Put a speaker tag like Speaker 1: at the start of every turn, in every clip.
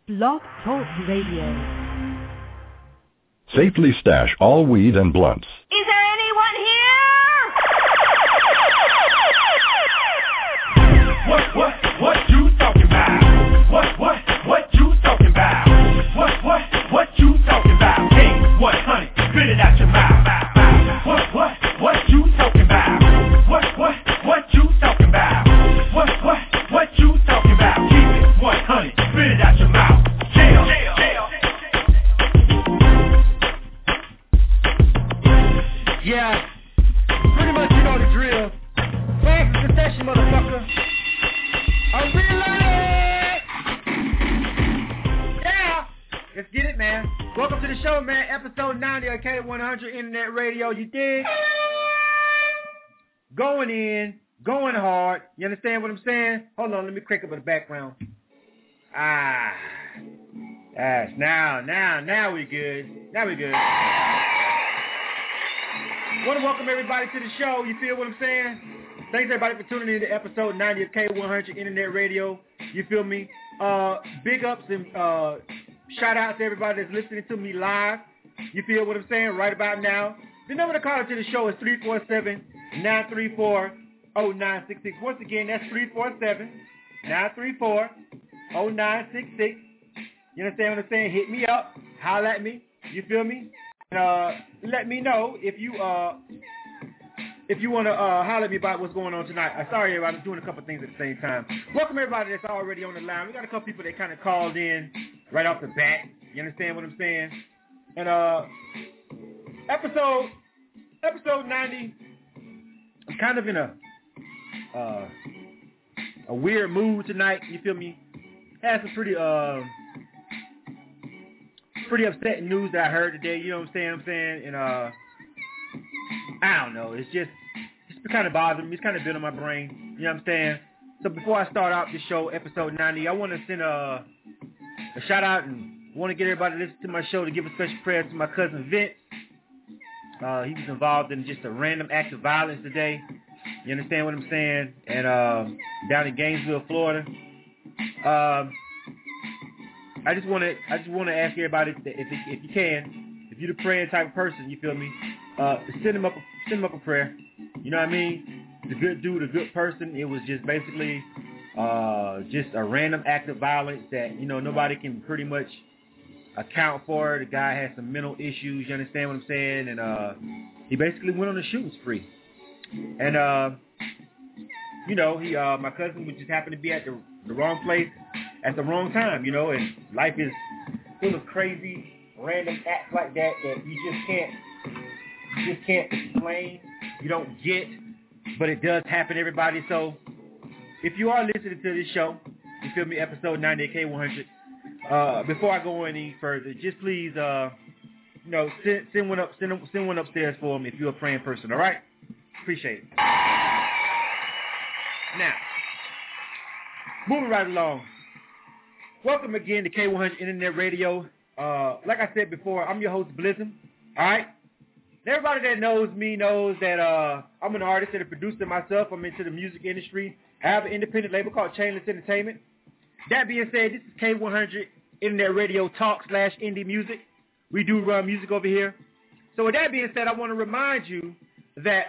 Speaker 1: Blog Talk Radio.
Speaker 2: Safely stash all weed and blunts.
Speaker 3: Is there anyone here?
Speaker 4: What you talking about? What you talking about? What you talking about? Hey, what, honey? Spit it out your mouth. What you talking about? What you talking about? What you talking about? Keep it, what, honey? Spit it out your mouth.
Speaker 5: Yeah, pretty much you know the drill. Fast succession, motherfucker. I'm reloaded! Yeah! Let's get it, man. Welcome to the show, man. Episode 90 of K100 Internet Radio. You dig? Going in, going hard. You understand what I'm saying? Hold on, let me crank up in the background. Yes, now we good. Now we good. Want to welcome everybody to the show. You feel what I'm saying? Thanks everybody for tuning in to episode 90 of K100 Internet Radio. You feel me? Big ups and shout out to everybody that's listening to me live. You feel what I'm saying? Right about now. The number to call to the show is 347-934-0966. Once again, that's 347-934-0966. You understand what I'm saying? Hit me up. Holla at me. You feel me? Let me know if you want to holler at me about what's going on tonight. Sorry, I'm doing a couple things at the same time. Welcome everybody that's already on the line. We got a couple people that kind of called in right off the bat. You understand what I'm saying? And episode 90, I'm kind of in a weird mood tonight. You feel me? Had some pretty upsetting news that I heard today, you know what I'm saying? And I don't know, it's kind of bothering me. It's kind of been on my brain, you know what I'm saying? So before I start out this show, episode 90, I want to send a shout out and want to get everybody to listen to my show to give a special prayer to my cousin Vince. He was involved in just a random act of violence today. You understand what I'm saying? And down in Gainesville, Florida. I just want to ask everybody if you can, if you're the praying type of person, you feel me? Send him up a prayer. You know what I mean? The good dude, a good person. It was just basically just a random act of violence that nobody can pretty much account for. The guy had some mental issues. You understand what I'm saying? And he basically went on a shooting spree. And my cousin would just happen to be at the wrong place at the wrong time, and life is full of crazy, random acts like that you just can't explain, you don't get, but it does happen, everybody. So, if you are listening to this show, you feel me, episode 90 of K100, before I go any further, just please, send one upstairs for me if you're a praying person, all right? Appreciate it. Now, moving right along. Welcome again to K100 Internet Radio. Like I said before, I'm your host, Blizzum. All right? Everybody that knows me knows that I'm an artist and a producer myself. I'm into the music industry. I have an independent label called Chainless Entertainment. That being said, this is K100 Internet Radio Talk/Indie Music. We do run music over here. So with that being said, I want to remind you that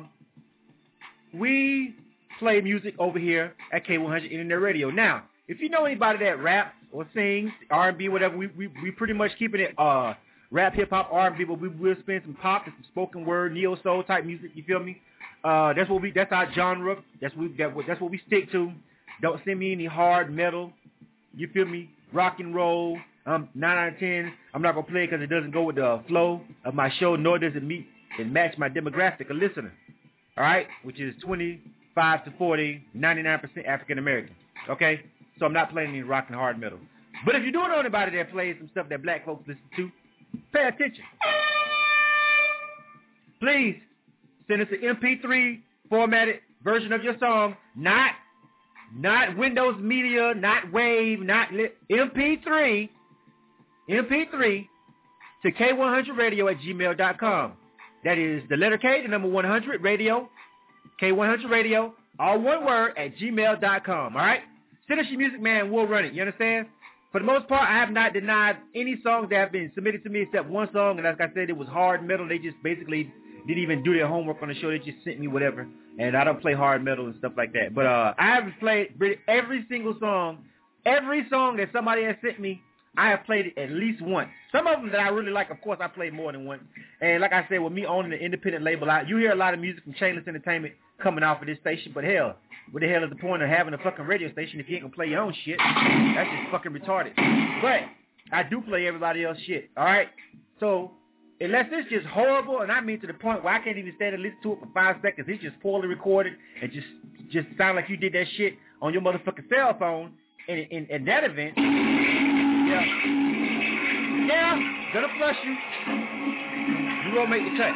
Speaker 5: we play music over here at K100 Internet Radio. Now, if you know anybody that raps or sings, R&B, whatever, we pretty much keeping it rap, hip-hop, R&B, but we will spin some pop and some spoken word, neo-soul type music, you feel me? That's our genre. That's what we stick to. Don't send me any hard metal, you feel me? Rock and roll. 9 out of 10, I'm not going to play it because it doesn't go with the flow of my show, nor does it match my demographic of listener, all right? Which is 25 to 40, 99% African American, okay? So I'm not playing any rock and hard metal. But if you do know anybody that plays some stuff that black folks listen to, pay attention. Please send us an MP3 formatted version of your song, not Windows Media, not Wave, not MP3 to K100radio@gmail.com. That is the letter K, the number 100 radio, K100 radio, all one word, at gmail.com, all right? Send us your music, man, we'll run it, you understand? For the most part, I have not denied any songs that have been submitted to me except one song, and like I said, it was hard metal. They just basically didn't even do their homework on the show. They just sent me whatever, and I don't play hard metal and stuff like that. But I have played every single song. Every song that somebody has sent me, I have played it at least once. Some of them that I really like, of course, I played more than once. And like I said, with me owning an independent label, you hear a lot of music from Chainless Entertainment coming off of this station, but hell, what the hell is the point of having a fucking radio station if you ain't gonna play your own shit? That's just fucking retarded. But I do play everybody else's shit, alright? So, unless it's just horrible, and I mean to the point where I can't even stand and listen to it for 5 seconds, it's just poorly recorded and just sound like you did that shit on your motherfucking cell phone in that event, yeah, gonna flush you. You gonna make the cut.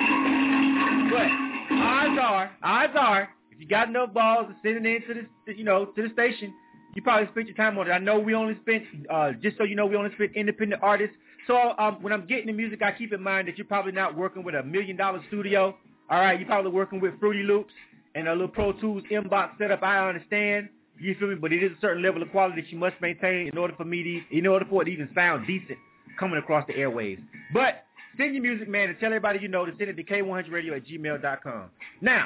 Speaker 5: But odds are, if you got enough balls to send it into to the station, you probably spent your time on it. I know we only spent, just so you know, we only spent independent artists. So when I'm getting the music, I keep in mind that you're probably not working with $1 million studio. All right, you're probably working with Fruity Loops and a little Pro Tools inbox setup. I understand. You feel me? But it is a certain level of quality that you must maintain in order for it to even sound decent coming across the airwaves. But send your music, man, and tell everybody you know to send it to K100radio@gmail.com. Now,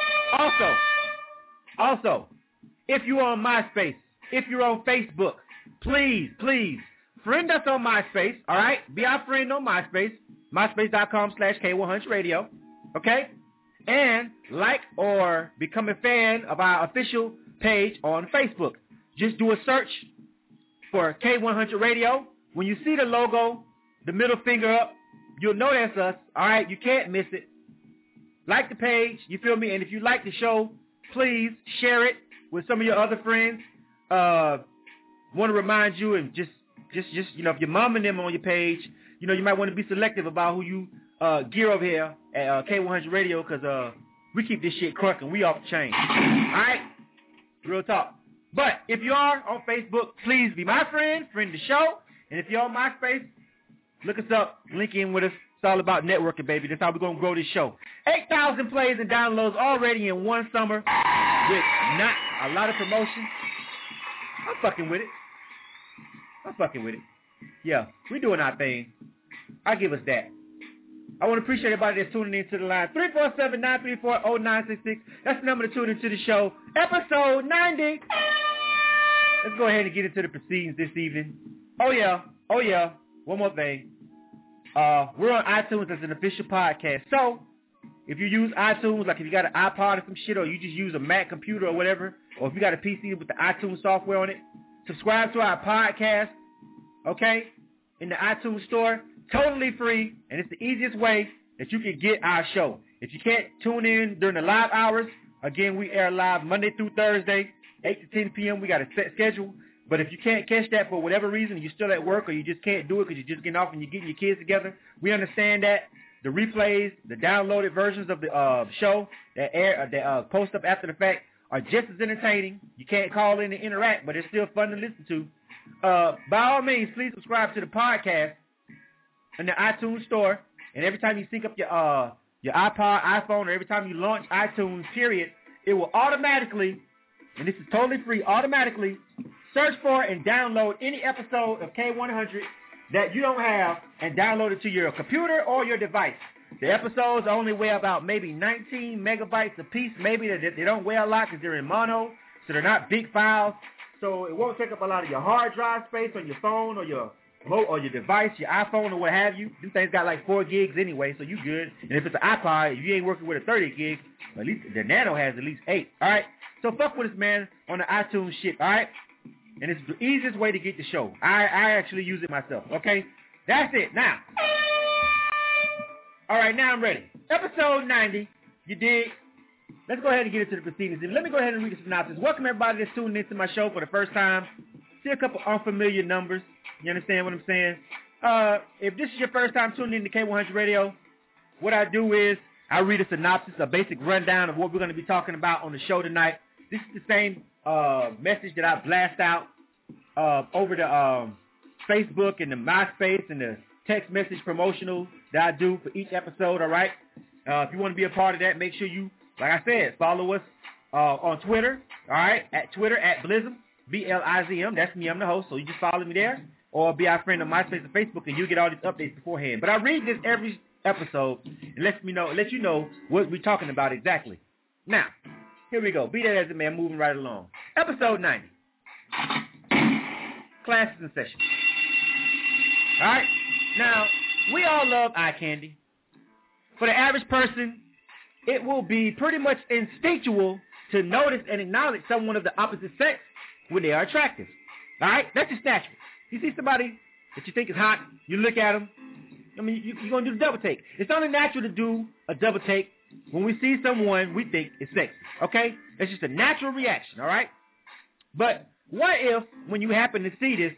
Speaker 5: also, if you're on MySpace, if you're on Facebook, please, friend us on MySpace, all right? Be our friend on MySpace, myspace.com/K100radio, okay? And like or become a fan of our official page on Facebook. Just do a search for K100 Radio. When you see the logo, the middle finger up, you'll know that's us. All right, you can't miss it. Like the page, you feel me? And if you like the show, please share it with some of your other friends. Want to remind you, and just if your mom and them on your page, you might want to be selective about who you gear over here at K100 Radio, because we keep this shit crunking. We off the chain. All right. Real talk. But if you are on Facebook, please be my friend the show. And if you're on MySpace, look us up, link in with us. It's all about networking, baby. That's how we're going to grow this show. 8,000 plays and downloads already in one summer with not a lot of promotion. I'm fucking with it. Yeah, we're doing our thing. I'll give us that. I want to appreciate everybody that's tuning into the line. 347-934-0966. That's the number to tune into the show. Episode 90. Let's go ahead and get into the proceedings this evening. Oh yeah. One more thing. We're on iTunes as an official podcast. So, if you use iTunes, like if you got an iPod or some shit, or you just use a Mac computer or whatever, or if you got a PC with the iTunes software on it, subscribe to our podcast, okay, in the iTunes store. Totally free, and it's the easiest way that you can get our show. If you can't tune in during the live hours, again, we air live Monday through Thursday, 8 to 10 p.m. We got a set schedule. But if you can't catch that for whatever reason, you're still at work, or you just can't do it because you're just getting off and you're getting your kids together, we understand that. The replays, the downloaded versions of the show that post up after the fact are just as entertaining. You can't call in and interact, but it's still fun to listen to. By all means, please subscribe to the podcast in the iTunes store, and every time you sync up your iPod, iPhone, or every time you launch iTunes, period, it will automatically, and this is totally free, automatically search for and download any episode of K100 that you don't have and download it to your computer or your device. The episodes only weigh about maybe 19 megabytes a piece. Maybe they don't weigh a lot because they're in mono, so they're not big files. So it won't take up a lot of your hard drive space on your phone or your device, your iPhone or what have you. These things got like 4 gigs anyway, so you good. And if it's an iPod, if you ain't working with a 30 gig, at least the Nano has at least 8. All right? So fuck with us, man, on the iTunes shit, all right? And it's the easiest way to get the show. I actually use it myself, okay? That's it. Now. All right, now I'm ready. Episode 90, you dig? Let's go ahead and get into the proceedings. Let me go ahead and read the synopsis. Welcome, everybody that's tuning into my show for the first time. See a couple unfamiliar numbers. You understand what I'm saying? If this is your first time tuning in to K100 Radio, what I do is I read a synopsis, a basic rundown of what we're going to be talking about on the show tonight. This is the same message that I blast out over the Facebook and the MySpace and the text message promotional that I do for each episode, all right? If you want to be a part of that, make sure you, like I said, follow us on Twitter, all right? At Twitter, at Blizzum. BLIZM. That's me. I'm the host. So you just follow me there, or be our friend on MySpace and Facebook, and you get all these updates beforehand. But I read this every episode and let you know what we're talking about exactly. Now, here we go. Be that as it may, I'm moving right along. Episode 90. Classes in session. All right. Now, we all love eye candy. For the average person, it will be pretty much instinctual to notice and acknowledge someone of the opposite sex when they are attractive. All right? That's just natural. You see somebody that you think is hot, you look at them, I mean, you're going to do the double take. It's only natural to do a double take when we see someone we think is sexy, okay? It's just a natural reaction, all right? But what if, when you happen to see this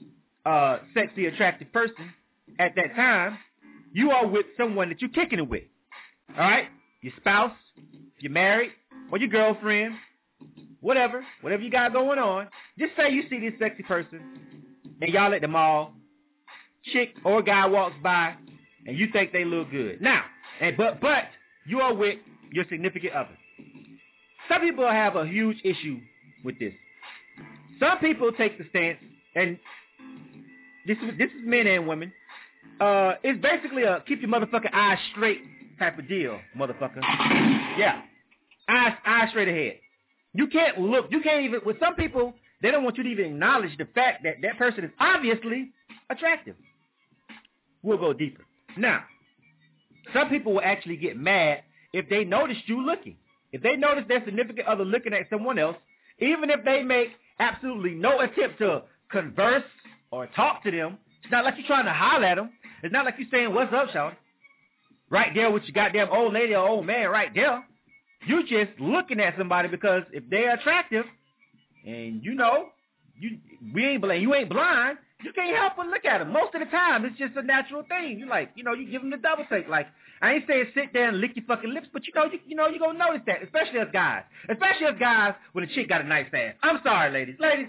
Speaker 5: sexy, attractive person at that time, you are with someone that you're kicking it with, all right? Your spouse, if you're married, or your girlfriend, whatever you got going on. Just say you see this sexy person, and y'all at the mall, chick or guy walks by, and you think they look good. Now, but you are with your significant other. Some people have a huge issue with this. Some people take the stance, and this is men and women. It's basically a keep your motherfucking eyes straight type of deal, motherfucker. Yeah. Eyes straight ahead. You can't look. You can't even, with some people, they don't want you to even acknowledge the fact that that person is obviously attractive. We'll go deeper. Now, some people will actually get mad if they notice you looking. If they notice their significant other looking at someone else, even if they make absolutely no attempt to converse or talk to them, it's not like you're trying to holler at them. It's not like you're saying, "What's up, shawty?" Right there with your goddamn old lady or old man right there. You're just looking at somebody because if they're attractive, and you know, you ain't blind, you can't help but look at them. Most of the time, it's just a natural thing. You like, you give them the double take. Like, I ain't saying sit there and lick your fucking lips, but you're gonna notice that, especially as guys. Especially as guys when a chick got a nice ass. I'm sorry, ladies. Ladies,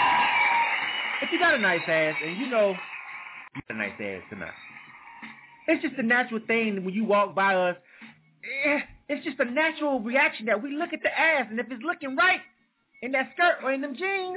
Speaker 5: if you got a nice ass and you got a nice ass tonight, it's just a natural thing when you walk by us. It's just a natural reaction that we look at the ass, and if it's looking right in that skirt or in them jeans,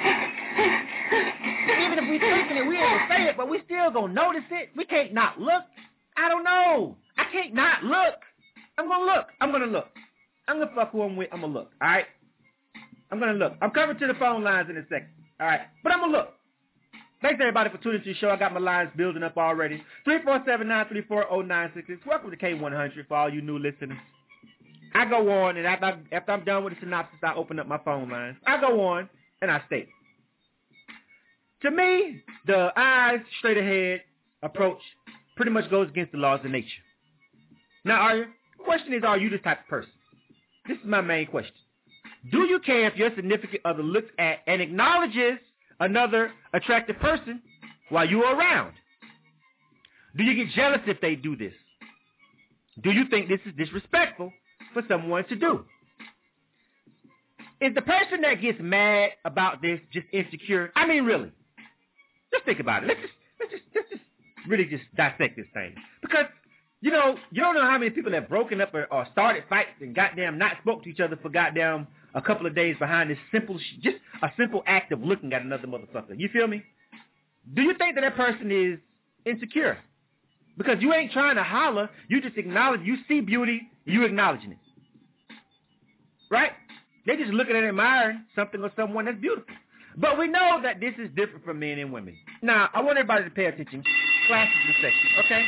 Speaker 5: even if we thinking it, we ain't gonna say it, but we still gonna notice it. We can't not look. I don't know. I can't not look. I'm gonna look. I'm gonna fuck who I'm with. I'm gonna look. All right. I'm gonna look. I'm coming to the phone lines in a second. All right. But I'm gonna look. Thanks everybody for tuning to the show. I got my lines building up already. 347-934-0966. Welcome to K100 for all you new listeners. I go on, and after I'm done with the synopsis, I open up my phone lines. I go on, and I state. To me, the eyes straight ahead approach pretty much goes against the laws of nature. Now, the question is, are you this type of person? This is my main question. Do you care if your significant other looks at and acknowledges another attractive person while you are around? Do you get jealous if they do this? Do you think this is disrespectful for someone to do? Is the person that gets mad about this just insecure? I mean, really. Just think about it. Let's just really just dissect this thing. Because, you don't know how many people have broken up or started fights and goddamn not spoke to each other for goddamn a couple of days behind this just a simple act of looking at another motherfucker. You feel me? Do you think that person is insecure? Because you ain't trying to holler. You just acknowledge. You see beauty. You acknowledging it. Right? They just looking and admiring something or someone that's beautiful. But we know that this is different from men and women. Now, I want everybody to pay attention. Classes in section, okay?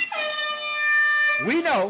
Speaker 5: We know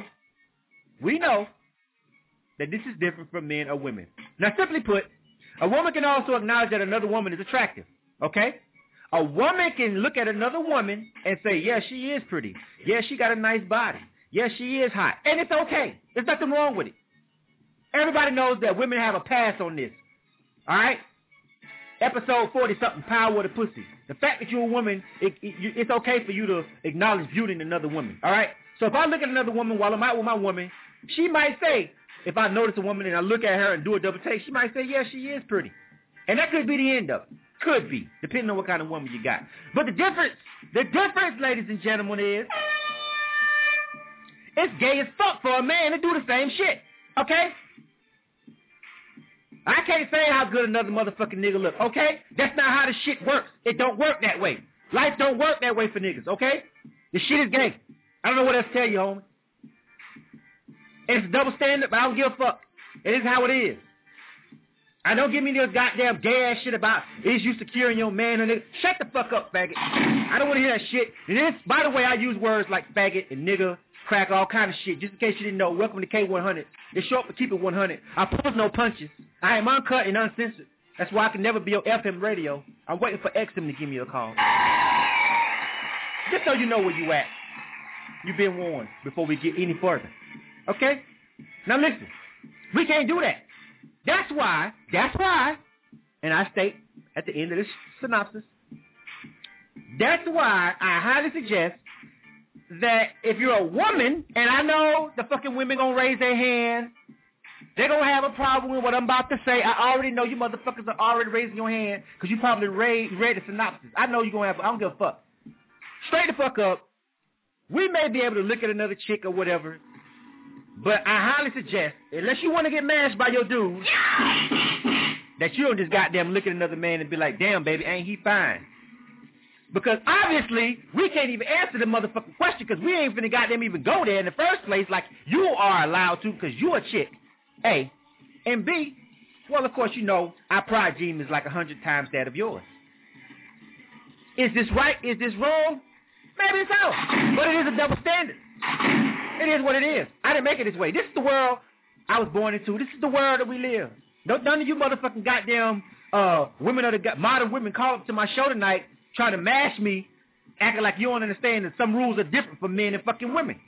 Speaker 5: that this is different from men or women. Now, simply put, a woman can also acknowledge that another woman is attractive, okay? A woman can look at another woman and say, yeah, she is pretty. Yeah, she got a nice body. Yeah, she is hot. And it's okay. There's nothing wrong with it. Everybody knows that women have a pass on this, all right? Episode 40-something, Power of the Pussy. The fact that you're a woman, it's okay for you to acknowledge beauty in another woman, all right? So if I look at another woman while I'm out with my woman, she might say, if I notice a woman and I look at her and do a double take, she might say, yeah, she is pretty. And that could be the end of it. Could be, depending on what kind of woman you got. But the difference, ladies and gentlemen, is it's gay as fuck for a man to do the same shit, okay? I can't say how good another motherfucking nigga look, okay? That's not how the shit works. It don't work that way. Life don't work that way for niggas, okay? The shit is gay. I don't know what else to tell you, homie. And it's a double standard, but I don't give a fuck. It is how it is. I don't give me this goddamn gay-ass shit about is you securing your man or nigga. Shut the fuck up, faggot. I don't want to hear that shit. And this, by the way, I use words like faggot and nigga, crack, all kind of shit. Just in case you didn't know, welcome to K100. It's short for Keep It 100. I pull no punches. I am uncut and uncensored. That's why I can never be on FM radio. I'm waiting for XM to give me a call. Just so you know where you at. You've been warned before we get any further. Okay? Now listen. We can't do that. That's why, and I state at the end of this synopsis, that's why I highly suggest that if you're a woman, and I know the fucking women gonna raise their hand, they're gonna have a problem with what I'm about to say. I already know you motherfuckers are already raising your hand because you probably read the synopsis. I know you're gonna have, I don't give a fuck. Straight the fuck up. We may be able to look at another chick or whatever, but I highly suggest, unless you want to get mashed by your dude, that you don't just goddamn look at another man and be like, damn, baby, ain't he fine? Because obviously, we can't even answer the motherfucking question because we ain't finna goddamn even go there in the first place like you are allowed to because you a chick, A. And B, well, of course, you know, our pride gene is like 100 times that of yours. Is this right? Is this wrong? Maybe so, but it is a double standard. It is what it is. I didn't make it this way. This is the world I was born into. This is the world that we live. None of you motherfucking goddamn women of the modern women call up to my show tonight trying to mash me, acting like you don't understand that some rules are different for men and fucking women.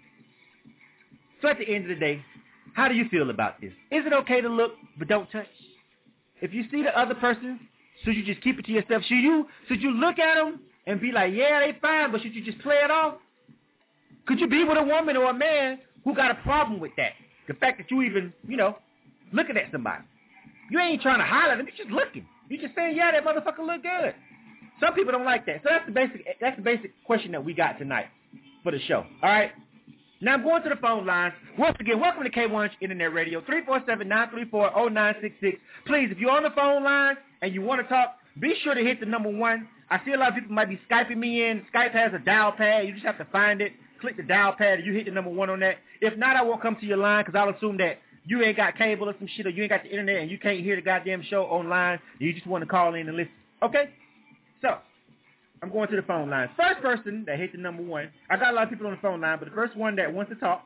Speaker 5: So at the end of the day, how do you feel about this? Is it okay to look but don't touch? If you see the other person, should you just keep it to yourself? Should you look at them and be like, yeah, they fine, but should you just play it off? Could you be with a woman or a man who got a problem with that? The fact that you even, looking at somebody. You ain't trying to holler at them, you're just looking. You're just saying, yeah, that motherfucker look good. Some people don't like that. So that's the basic question that we got tonight for the show. All right? Now I'm going to the phone lines. Once again, welcome to K100 Internet Radio, 347-934-0966. Please, if you're on the phone line and you want to talk, be sure to hit the number 1. I see a lot of people might be Skyping me in. Skype has a dial pad. You just have to find it. Click the dial pad and you hit the number 1 on that. If not, I won't come to your line because I'll assume that you ain't got cable or some shit or you ain't got the internet and you can't hear the goddamn show online. You just want to call in and listen. Okay? So, I'm going to the phone line. First person that hit the number 1, I got a lot of people on the phone line, but the first one that wants to talk,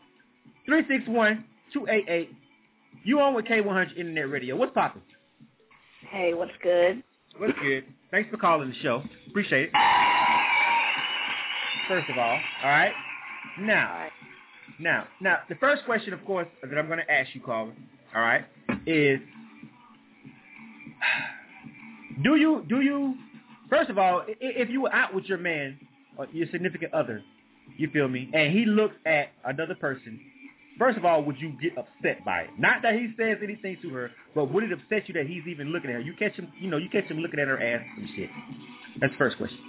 Speaker 5: 361-288. You on with K100 Internet Radio. What's poppin'?
Speaker 6: Hey, what's good?
Speaker 5: What's good? Thanks for calling the show. Appreciate it. First of all right? Now, the first question, of course, that I'm going to ask you, caller, all right, is, do you, first of all, if you were out with your man or your significant other, you feel me, and he looks at another person, first of all, would you get upset by it? Not that he says anything to her, but would it upset you that he's even looking at her? You catch him looking at her ass and shit. That's the first question.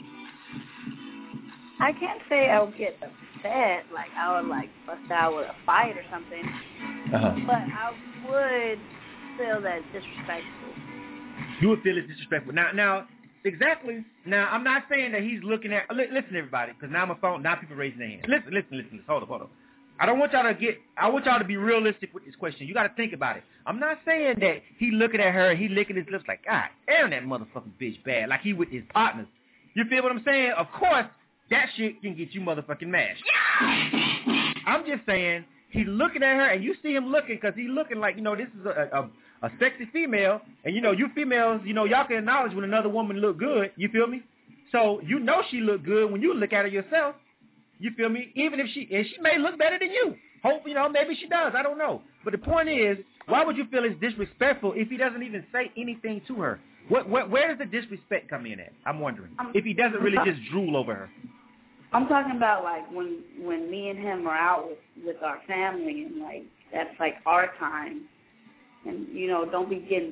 Speaker 6: I can't say I would get upset, like I would bust out with a fight or something, but I would feel that disrespectful.
Speaker 5: You would feel it's disrespectful. Now, exactly. Now, I'm not saying that he's looking at. Listen, everybody, because now my phone. Now people raising their hands. Listen. Hold up. I want y'all to be realistic with this question. You got to think about it. I'm not saying that he looking at her and he licking his lips like, God damn, that motherfucking bitch bad, like he with his partners. You feel what I'm saying? Of course, that shit can get you motherfucking mashed. I'm just saying, he's looking at her, and you see him looking, because he's looking like, this is a sexy female, and you females, y'all can acknowledge when another woman look good, you feel me? So, she look good when you look at her yourself, you feel me? Even if she may look better than you. Hope, maybe she does, I don't know. But the point is, why would you feel it's disrespectful if he doesn't even say anything to her? Where does the disrespect come in at? I'm wondering. If he doesn't really just drool over her.
Speaker 6: I'm talking about when me and him are out with our family and that's our time, and don't be getting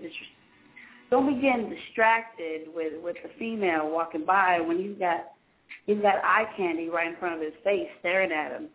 Speaker 6: distracted with the female walking by when he's got eye candy right in front of his face staring at him.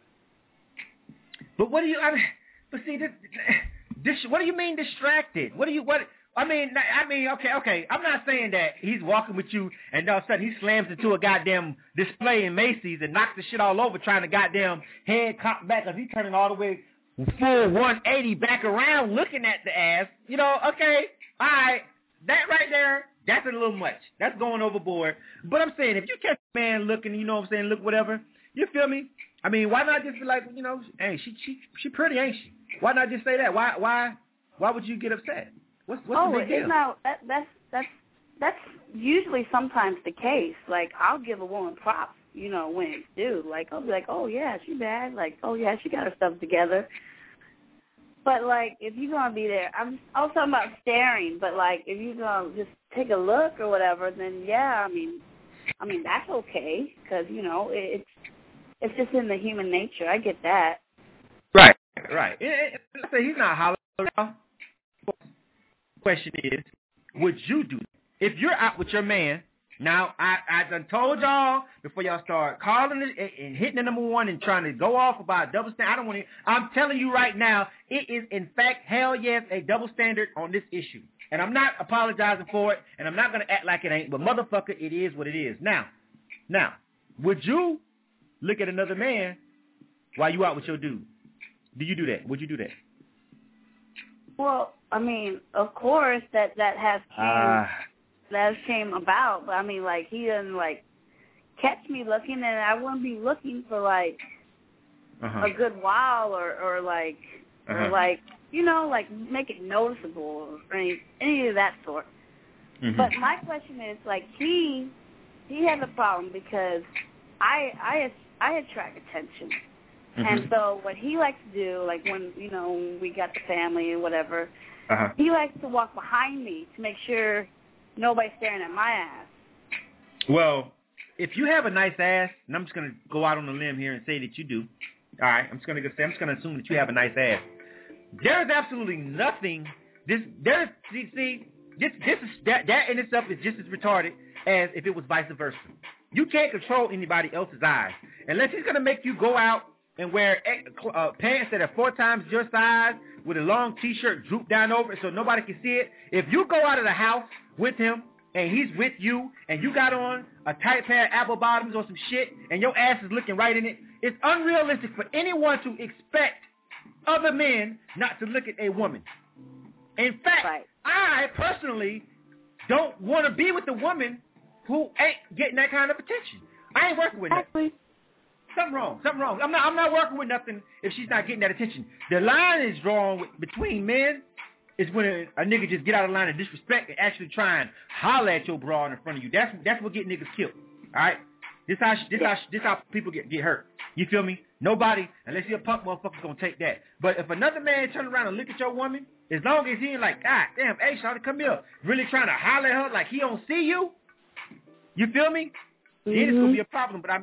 Speaker 6: But
Speaker 5: what do you? But see, what do you mean distracted? What Okay. I'm not saying that he's walking with you and all of a sudden he slams into a goddamn display in Macy's and knocks the shit all over trying to goddamn head cock back because he's turning all the way full 180 back around looking at the ass. You know, okay, all right, that right there, that's a little much. That's going overboard. But I'm saying, if you catch a man looking, you know what I'm saying, look whatever, you feel me? I mean, why not just be like, you know, hey, she pretty, ain't she? Why not just say that? Why would you get upset? What's the big deal?
Speaker 6: That's usually sometimes the case. Like, I'll give a woman props, you know, when it's due. Like, I'll be like, oh, yeah, she bad. Like, oh, yeah, she got her stuff together. But, like, if you're going to be there, I'm also talking about staring, but, like, if you're going to just take a look or whatever, then, yeah, I mean that's okay because, you know, it's just in the human nature. I get that.
Speaker 5: Right. Let's say he's not hollering. Question is, would you do that? If you're out with your man, now I done told y'all before y'all start calling it and hitting the number one and trying to go off about double standard. I don't want to. I'm telling you right now, it is in fact hell yes a double standard on this issue, and I'm not apologizing for it, and I'm not gonna act like it ain't. But motherfucker, it is what it is. Now, would you look at another man while you out with your dude? Do you do that? Would you do that?
Speaker 6: Well, I mean, of course that came about, but I mean, like, he doesn't like catch me looking, and I wouldn't be looking for like a good while or like you know, like make it noticeable or any of that sort. Mm-hmm. But my question is, like, he has a problem because I attract attention. Mm-hmm. And so what he likes to do, like when, you know, we got the family and whatever, he likes to walk behind me to make sure nobody's staring at my ass.
Speaker 5: Well, if you have a nice ass, and I'm just going to go out on a limb here and say that you do, all right, I'm just going to assume that you have a nice ass. There's absolutely nothing, that in itself is just as retarded as if it was vice versa. You can't control anybody else's eyes. Unless he's going to make you go out and wear pants that are 4 times your size with a long T-shirt drooped down over it so nobody can see it. If you go out of the house with him and he's with you and you got on a tight pair of apple bottoms or some shit and your ass is looking right in it, it's unrealistic for anyone to expect other men not to look at a woman. In fact, I personally don't want to be with a woman who ain't getting that kind of attention. I ain't working with that. Something wrong. I'm not working with nothing if she's not getting that attention. The line is drawn between men is when a nigga just get out of line and disrespect and actually try and holler at your bra in front of you. That's what get niggas killed. All right? This how people get hurt. You feel me? Nobody, unless you're a punk motherfucker, gonna take that. But if another man turn around and look at your woman, as long as he ain't like, God damn, hey, shawty, come here, really trying to holler at her like he don't see you, you feel me? Then it's gonna be a problem. But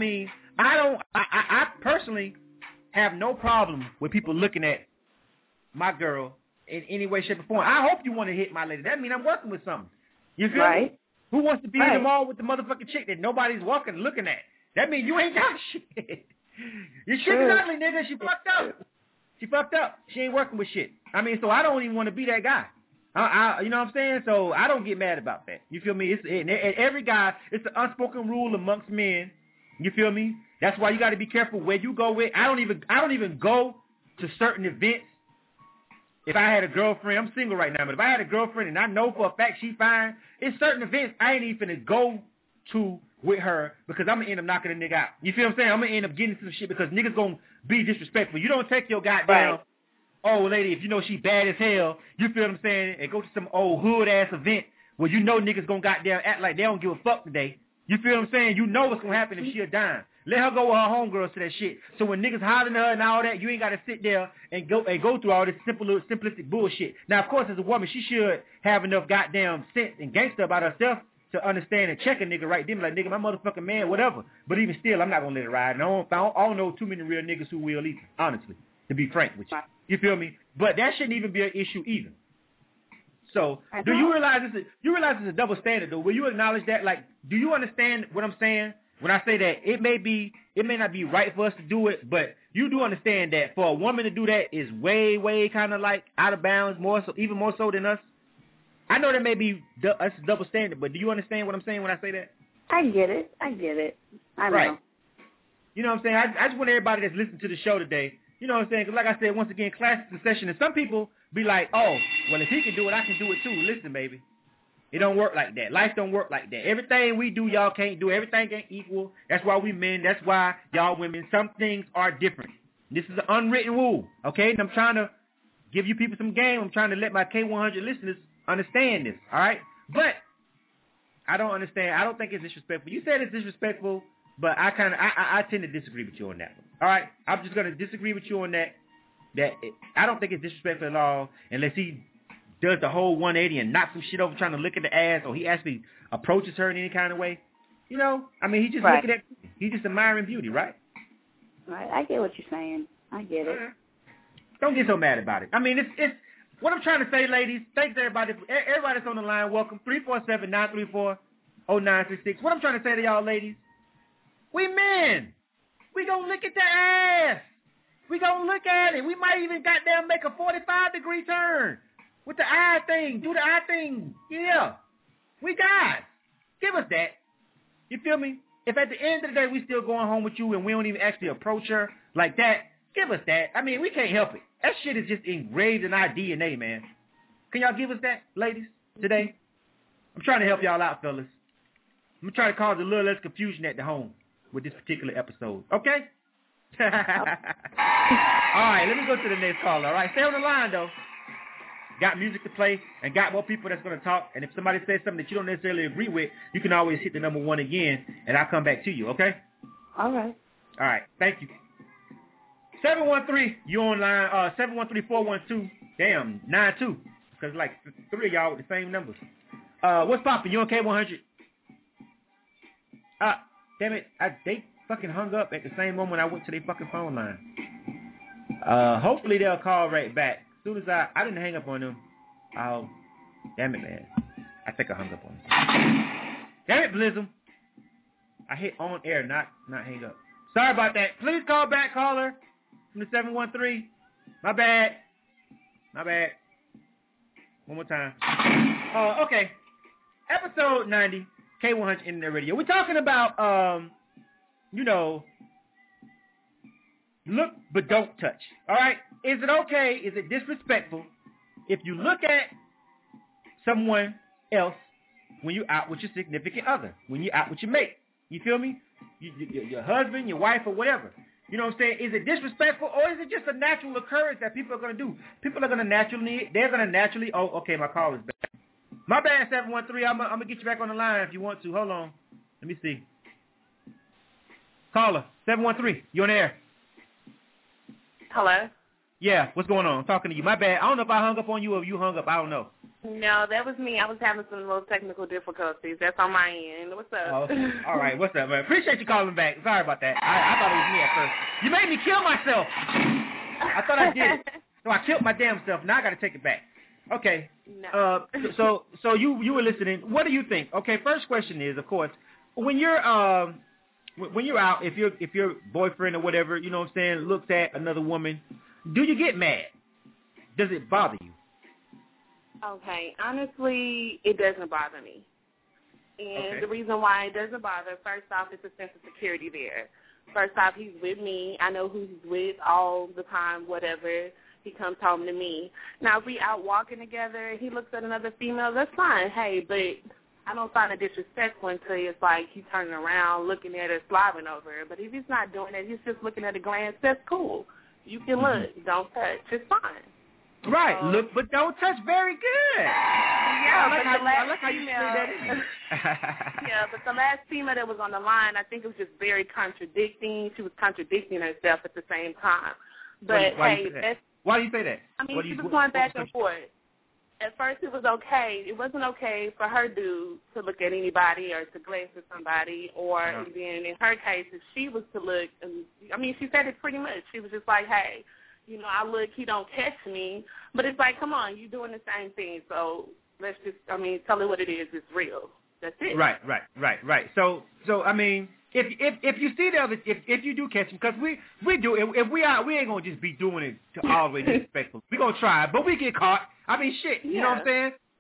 Speaker 5: I personally have no problem with people looking at my girl in any way, shape, or form. I hope you want to hit my lady. That means I'm working with something. You feel me? Who wants to be in the mall with the motherfucking chick that nobody's walking looking at? That means you ain't got shit. Your shit is ugly, nigga. She fucked up. She ain't working with shit. I mean, so I don't even want to be that guy. You know what I'm saying? So I don't get mad about that. You feel me? Every guy, it's the unspoken rule amongst men. You feel me? That's why you got to be careful where you go with. I don't even go to certain events. If I had a girlfriend, I'm single right now, but if I had a girlfriend and I know for a fact she fine, it's certain events I ain't even finna go to with her because I'm going to end up knocking a nigga out. You feel what I'm saying? I'm going to end up getting some shit because niggas going to be disrespectful. You don't take your goddamn old lady, if you know she bad as hell, you feel what I'm saying, and go to some old hood-ass event where you know niggas going to goddamn act like they don't give a fuck today. You feel what I'm saying? You know what's going to happen if she a dime. Let her go with her homegirls to that shit. So when niggas hollering at her and all that, you ain't got to sit there and go through all this simplistic bullshit. Now, of course, as a woman, she should have enough goddamn sense and gangster about herself to understand and check a nigga right then. Like, nigga, my motherfucking man, whatever. But even still, I'm not going to let it ride. And I don't know too many real niggas who will either, honestly, to be frank with you. You feel me? But that shouldn't even be an issue either. So, do you realize it's a double standard, though? Will you acknowledge that? Like, do you understand what I'm saying when I say that it may not be right for us to do it, but you do understand that for a woman to do that is way, way kind of like out of bounds, even more so than us? I know that may be that's a double standard, but do you understand what I'm saying when I say that?
Speaker 6: I get it. I know.
Speaker 5: Right. You know what I'm saying? I just want everybody that's listening to the show today, you know what I'm saying? Because like I said, once again, class is a session, and some people be like, oh, well, if he can do it, I can do it too. Listen, baby. It don't work like that. Life don't work like that. Everything we do, y'all can't do. Everything ain't equal. That's why we men. That's why y'all women. Some things are different. This is an unwritten rule, okay? And I'm trying to give you people some game. I'm trying to let my K100 listeners understand this, all right? But I don't understand. I don't think it's disrespectful. You said it's disrespectful, but I tend to disagree with you on that one, all right? I'm just going to disagree with you on that. I don't think it's disrespectful at all unless he does the whole 180 and knocks some shit over trying to look at the ass, or he actually approaches her in any kind of way. You know, I mean, he's just looking at, he's just admiring beauty, right?
Speaker 6: Right. I get what you're saying. I get it.
Speaker 5: Don't get so mad about it. I mean, it's what I'm trying to say, ladies. Thanks everybody that's on the line. Welcome. 347-934-0966. What I'm trying to say to y'all, ladies, we men, we gonna look at the ass. We gonna look at it. We might even goddamn make a 45-degree turn. With the eye thing, do the eye thing. Yeah. We guys. Give us that. You feel me? If at the end of the day we still going home with you and we don't even actually approach her like that, give us that. I mean, we can't help it. That shit is just engraved in our DNA, man. Can y'all give us that, ladies, today? I'm trying to help y'all out, fellas. I'm trying to cause a little less confusion at the home with this particular episode. Okay? All right, let me go to the next caller. All right, stay on the line, though. Got music to play and got more people that's going to talk. And if somebody says something that you don't necessarily agree with, you can always hit the number 1 again, and I'll come back to you, okay?
Speaker 6: All right.
Speaker 5: All right. Thank you. 713, you online. 713-412, damn, 92. Because like 3 of y'all with the same numbers. What's poppin'? You on K100? Damn it. They fucking hung up at the same moment I went to their fucking phone line. Hopefully they'll call right back. As soon as I didn't hang up on them. Oh, damn it, man. I think I hung up on them. Damn it, Blizzum. I hit on air, not hang up. Sorry about that. Please call back, caller, from the 713. My bad. One more time. Okay. Episode 90, K100 Internet Radio. We're talking about, look but don't touch. All right? Is it okay? Is it disrespectful if you look at someone else when you're out with your significant other, when you're out with your mate? You feel me? Your husband, your wife, or whatever. You know what I'm saying? Is it disrespectful, or is it just a natural occurrence that people are going to do? People are going to naturally, oh, okay, my call is back. My bad, 713. I'm going to get you back on the line if you want to. Hold on. Let me see. Caller, 713. You on the air?
Speaker 7: Hello?
Speaker 5: Yeah, what's going on? I'm talking to you. My bad. I don't know if I hung up on you or if you hung up. I don't know.
Speaker 7: No, that was me. I was having some little technical difficulties. That's on my end. What's up?
Speaker 5: Oh, okay. All right. What's up, man? Appreciate you calling back. Sorry about that. I thought it was me at first. You made me kill myself. I thought I did it. So I killed my damn self. Now I got to take it back. Okay.
Speaker 7: No.
Speaker 5: So you were listening. What do you think? Okay, first question is, of course, when you're out, if your boyfriend or whatever, you know what I'm saying, looks at another woman, do you get mad? Does it bother you?
Speaker 7: Okay, honestly, it doesn't bother me. And the reason why it doesn't bother, first off, it's a sense of security there. First off, he's with me. I know who he's with all the time, whatever. He comes home to me. Now, if we out walking together and he looks at another female, that's fine. Hey, but I don't find it disrespectful until it's like he's turning around, looking at her, slobbing over her. But if he's not doing that, he's just looking at a glance, that's cool. You can look, don't touch. It's fine.
Speaker 5: Right, look but don't touch. Very good.
Speaker 7: Yeah,
Speaker 5: I like how you say that in.
Speaker 7: Yeah, but the last female that was on the line, I think it was just very contradicting. She was contradicting herself at the same time. But
Speaker 5: why do you say that?
Speaker 7: I mean, she was going back and forth. At first, it was okay. It wasn't okay for her dude to look at anybody or to glance at somebody, or then in her case, if she was to look, I mean, she said it pretty much. She was just like, hey, you know, I look, he don't catch me. But it's like, come on, you're doing the same thing. So let's just, I mean, tell her what it is. It's real. That's it.
Speaker 5: Right. So I mean, if you see the other, if you do catch him, because we do, if we ain't gonna just be doing it to always disrespectful. We gonna try, but we get caught. I mean, shit. You know what I'm saying?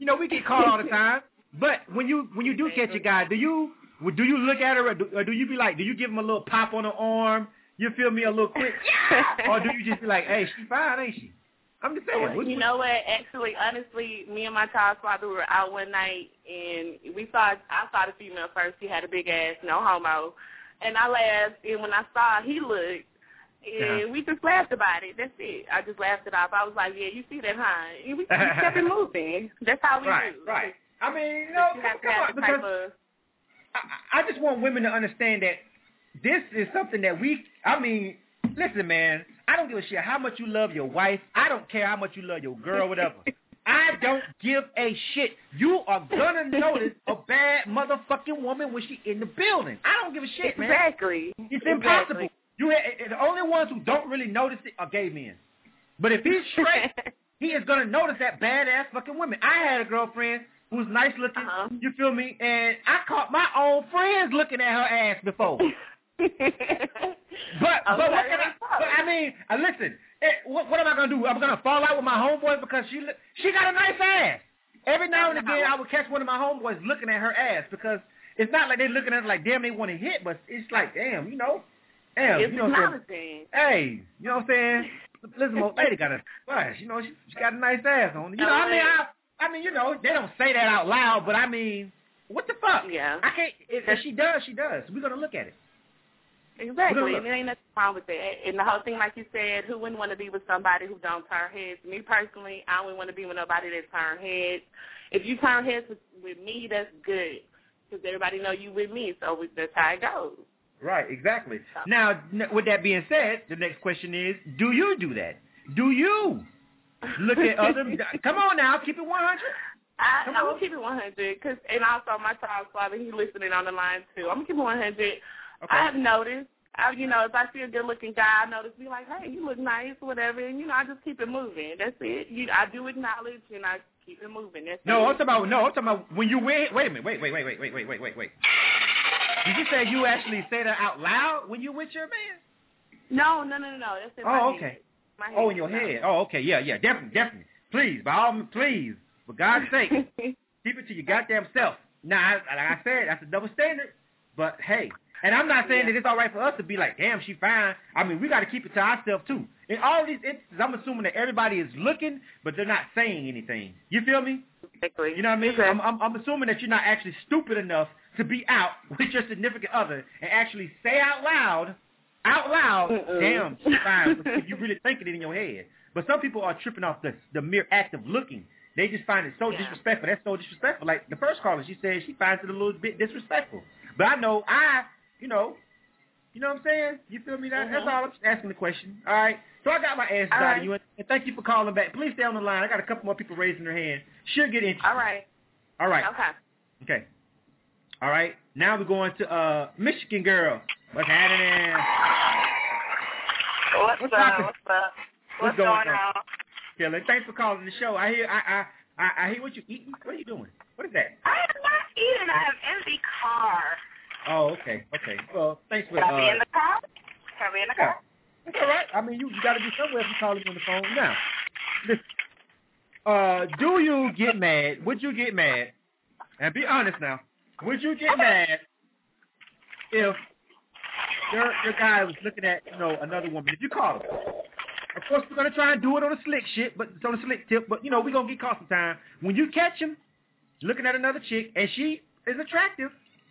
Speaker 5: you know, we get caught all the time. But when you do catch a guy, do you look at her, or do you be like, do you give him a little pop on the arm? You feel me, a little quick, or do you just be like, hey, she fine, ain't she? I'm just saying.
Speaker 7: You know what? Actually, honestly, me and my child's father were out one night, and I saw the female first. She had a big ass, no homo, and I laughed. And when I saw her, he looked, and we just laughed about it. That's it. I just laughed it off. I was like, yeah, you see that, huh? And we kept it moving. That's how we do.
Speaker 5: Right. I mean, you know, come on, because I just want women to understand that this is something that listen, man, I don't give a shit how much you love your wife. I don't care how much you love your girl, whatever. I don't give a shit. You are going to notice a bad motherfucking woman when she in the building. I don't give a shit, man.
Speaker 7: Exactly.
Speaker 5: It's impossible. The only ones who don't really notice it are gay men. But if he's straight, he is going to notice that badass fucking woman. I had a girlfriend who was nice looking, you feel me, and I caught my own friends looking at her ass before. But listen, what am I going to do? I'm going to fall out with my homeboy because she got a nice ass. Every now and again, I would catch one of my homeboys looking at her ass because it's not like they're looking at her like, damn, they want to hit, but it's like, damn, you know. Damn,
Speaker 7: it's
Speaker 5: you know what I'm saying? Hey, you know what I'm saying? Listen, old lady got a gosh, you know, she got a nice ass on. You know, I mean, you know, they don't say that out loud, but I mean, what the fuck?
Speaker 7: Yeah.
Speaker 5: I can't. If she does, she does. We're gonna look at it.
Speaker 7: Exactly, and there ain't nothing wrong with that. And the whole thing, like you said, who wouldn't want to be with somebody who don't turn heads? Me personally, I wouldn't want to be with nobody that turn heads. If you turn heads with me, that's good because everybody know you with me, so that's how it goes.
Speaker 5: Right, exactly. Now, with that being said, the next question is, do you do that? Do you look at other... Come on now, keep it 100.
Speaker 7: I'm going to keep it 100, and also my child's father, he's listening on the line too. I'm going to keep it 100. Okay. I have noticed, if I see a good-looking guy, I notice, be like, hey, you look nice, whatever, and, I just keep it moving. That's it. I do acknowledge, and I keep it moving. That's
Speaker 5: I'm talking about when you wait a minute, wait. Did you say you actually say that out loud when you with your man?
Speaker 7: No. That's in my head.
Speaker 5: Okay. In your head. Oh, okay. Yeah. Definitely. Please, by all means, please, for God's sake, keep it to your goddamn self. Now, like I said, that's a double standard. But hey, and I'm not saying that it's all right for us to be like, damn, she fine. I mean, we got to keep it to ourselves too. In all these instances, I'm assuming that everybody is looking, but they're not saying anything. You feel me?
Speaker 7: Exactly.
Speaker 5: You know what I mean?
Speaker 7: Okay.
Speaker 5: I'm assuming that you're not actually stupid enough to be out with your significant other and actually say out loud, damn, she's fine, if you really thinking it in your head. But some people are tripping off the mere act of looking. They just find it so disrespectful. That's so disrespectful. Like the first caller, she said she finds it a little bit disrespectful. But I know you know what I'm saying? You feel me? That's all. I'm just asking the question. All right. So I got my answers out of you, and thank you for calling back. Please stay on the line. I got a couple more people raising their hand. Should get interested.
Speaker 7: All right.
Speaker 5: Okay. All right. Now we're going to Michigan girl. What's happening?
Speaker 8: What's up? What's going on?
Speaker 5: Kelly, thanks for calling the show. I hear what you eating. What are you doing? What is that?
Speaker 8: I am not eating. I have an empty car.
Speaker 5: Oh, okay. Well, thanks for...
Speaker 8: Can I be in the car?
Speaker 5: Yeah. That's all right. I mean, you got to be somewhere if you're calling on the phone. Now, listen, do you get mad? Would you get mad? And be honest now. Would you get mad if your guy was looking at, another woman? If you call him. Of course, we're going to try and do it on a slick shit, but it's on a slick tip. But, we're going to get caught sometime. When you catch him looking at another chick and she is attractive,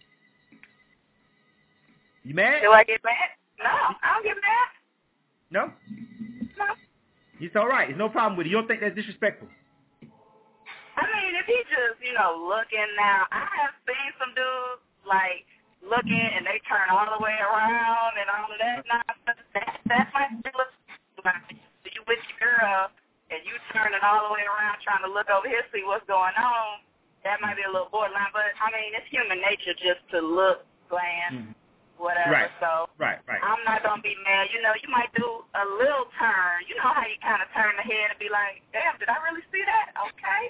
Speaker 5: you mad?
Speaker 8: Do I get mad? No, I don't get mad.
Speaker 5: No?
Speaker 8: No.
Speaker 5: It's all right. There's no problem with it. You don't think that's disrespectful?
Speaker 8: I mean, if he just, looking now, I have seen some dudes, looking and they turn all the way around and all of that nonsense. That might be you with your girl and you turning all the way around trying to look over here, see what's going on. That might be a little borderline, but, I mean, it's human nature just to look, glance, whatever.
Speaker 5: Right.
Speaker 8: So
Speaker 5: right.
Speaker 8: I'm not going to be mad. You might do a little turn. You know how you kind of turn the head and be like, damn, did I really see that? Okay.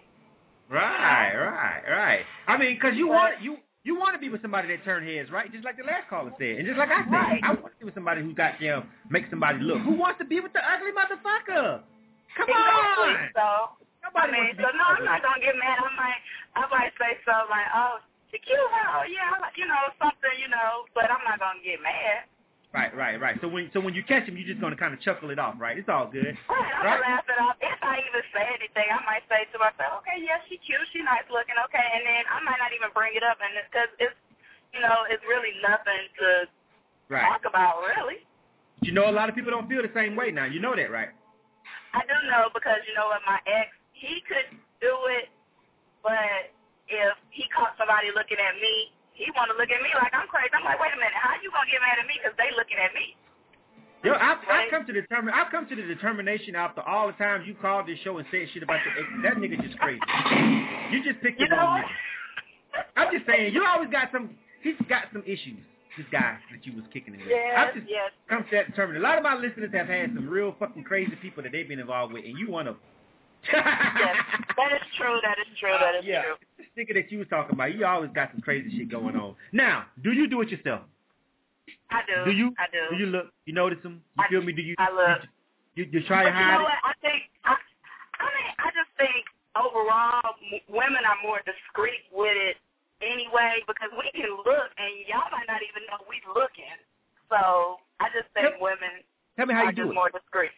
Speaker 5: Right. I mean, because you want to be with somebody that turn heads, right? Just like the last caller said. And just like I said, right. I want to be with somebody who got, make somebody look. Who wants to be with the ugly motherfucker? Come on.
Speaker 8: So,
Speaker 5: Nobody wants to be
Speaker 8: I'm not gonna get mad. I might say something like, oh, she cute, huh? Yeah, something, but I'm not gonna get mad.
Speaker 5: Right. So when you catch him, you're just gonna kind of chuckle it off, right? It's all good.
Speaker 8: Right, I'm gonna laugh it off. If I even say anything, I might say to myself, okay, yeah, she cute, she nice looking, okay, and then I might not even bring it up, and because it's, it's really nothing to talk about, really.
Speaker 5: But a lot of people don't feel the same way now. You know that, right?
Speaker 8: I do know because my ex, he could do it, but if he caught somebody looking at me, he want to look at me like I'm crazy. I'm like, wait a minute, how you gonna get mad at me because they looking at me?
Speaker 5: Yo, I've come to the determination after all the times you called this show and said shit about your ex. That nigga just crazy. You just picked it on me. I'm just saying, you always got some. He's got some issues. This guy that you was kicking it with. I've just come to that determination. A lot of my listeners have had some real fucking crazy people that they've been involved with, and you one of them.
Speaker 8: Yes, that is true. That is true.
Speaker 5: This nigga that you was talking about, you always got some crazy shit going on. Now, do you do it yourself?
Speaker 8: I do.
Speaker 5: Do you?
Speaker 8: I do.
Speaker 5: Do you look? You notice them? You feel me? Do you?
Speaker 8: I look.
Speaker 5: You try to hide it?
Speaker 8: What? I just think overall women are more discreet with it anyway because we can look and y'all might not even know we looking. So I just think women are just more discreet.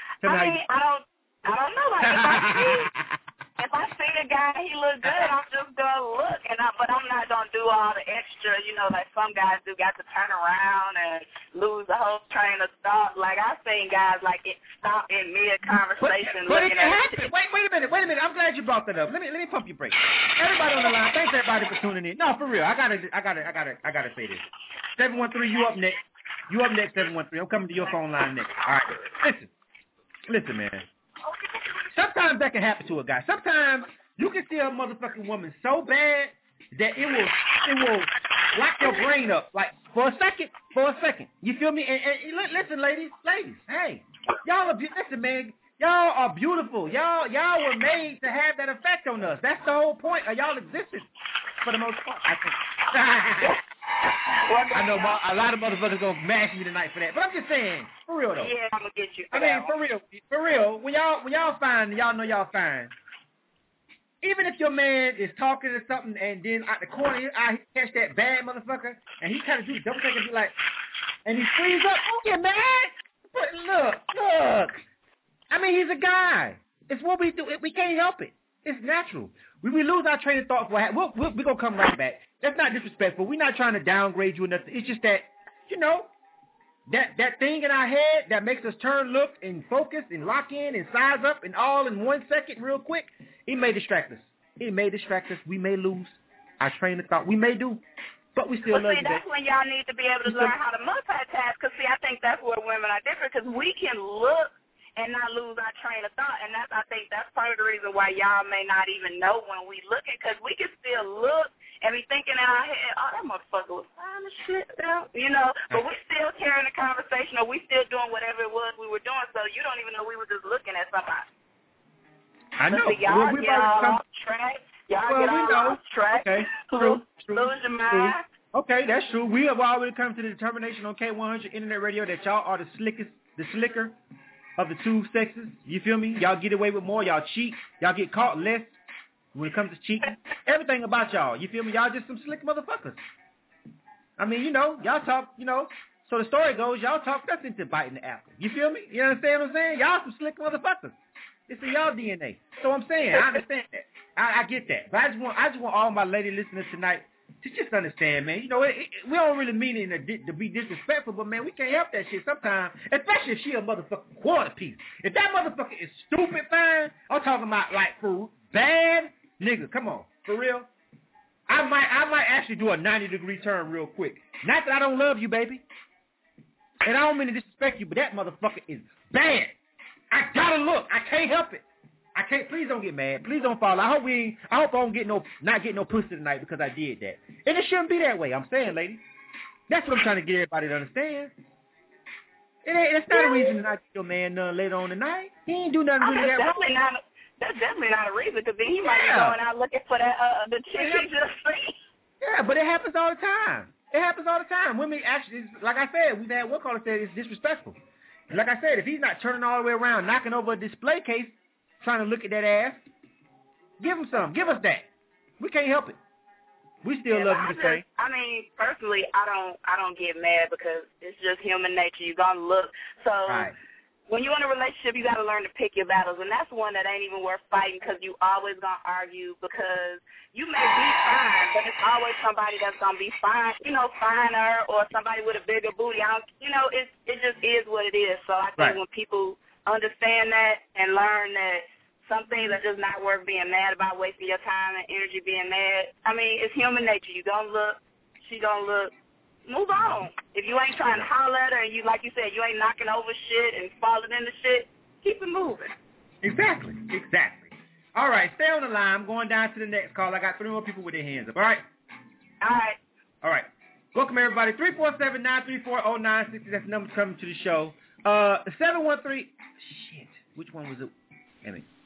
Speaker 8: I don't know. Like if I see a guy, he look good, I'm just gonna look, but I'm not gonna do all the extra, like some guys do, got to turn around and lose the whole train of thought. Like I've seen guys stop in mid conversation looking at
Speaker 5: it. Wait a minute. I'm glad you brought that up. Let me pump your brakes. Everybody on the line, thanks everybody for tuning in. No, for real, I gotta say this. 713, you up next. 713. I'm coming to your phone line next. All right, listen, man. Sometimes that can happen to a guy. Sometimes you can see a motherfucking woman so bad that it will lock your brain up, like for a second. You feel me? And listen, ladies, hey, y'all are listen, man. Y'all are beautiful. Y'all were made to have that effect on us. That's the whole point of y'all existence for the most part, I think. I know a lot of motherfuckers gonna mash me tonight for that, but I'm just saying, for real though.
Speaker 8: Yeah, I'm gonna get you.
Speaker 5: For real. When y'all fine, y'all know y'all fine. Even if your man is talking or something, and then out the corner, I catch that bad motherfucker, and he kind of do the double take and be like, and he freeze up. Don't get mad. But look. I mean, he's a guy. It's what we do. We can't help it. It's natural. We lose our train of thought for we're going to come right back. That's not disrespectful. We're not trying to downgrade you or nothing. It's just that, that thing in our head that makes us turn, look, and focus, and lock in, and size up, and all in 1 second real quick, it may distract us. We may lose our train of thought. We may do. But we still love you.
Speaker 8: That's when y'all need to be able to learn how to multitask. Because, I think that's where women are different. Because we can look and not lose our train of thought. And I think that's part of the reason why y'all may not even know when we looking, because we can still look and be thinking in our head, oh, that motherfucker was fine as shit out, but we still carrying the conversation, or we still doing whatever it was we were doing, so you don't even know we were just looking at somebody.
Speaker 5: I know.
Speaker 8: Y'all get all off track. Off track.
Speaker 5: Okay, true.
Speaker 8: Lose your mind.
Speaker 5: Okay, that's true. We have already come to the determination on K100 Internet Radio that y'all are the slicker of the two sexes. You feel me? Y'all get away with more. Y'all cheat. Y'all get caught less when it comes to cheating. Everything about y'all. You feel me? Y'all just some slick motherfuckers. I mean, y'all talk, so the story goes, y'all talk us into biting the apple. You feel me? You understand what I'm saying? Y'all some slick motherfuckers. It's in y'all DNA. So I'm saying, I understand that. I get that. But I just want all my lady listeners tonight to just understand, man. We don't really mean it to be disrespectful, but, man, we can't help that shit sometimes, especially if she a motherfucking quarter piece. If that motherfucker is stupid fine, I'm talking about, like, for bad, nigga, come on, for real. I might actually do a 90-degree turn real quick. Not that I don't love you, baby. And I don't mean to disrespect you, but that motherfucker is bad. I gotta look. I can't help it. I can't. Please don't get mad. Please don't fall. I hope I don't not get no pussy tonight because I did that. And it shouldn't be that way. I'm saying, lady. That's what I'm trying to get everybody to understand. That's not a reason to not get your man none later on tonight. He ain't do nothing really that wrong.
Speaker 8: That's definitely not a reason, because then he might be going out looking for that the chick he just seen.
Speaker 5: Yeah, but it happens all the time. Women actually, like I said, we've had one caller say it's disrespectful. And like I said, if he's not turning all the way around, knocking over a display case, trying to look at that ass, Give them some. Give us that. We can't help it. We still love you the same.
Speaker 8: I mean, personally, I don't get mad because it's just human nature. You're gonna look. So when you're in a relationship, you got to learn to pick your battles, and that's one that ain't even worth fighting because you always gonna argue because you may be fine, but it's always somebody that's gonna be fine, finer, or somebody with a bigger booty. It just is what it is. So I think when people understand that and learn that some things are just not worth being mad about, wasting your time and energy being mad. I mean, it's human nature. You don't look, she don't look. Move on. If you ain't trying to holler at her and you, like you said, you ain't knocking over shit and falling into shit, keep it moving.
Speaker 5: Exactly. All right, stay on the line. I'm going down to the next call. I got 3 more people with their hands up. All right? All right. Welcome, everybody. 347-934-0960. That's the number coming to the show. 713. Shit. Which one was it? Wait a minute.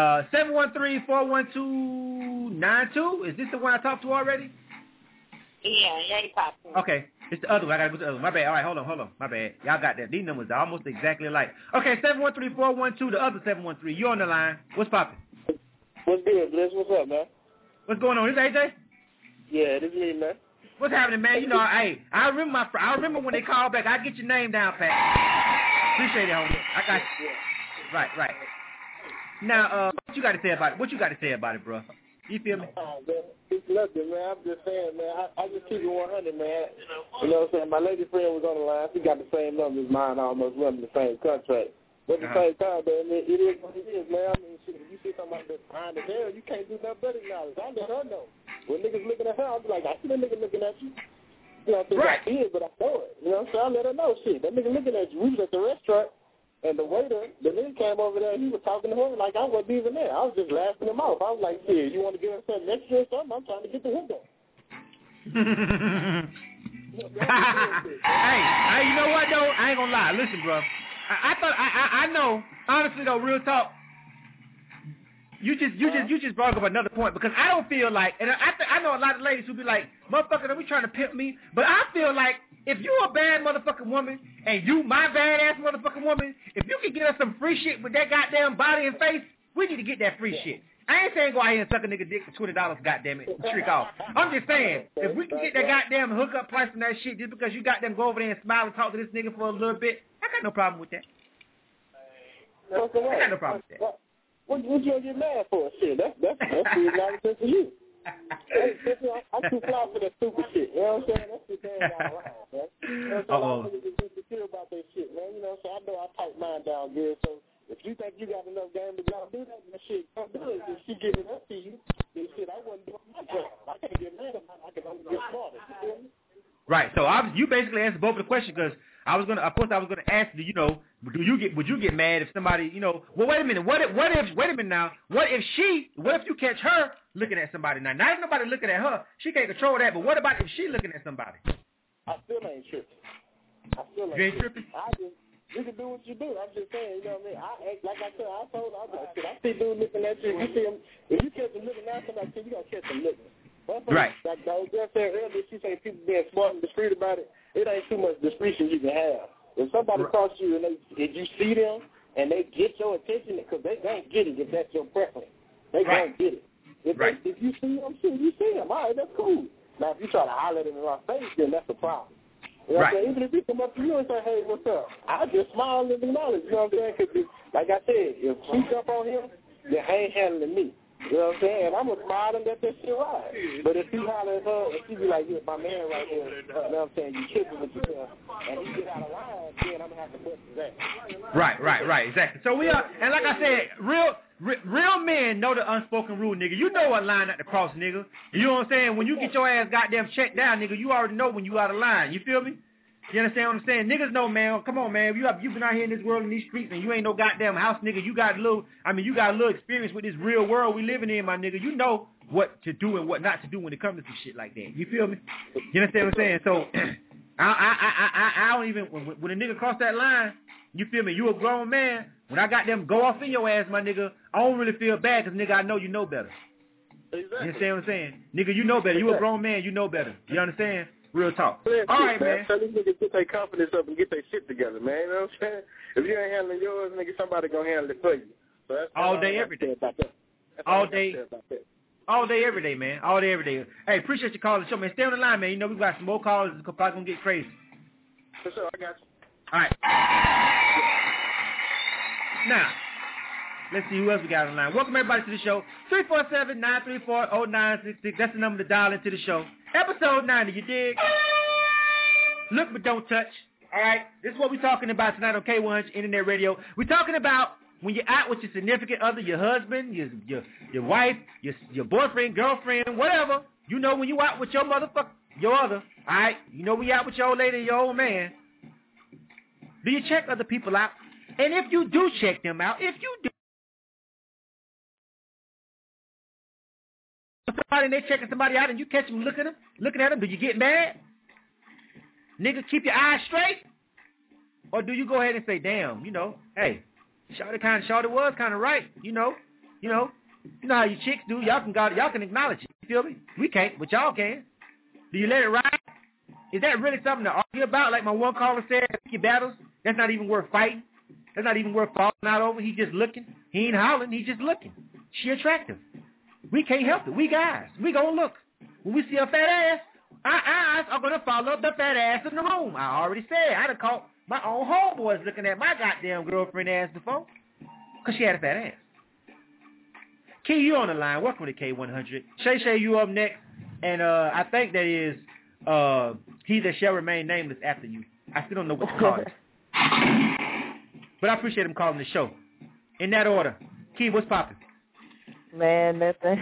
Speaker 5: 713-412-92. Is this the one I talked to already?
Speaker 7: Yeah, you talked to.
Speaker 5: Okay, it's the other one. I gotta go to the other one. My bad. All right, hold on. My bad. Y'all got that. These numbers are almost exactly alike. Okay, 713-412, the other 713. You on the line? What's poppin'?
Speaker 9: What's good, Bliss? What's up, man?
Speaker 5: What's going on? Is AJ?
Speaker 9: Yeah, this is me, man.
Speaker 5: What's happening, man? You know, hey, I remember when they called back. I get your name down, Pat. Appreciate it, homie. I got you. Right. Now, what you got to say about it? Bro? You feel me?
Speaker 9: It's nothing, man. I'm just saying, man. I just keep it 100, man. You know what I'm saying? My lady friend was on the line. She got the same number as mine, almost running the same contract. But at the same time, man, it is what it is, man. I mean, shit, if you see somebody that's behind the veil, you can't do nothing but acknowledge. I let her know. When niggas looking at her, I'll be like, I see that nigga looking at you. You know, I think I did, but I know it. You know what I'm saying? I let her know, shit. That nigga looking at you. We was at the restaurant. And the waiter, the nigga came over there, and he was talking to her like I wasn't even there. I was just laughing him off. I was like, "Yeah, you want to give him something extra or something? I'm trying to get the window."
Speaker 5: Hey, you know what though? I ain't gonna lie. Listen, bro. I know. Honestly though, real talk. You just brought up another point because I don't feel like, and I know a lot of ladies who be like, "Motherfucker, they be trying to pimp me," but I feel like if you a bad motherfucking woman and you my badass motherfucking woman, if you can get us some free shit with that goddamn body and face, we need to get that free shit. I ain't saying go out here and suck a nigga dick for $20, goddamn it, and trick off. I'm just saying, if we can get that goddamn hookup price from that shit just because you got them go over there and smile and talk to this nigga for a little bit, I got no problem with that. I got no problem with that.
Speaker 9: What you gonna get mad for? Shit, that's the acknowledgement for you. I'm too fly for that stupid shit. You know what I'm saying? That's the thing about life, man. You know what I'm saying? I'm just insecure about that shit, man. You know what I'm saying? I know I pipe mine down good, so if you think you got enough game to go do that, then shit, don't do it. If she giving it up to you, then shit, I wasn't doing my job. I can't get mad at her. I can only get smarter. You feel me?
Speaker 5: Right. So you basically answered both of the questions because I was gonna ask you. You know, would you get mad if somebody, you know? Well, wait a minute. What if you catch her looking at somebody now? Not if nobody looking at her. She can't control that. But what about if she looking at somebody?
Speaker 9: I still ain't tripping.
Speaker 5: You ain't tripping?
Speaker 9: You can do what you do. I'm just saying, you know what I mean? I act like I said. I told her, I was like, shit, I see dudes looking at you. You see him. If you catch him looking at somebody, you gonna catch him looking.
Speaker 5: Right.
Speaker 9: Like the old girl said earlier, she said people being smart and discreet about it. It ain't too much discretion you can have. If somebody cross you and if you see them and they get your attention, because they don't get it if that's your preference. They don't get it. If you see them, shit, you see them. All right, that's cool. Now, if you try to holler at them in my face, then that's a problem. You know what I'm saying? Even if he come up to you and say, hey, what's up? I just smile and acknowledge. You know what I'm saying? Because, like I said, if she jump on him, then he ain't handling me. You know what I'm saying? And I'm going to smile and let that shit ride. But if he holler at her, if she be like, yeah, my man right here, you know what I'm saying, you tripping with yourself, and he get out of line, then I'm going to have to bust his ass.
Speaker 5: Right, exactly. So we are, and like I said, real men know the unspoken rule, nigga. You know what line not to cross, nigga. You know what I'm saying? When you get your ass goddamn checked down, nigga, you already know when you out of line. You feel me? You understand what I'm saying? Niggas know, man. Come on, man. You've been out here in this world, in these streets, and you ain't no goddamn house, nigga. You got a little experience with this real world we living in, my nigga. You know what to do and what not to do when it comes to some shit like that. You feel me? You understand what I'm saying? So, I don't even, when a nigga cross that line, you feel me? You a grown man. When I got them go off in your ass, my nigga, I don't really feel bad because, nigga, I know you know better.
Speaker 9: Exactly.
Speaker 5: You understand what I'm saying? Nigga, you know better. You a grown man. You know better. You understand? Real talk. All right, man.
Speaker 9: Tell these niggas get their confidence up and get their shit together, man. You know what I'm saying? If you ain't handling yours, nigga, somebody gonna handle it for you. So that's
Speaker 5: all day, every day. All day. All day, every day, man. All day, every day. Hey, appreciate you calling the show, man. Stay on the line, man. You know we got some more callers. It's probably going to get crazy.
Speaker 9: For sure, I got you.
Speaker 5: All right. Now, let's see who else we got on the line. Welcome, everybody, to the show. 347-934-0966. That's the number to dial into the show. Episode 90, you dig? Look but don't touch. All right? This is what we're talking about tonight on K100 Internet Radio. We're talking about when you're out with your significant other, your husband, your wife, your boyfriend, girlfriend, whatever. You know when you out with your motherfucker, your other, all right? You know when you out with your old lady, your old man. Do you check other people out? And if you do check them out, if you do somebody and they checking somebody out and you catch them looking at them, do you get mad? Nigga, keep your eyes straight? Or do you go ahead and say, damn, you know, hey, Shawty was kind of right, you know how you chicks do. Y'all can acknowledge it. You feel me? We can't, but y'all can. Do you let it ride? Is that really something to argue about? Like my one caller said, your battles, that's not even worth fighting. That's not even worth falling out over. He just looking. He ain't hollering. He just looking. She attractive. We can't help it. We guys. We gonna look. When we see a fat ass, our eyes are gonna follow the fat ass in the room. I already said. I done caught my own homeboys looking at my goddamn girlfriend ass before. Because she had a fat ass. Key, you on the line. Welcome to K100. Shay, you up next. And I think that is he that shall remain nameless after you. I still don't know what to call it. But I appreciate him calling the show. In that order. Key, what's popping?
Speaker 10: Man, nothing.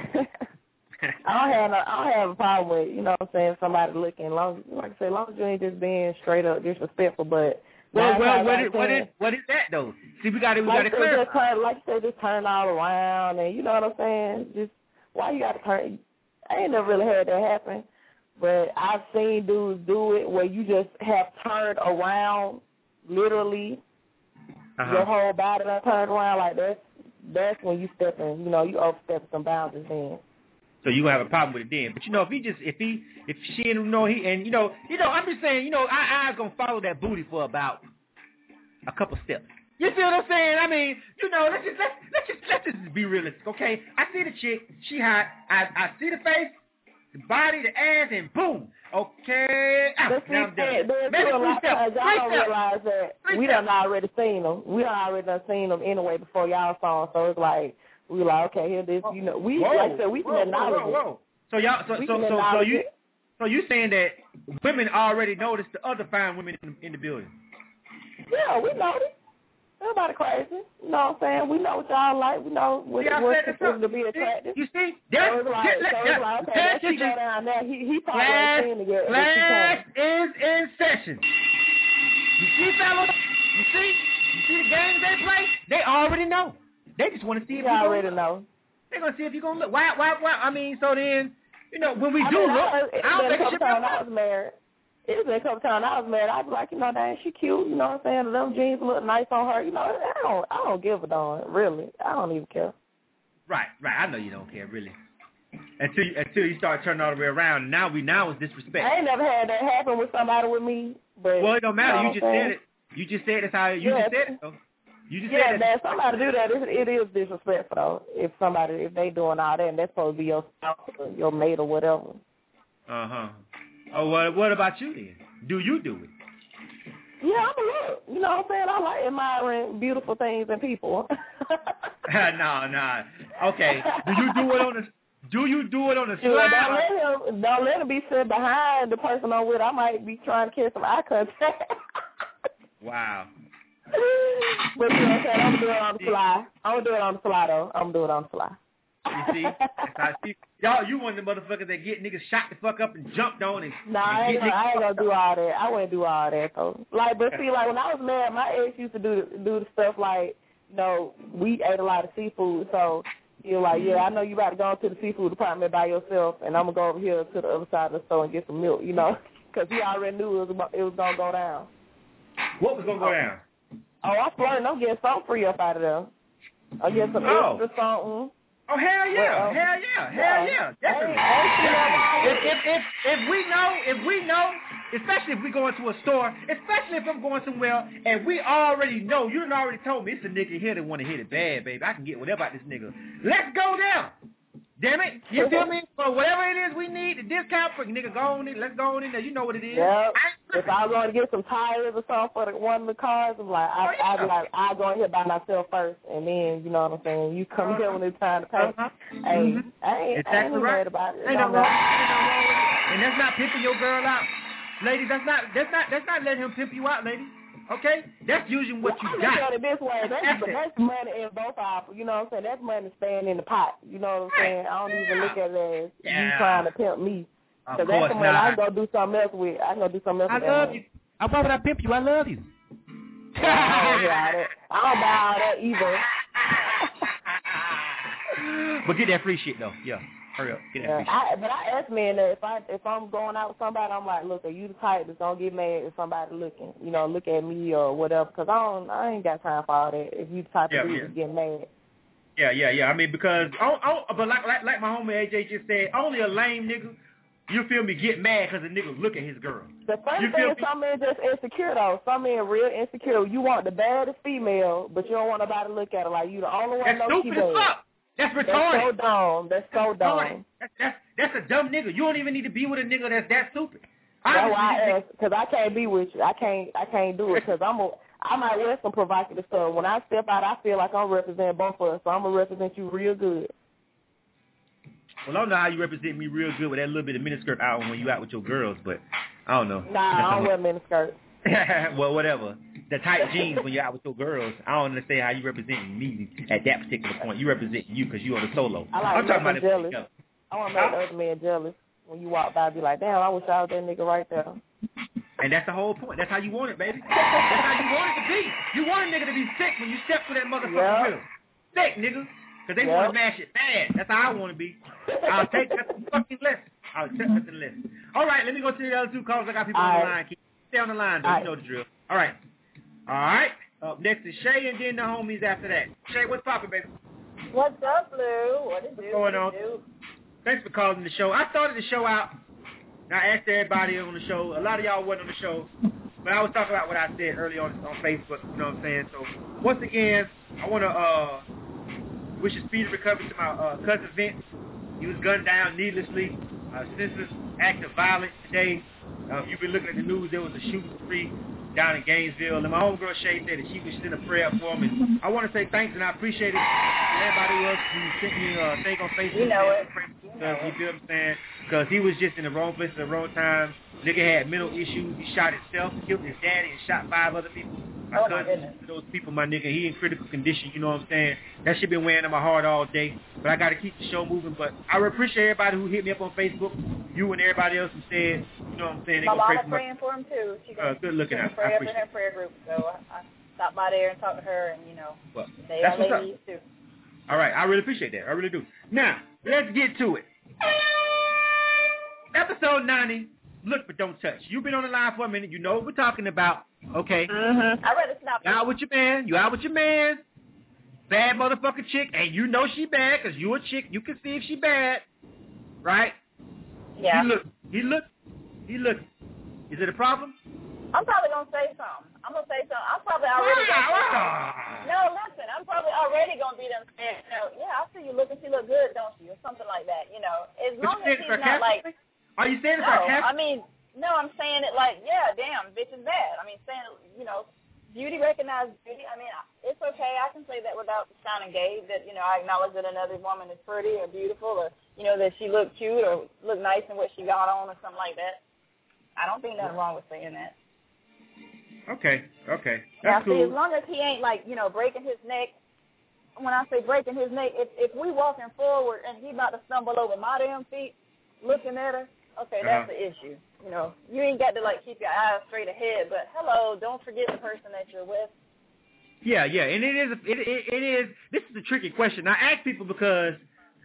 Speaker 10: I don't have a problem with, you know what I'm saying, somebody looking, long as you ain't just being straight up disrespectful, but
Speaker 5: what is that though? See, we got to clarify.
Speaker 10: Like you said, just turn all around, and you know what I'm saying? Just why you got to turn? I ain't never really had that happen, but I've seen dudes do it where you just have turned around, literally, your whole body done turned around like that. That's when you step in, you know, you overstep some boundaries then.
Speaker 5: So you have a problem with it then. But you know, if she didn't know I'm just saying, you know, our eyes gonna follow that booty for about a couple steps. You see what I'm saying? I mean, you know, let's just be realistic, okay? I see the chick, she hot, I see the face, the body, the ass, and boom. Okay. Now I'm done. Maybe
Speaker 10: y'all don't realize that we done already seen them. We done already seen them anyway before y'all saw them. So it's like, we were like, okay, here this, you know, we like I said, we can acknowledge it.
Speaker 5: So you saying that women already noticed the other fine women in the building?
Speaker 10: Yeah, we noticed. Nobody crazy. You know what I'm saying? We know what y'all like. We know what's supposed to be attractive.
Speaker 5: You see?
Speaker 10: So it's like, okay, she go down there. He probably ain't seen it yet.
Speaker 5: Class is in session. You see, fellas? You see the games they play? They already know. They just want to see if you
Speaker 10: already know.
Speaker 5: They're going to see if you're going to look. Why? I mean, so then, you know, when we look, I don't think it should be
Speaker 10: I was married. It was been a couple times I was married. I was like, you know, dang, she cute. You know what I'm saying? Them jeans look nice on her. You know, I don't give a darn, really. I don't even care.
Speaker 5: Right. I know you don't care, really. Until you start turning all the way around. Now it's disrespect.
Speaker 10: I ain't never had that happen with somebody with me. But
Speaker 5: well, it don't matter. You just said it. You just said it's how you just said it, though. You just said
Speaker 10: man, somebody do that. It is disrespectful, though. If they doing all that, and that's supposed to be your spouse or your mate or whatever.
Speaker 5: Oh, what about you then? Do you do it?
Speaker 10: Yeah, I'm a look. You know what I'm saying? I like admiring beautiful things in people.
Speaker 5: No. Okay. Do you do it on the slide?
Speaker 10: Don't let him be sitting behind the person I'm with. I might be trying to catch some eye contact.
Speaker 5: Wow.
Speaker 10: But you know what I'm saying? I'm going to do it on the fly. I'm going to do it on the fly, though. I'm going to do it on the fly.
Speaker 5: You see? I see. Y'all, you one of the motherfuckers that get niggas shot the fuck up and jumped on and...
Speaker 10: Nah, I ain't gonna do all that. I wouldn't do all that, though. Like, but see, like, when I was married, my ex used to do the stuff like, you know, we ate a lot of seafood, so you're like, yeah, I know you about to go into the seafood department by yourself, and I'm gonna go over here to the other side of the store and get some milk, you know, because he already knew it was gonna go down.
Speaker 5: What was gonna go down?
Speaker 10: Oh, I'm flirting. I'm getting something free up out of there. I'll get some extra something.
Speaker 5: Oh, hell yeah. Definitely. If especially if we go into a store, especially if I'm going somewhere and we already know, you done already told me it's a nigga here that want to hit it bad, baby. I can get whatever out this nigga. Let's go down. Damn it. You feel me? For whatever it is we need, the discount for nigga, go on in. Let's go on in there. You know what it is.
Speaker 10: Yep. If I was going to get some tires or something for one of the cars, I'm like, I'll go in here by myself first, and then, you know what I'm saying, you come here when it's time to pay. Hey, I ain't worried about it.
Speaker 5: Ain't no wrong. And that's not pimping your girl out. Ladies, that's not letting him pimp you out, ladies. Okay? That's using what you got.
Speaker 10: I look at it this way. That's money in both our, you know what I'm saying? That's money staying in the pot. You know what I'm saying? I don't even look at it as you trying to pimp me. Because that's the money I can go do something else with. I love you. Why would I pimp you? I love you. I don't buy all that either.
Speaker 5: But get that free shit, though. Yeah. Hurry up. Get that free shit.
Speaker 10: But I ask men that if I'm going out with somebody, I'm like, look, are you the type that's going to get mad if somebody looking, you know, look at me or whatever? Because I ain't got time for all that if you the type of dude to get mad.
Speaker 5: Yeah. I mean, because, but like my homie AJ just said, only a lame nigga, you feel me, get mad because a nigga look at his girl.
Speaker 10: The first thing is some men just insecure, though. Some men real insecure. You want the baddest female, but you don't want nobody to look at her like you the only one know she bad.
Speaker 5: That's retarded.
Speaker 10: That's so dumb.
Speaker 5: That's a dumb nigga. You don't even need to be with a nigga that's that stupid.
Speaker 10: That's why I asked, because I can't be with you. I can't do it because I might wear some provocative stuff. When I step out, I feel like I'm representing both of us, so I'm going to represent you real good.
Speaker 5: Well, I don't know how you represent me real good with that little bit of miniskirt out when you out with your girls, but I don't know.
Speaker 10: Nah, I don't wear miniskirts.
Speaker 5: Well, whatever. The tight jeans when you're out with your girls, I don't understand how you represent me at that particular point. You represent you because you on the solo.
Speaker 10: I'm talking about jealous. I want to make the other man jealous. When you walk by, be like, damn, I wish I was that nigga right there.
Speaker 5: And that's the whole point. That's how you want it, baby. That's how you want it to be. You want a nigga to be sick when you step through that motherfucking wheel. Sick, nigga. Because they want to mash it bad. That's how I want to be. I'll take nothing fucking less. I'll accept nothing less. All right, let me go to the other two calls. I got people on the line. Stay on the line, though. You know the drill. All right. Up next is Shay, and then the homies after that. Shay, what's poppin', baby?
Speaker 11: What's up, Lou? What is
Speaker 5: going on? Thanks for calling the show. I started the show out. I asked everybody on the show. A lot of y'all wasn't on the show. But I was talking about what I said earlier on Facebook. You know what I'm saying? So, once again, I want to wish a speedy recovery to my cousin Vince. He was gunned down needlessly. Senseless act of violence today. If you've been looking at the news, there was a shooting spree down in Gainesville. And my homegirl Shay said that she would send a prayer for him. And I want to say thanks, and I appreciate it. Everybody else who sent me a thing on Facebook.
Speaker 11: You know it.
Speaker 5: You feel what I'm saying? Because he was just in the wrong place at the wrong time. Nigga had mental issues. He shot himself, killed his daddy, and shot 5 other people. My cousin, those people, my nigga, he in critical condition, you know what I'm saying? That shit been weighing on my heart all day. But I got to keep the show moving. But I appreciate everybody who hit me up on Facebook, you and everybody else who said, you know what I'm saying? They
Speaker 11: my
Speaker 5: mama
Speaker 11: praying for him, too. She
Speaker 5: good looking out.
Speaker 11: Pray up in her prayer group. So I stopped by there and talked to her, and, you know, they
Speaker 5: that's
Speaker 11: are ladies, too.
Speaker 5: All right, I really appreciate that. I really do. Now, let's get to it. Episode 90, Look But Don't Touch. You've been on the line for a minute. You know what we're talking about. Okay.
Speaker 11: Mm-hmm. I read it.
Speaker 5: You out with your man. You out with your man. Bad motherfucking chick. And you know she bad because you a chick. You can see if she bad. Right?
Speaker 11: Yeah.
Speaker 5: He look. Is it a problem?
Speaker 11: I'm probably going to say something. I'm probably already going to say something. No, listen. I'm probably already going to be done saying, I see you looking. She look good, don't you? Or something like that, you know. As long as she's not like...
Speaker 5: Are you saying it sarcastic?
Speaker 11: I mean, no, I'm saying it like, yeah, damn, bitch is bad. I mean, saying, you know, beauty recognizes beauty. I mean, it's okay. I can say that without sounding gay, that, you know, I acknowledge that another woman is pretty or beautiful or, you know, that she looked cute or looked nice in what she got on or something like that. I don't think nothing wrong with saying that.
Speaker 5: Okay.
Speaker 11: Now,
Speaker 5: That's cool.
Speaker 11: See, as long as he ain't, like, you know, breaking his neck, when I say breaking his neck, if we walking forward and he about to stumble over my damn feet looking at her, okay, that's the issue. You know, you ain't got to, like, keep your eyes straight ahead, but hello, don't forget the person that you're with.
Speaker 5: Yeah, and it is, this is a tricky question. I ask people because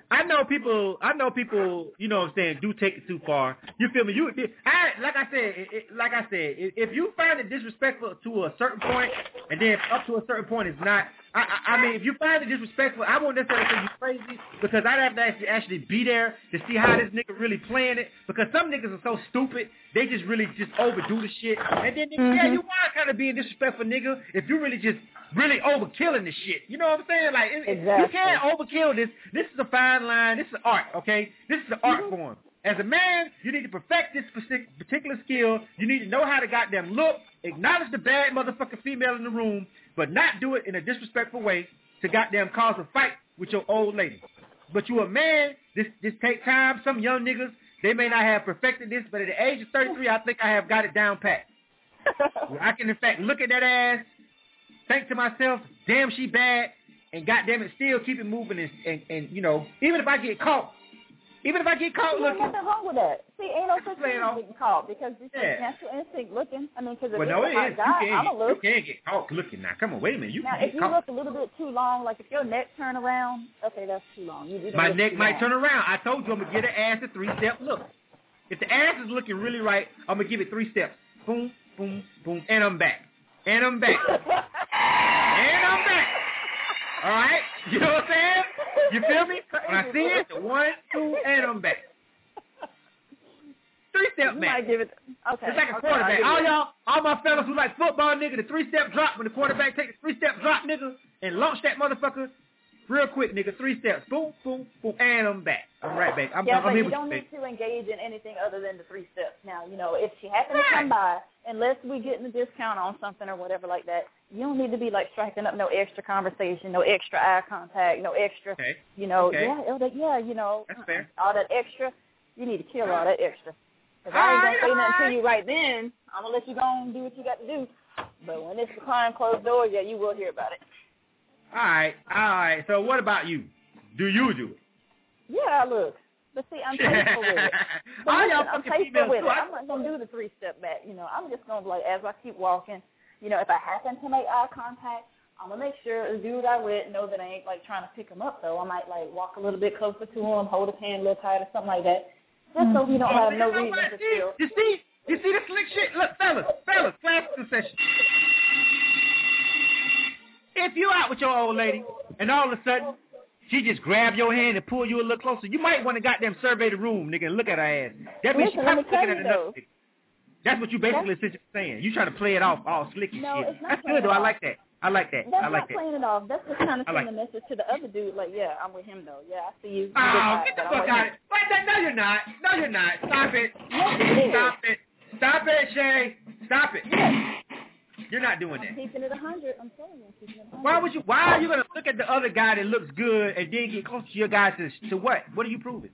Speaker 5: I know people, you know what I'm saying, do take it too far. You feel me? Like I said, if you find it disrespectful to a certain point, and then up to a certain point it's not, I mean, if you find it disrespectful, I won't necessarily say you crazy, because I'd have to actually be there to see how this nigga really playing it, because some niggas are so stupid, they just really just overdo the shit, and then, yeah, you are kind of being disrespectful, nigga, if you really just really overkilling the shit. You know what I'm saying? Like,
Speaker 10: exactly.
Speaker 5: You can't overkill this. This is a fine line. This is art, okay? This is an art form. As a man, you need to perfect this particular skill. You need to know how to goddamn look, acknowledge the bad motherfucking female in the room, but not do it in a disrespectful way to goddamn cause a fight with your old lady. But you a man, this take time. Some young niggas, they may not have perfected this, but at the age of 33, I think I have got it down pat. I can, in fact, look at that ass, think to myself, damn, she bad, and goddamn it, still keep it moving, and you know, even if I get caught looking.
Speaker 11: There's nothing wrong with that. See, ain't no such thing as getting caught, because it's natural instinct looking. I mean, because if you're a hot guy, I'm going to look.
Speaker 5: You can't get caught looking now. Come on, wait a minute.
Speaker 11: If you look a little bit too long, like if your neck turn around, okay, that's too long.
Speaker 5: My neck might turn around. I told you I'm going to give the ass a 3-step look. If the ass is looking really right, I'm going to give it 3 steps. Boom, boom, boom, and I'm back. And I'm back. And I'm back. All right? You know what I'm saying? You feel me? When I see it, 1, 2, and I'm back. 3-step back.
Speaker 11: Give it, okay.
Speaker 5: It's like a quarterback. All my fellas who like football, nigga, the 3-step drop, when the quarterback takes the 3-step drop, nigga, and launch that motherfucker real quick, nigga, 3 steps. Boom, boom, boom, and I'm back. I'm right back. I'm
Speaker 11: but
Speaker 5: here
Speaker 11: you don't need to engage in anything other than the 3 steps. Now, you know, if she happens to come by, unless we getting a discount on something or whatever like that, you don't need to be, like, striking up no extra conversation, no extra eye contact, no extra, you know, you know,
Speaker 5: that's fair.
Speaker 11: All that extra, you need to kill all that extra. Because I ain't going to say nothing to you right then. I'm going to let you go and do what you got to do. But when it's behind closed doors, yeah, you will hear about it.
Speaker 5: All right. So what about you? Do you do it?
Speaker 11: Yeah, look. But see, I'm tasteful with it. I'm tasteful with it. I'm not going to do the 3-step back. You know, I'm just going to, like, as I keep walking, you know, if I happen to make eye contact, I'm going to make sure the dude I with know that I ain't, like, trying to pick him up, though. I might, like, walk a little bit closer to him, hold his hand a little tight or something like that, just so he don't have no reason to feel.
Speaker 5: You see the slick shit? Look, fellas, class session. If you out with your old lady, and all of a sudden, she just grab your hand and pull you a little closer, you might want to goddamn survey the room, nigga, and look at her ass. That means she's probably looking at another nigga. That's what you basically saying. You trying to play it off all slicky shit. That's good, though. I like that.
Speaker 11: That's not playing it off. That's just kind of sending a message to the other dude, like, yeah, I'm with him, though. Yeah, I see you.
Speaker 5: Oh, get the fuck out of it. No, you're not. Stop it. Stop it, Shay. Stop it.
Speaker 11: Yeah.
Speaker 5: You're not doing that.
Speaker 11: I'm keeping it 100. I'm telling you, I'm keeping it 100.
Speaker 5: Why are you going to look at the other guy that looks good and then get close to your guy to what? What are you proving?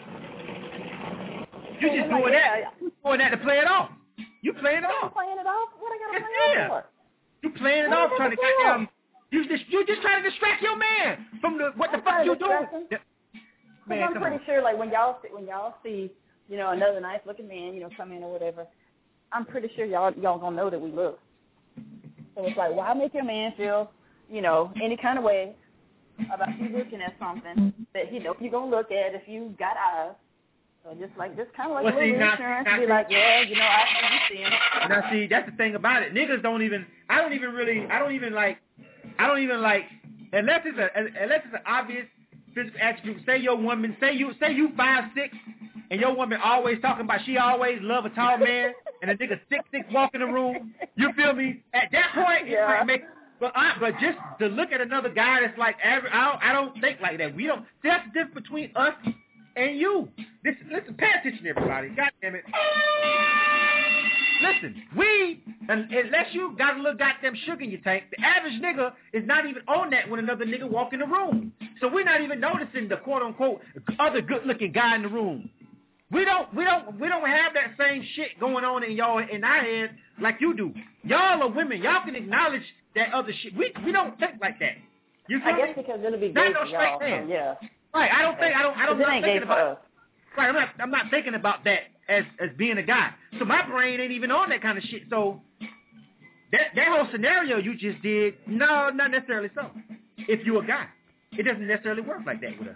Speaker 5: You just doing that. You're doing that to play it off. You playing it off.
Speaker 11: I'm playing it off? What I got to play it for?
Speaker 5: You playing it off, trying to goddamn. You just trying to distract your man from what the fuck you doing.
Speaker 11: Man, I'm pretty sure, like when y'all see, you know, another nice looking man, you know, come in or whatever, I'm pretty sure y'all gonna know that we look. So it's like, why make your man feel, you know, any kind of way about you looking at something that, you know, you're gonna look at if you got eyes. So just kind of like a little insurance, be like, yeah, you know, I see you seeing it.
Speaker 5: Now see, that's the thing about it. Niggas don't even like, unless it's an obvious physical attribute. Say your woman, say you 5'6", and your woman always talking about she always love a tall man, and a nigga 6'6" walk in the room. You feel me? At that point, it might make. But just to look at another guy that's like average, I don't think like that. We don't. That's the difference between us and you. Listen, pay attention, everybody. God damn it. Listen, unless you got a little goddamn sugar in your tank, the average nigga is not even on that when another nigga walk in the room. So we're not even noticing the quote unquote other good looking guy in the room. We don't have that same shit going on in our head like you do. Y'all are women. Y'all can acknowledge that other shit. We don't think like that. You feel
Speaker 11: I guess
Speaker 5: me?
Speaker 11: because it'll be gay for y'all. So yeah.
Speaker 5: Right. I'm not thinking about. Right. I'm not thinking about that as being a guy. So my brain ain't even on that kind of shit. So that whole scenario you just did, no, not necessarily so. If you're a guy, it doesn't necessarily work like that with us.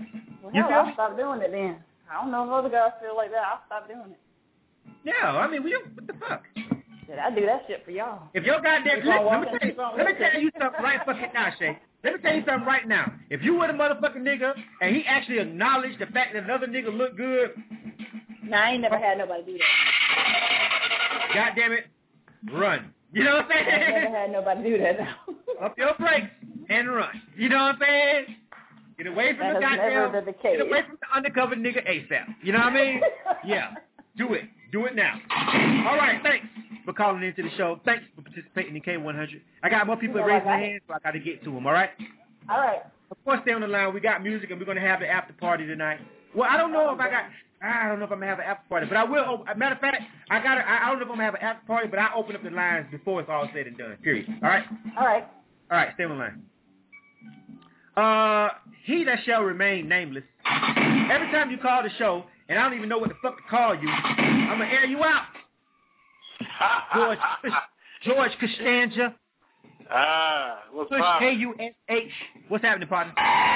Speaker 11: Well,
Speaker 5: You
Speaker 11: hell,
Speaker 5: feel
Speaker 11: I'll
Speaker 5: me?
Speaker 11: stop doing it then. I don't know if other guys feel like that. I'll stop doing it.
Speaker 5: Yeah, I mean, what the fuck?
Speaker 11: Shit, I do that shit for y'all.
Speaker 5: If your goddamn,
Speaker 11: Keep on
Speaker 5: let
Speaker 11: walking,
Speaker 5: me
Speaker 11: keep on
Speaker 5: tell
Speaker 11: walking.
Speaker 5: you something right fucking now, Shay. Let me tell you something right now. If you were the motherfucking nigga and he actually acknowledged the fact that another nigga looked good,
Speaker 11: nah, I ain't never had nobody do that.
Speaker 5: God damn it, run. You know what I'm saying?
Speaker 11: I never had nobody do that now.
Speaker 5: Up your brakes and run. You know what I'm saying? Get away from
Speaker 11: That
Speaker 5: the
Speaker 11: has
Speaker 5: goddamn,
Speaker 11: never been the case.
Speaker 5: get away from the undercover nigga ASAP. You know what I mean? Yeah. Do it. Do it now. All right, thanks for calling into the show. Thanks for participating in K100. I got more people raising their hands, so I got to get to them, all right?
Speaker 11: All right.
Speaker 5: Of course, stay on the line. We got music, and we're going to have the after party tonight. Well, I don't know if I don't know if I'm going to have an after party, but I will. Matter of fact, I don't know if I'm going to have an after party, but I'll open up the lines before it's all said and done, period. All right?
Speaker 11: All right.
Speaker 5: All right, stay on the line. He that shall remain nameless. Every time you call the show, and I don't even know what the fuck to call you, I'm going to air you out. George Costanza.
Speaker 12: What's
Speaker 5: Push
Speaker 12: up?
Speaker 5: K-U-S-H. What's happening, partner?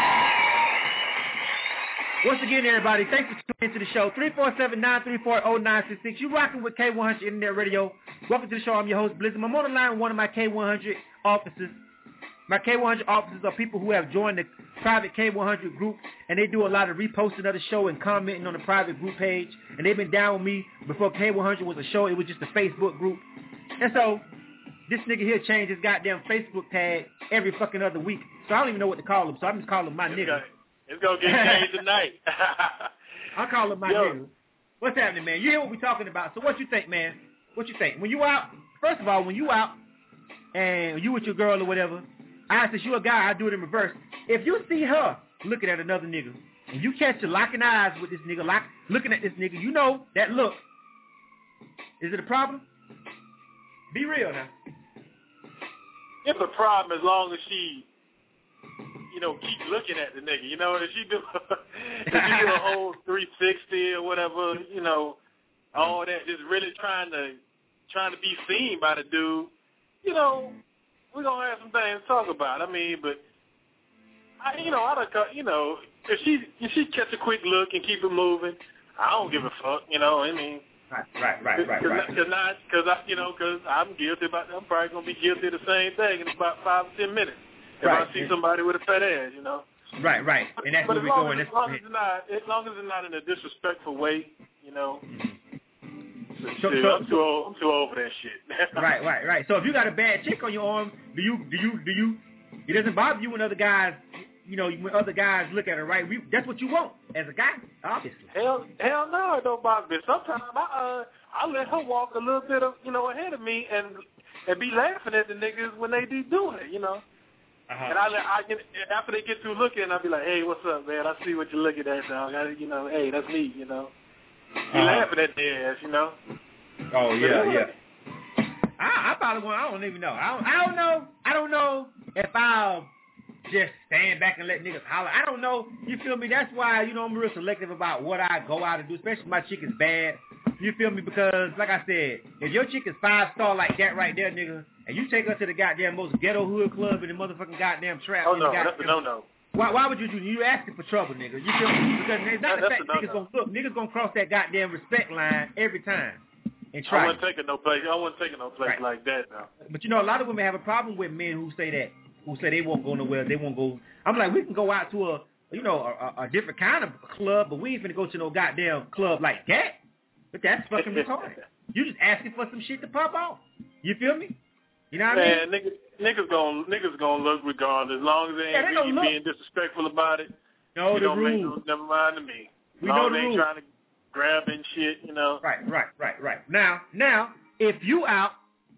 Speaker 5: Once again, everybody, thanks for tuning into the show. 347-934-0966. You rocking with K100 Internet Radio. Welcome to the show. I'm your host, Blizzard. I'm on the line with one of my K100 officers. My K100 officers are people who have joined the private K100 group, and they do a lot of reposting of the show and commenting on the private group page. And they've been down with me before K100 was a show. It was just a Facebook group. And so this nigga here changed his goddamn Facebook tag every fucking other week. So I don't even know what to call him. So I'm just calling him my nigga.
Speaker 12: It's going to get changed tonight.
Speaker 5: I'll call him my nigga. What's happening, man? You hear what we're talking about. So what you think, man? What you think? When you out, first of all, when you out and you with your girl or whatever, since you a guy, I do it in reverse. If you see her looking at another nigga and you catch her locking eyes with this nigga, looking at this nigga, you know that look. Is it a problem? Be real now.
Speaker 12: It's a problem as long as she, keep looking at the nigga. If she do a whole 360 or whatever, all that, just really trying to be seen by the dude, we're going to have some things to talk about. I mean, but, if she catch a quick look and keep it moving, I don't give a fuck, I mean.
Speaker 5: Right.
Speaker 12: Because I'm guilty about that. I'm probably going to be guilty of the same thing in about 5 or 10 minutes if I see somebody with a fat ass,
Speaker 5: Right. And that's where we're going.
Speaker 12: As long as it's not in a disrespectful way, So, I'm too old for that shit.
Speaker 5: Right. So if you got a bad chick on your arm, do you? It doesn't bother you when other guys, when other guys look at her, right? That's what you want as a guy, obviously.
Speaker 12: Hell no, it don't bother me. Sometimes I let her walk a little bit of, ahead of me and be laughing at the niggas when they be doing it, And I get after they get through looking, I'll be like, hey, what's up, man? I see what you're looking at, dog. Hey, that's me, Be laughing at their ass,
Speaker 5: Oh yeah. I probably won't. I don't even know. I don't know if I'll just stand back and let niggas holler. I don't know. You feel me? That's why, I'm real selective about what I go out and do, especially if my chick is bad. You feel me? Because, like I said, if your chick is 5-star like that right there, nigga, and you take her to the goddamn most ghetto hood club in the motherfucking goddamn trap.
Speaker 12: Oh, no, that's a no-no.
Speaker 5: Why would you do? You asking for trouble, nigga. You feel me? Because it's not the fact niggas gonna look. Niggas gonna cross that goddamn respect line every time and try.
Speaker 12: I wouldn't take it no place like that now.
Speaker 5: But a lot of women have a problem with men who say that, who say they won't go nowhere, they won't go. I'm like, we can go out to a different kind of club, but we ain't finna go to no goddamn club like that. But that's fucking retarded. You just asking for some shit to pop off. You feel me? You know what I mean?
Speaker 12: Niggas gonna look regardless, as long as they ain't really being disrespectful about it.
Speaker 5: No,
Speaker 12: it don't make never mind to me. As long as they ain't trying to grab and shit,
Speaker 5: Right. Now, if you out,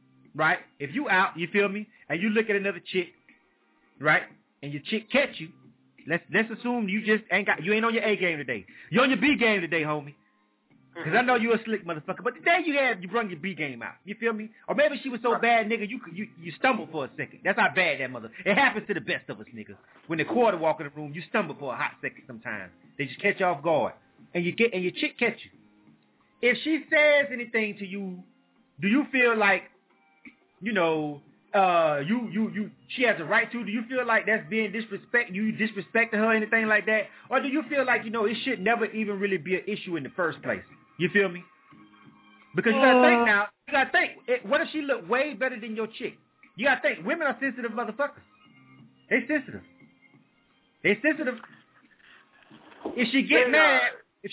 Speaker 5: you feel me, and you look at another chick, right, and your chick catch you, let's assume you just ain't on your A game today. You're on your B game today, homie. Because I know you're a slick motherfucker, but today you brought your B game out. You feel me? Or maybe she was so bad, nigga, you stumbled for a second. That's how bad that mother. It happens to the best of us, nigga. When the quarter walk in the room, you stumble for a hot second sometimes. They just catch you off guard, and your chick catch you. If she says anything to you, do you feel like, she has a right to? Do you feel like that's being disrespect? You disrespecting her, anything like that? Or do you feel like, it should never even really be an issue in the first place? You feel me? Because you gotta think now. You gotta think. What if she look way better than your chick? You gotta think. Women are sensitive motherfuckers. They sensitive. If she get mad,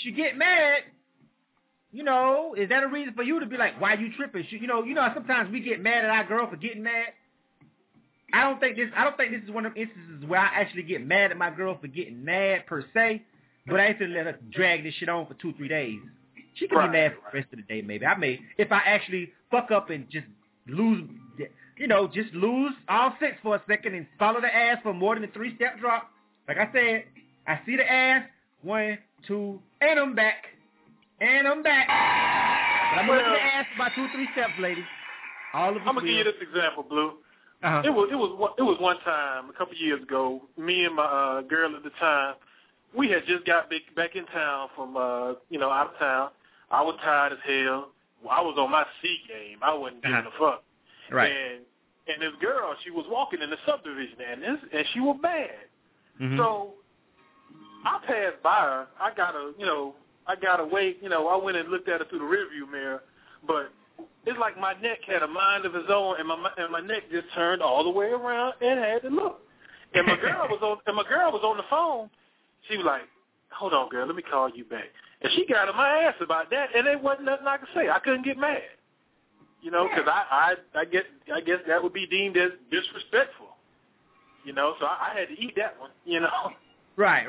Speaker 5: is that a reason for you to be like, why you tripping? Sometimes we get mad at our girl for getting mad. I don't think this is one of the instances where I actually get mad at my girl for getting mad per se, but I ain't gonna let her drag this shit on for 2-3 days. She can be mad for the rest of the day, maybe. I may, if I actually fuck up and just lose, just lose all sense for a second and follow the ass for more than a 3-step drop. Like I said, I see the ass, 1, 2, and I'm back. But I'm going to look at the ass about 2-3 steps, ladies. I'm going to
Speaker 12: give you this example, Blue. Uh-huh. It was one time, a couple years ago, me and my girl at the time, we had just got back in town from, out of town. I was tired as hell. I was on my C game. I wasn't giving a fuck.
Speaker 5: Right.
Speaker 12: And this girl, she was walking in the subdivision, and she was bad. Mm-hmm. So I passed by her. I got away. I went and looked at her through the rearview mirror, but it's like my neck had a mind of its own, and my neck just turned all the way around and had to look. And my girl was on the phone. She was like, "Hold on, girl, let me call you back." And she got on my ass about that, and there wasn't nothing I could say. I couldn't get mad, because I guess that would be deemed as disrespectful. So I had to eat that one.
Speaker 5: Right.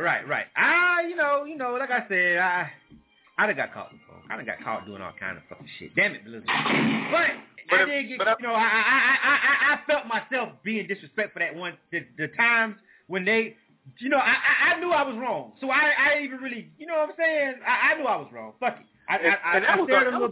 Speaker 5: Like I said, I done got caught before. I done got caught doing all kind of fucking shit. Damn it, Elizabeth. But I did get, I felt myself being disrespectful that one, the times when they, I knew I was wrong. So I even really, you know what I'm saying? I knew I was wrong. Fuck it. That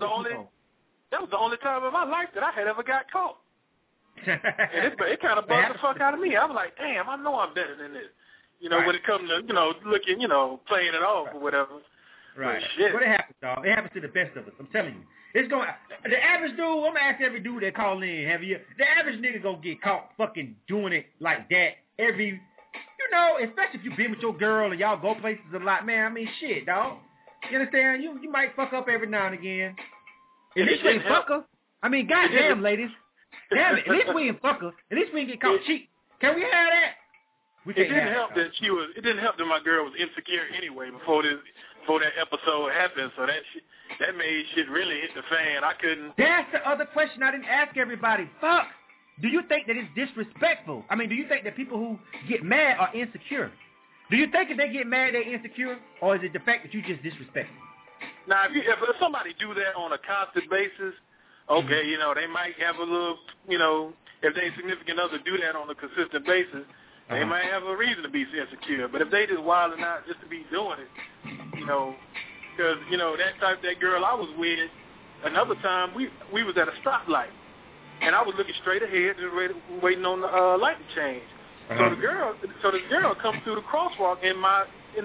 Speaker 12: was the only time in my life that I had ever got caught. And it kind of bugged the fuck out of me. I was like, damn, I know I'm better than this. When it comes to, looking, playing it off or whatever.
Speaker 5: Right.
Speaker 12: Shit.
Speaker 5: What happens, dog? It happens to the best of us. I'm telling you. It's going. The average dude, I'm going to ask every dude that call in, the average nigga going to get caught fucking doing it like that every, especially if you been with your girl and y'all go places a lot. Man, I mean, shit, dog. You understand? You might fuck up every now and again. At least we ain't fuck her. I mean, goddamn, ladies. Damn it. At least we ain't fuck her. At least we ain't get caught cheating. Can we have that?
Speaker 12: It didn't help that my girl was insecure anyway before that episode happened, so that made shit really hit the fan. I couldn't.
Speaker 5: That's the other question I didn't ask everybody. Fuck. Do you think that it's disrespectful? I mean, do you think that people who get mad are insecure? Do you think if they get mad they're insecure, or is it the fact that you just disrespect them?
Speaker 12: Now, if somebody do that on a constant basis, okay, they might have a little, if their significant other do that on a consistent basis, they might have a reason to be insecure. But if they just wilding out just to be doing it, because, that girl I was with, another time we was at a stoplight, and I was looking straight ahead, just waiting on the light to change. So the girl comes through the crosswalk in my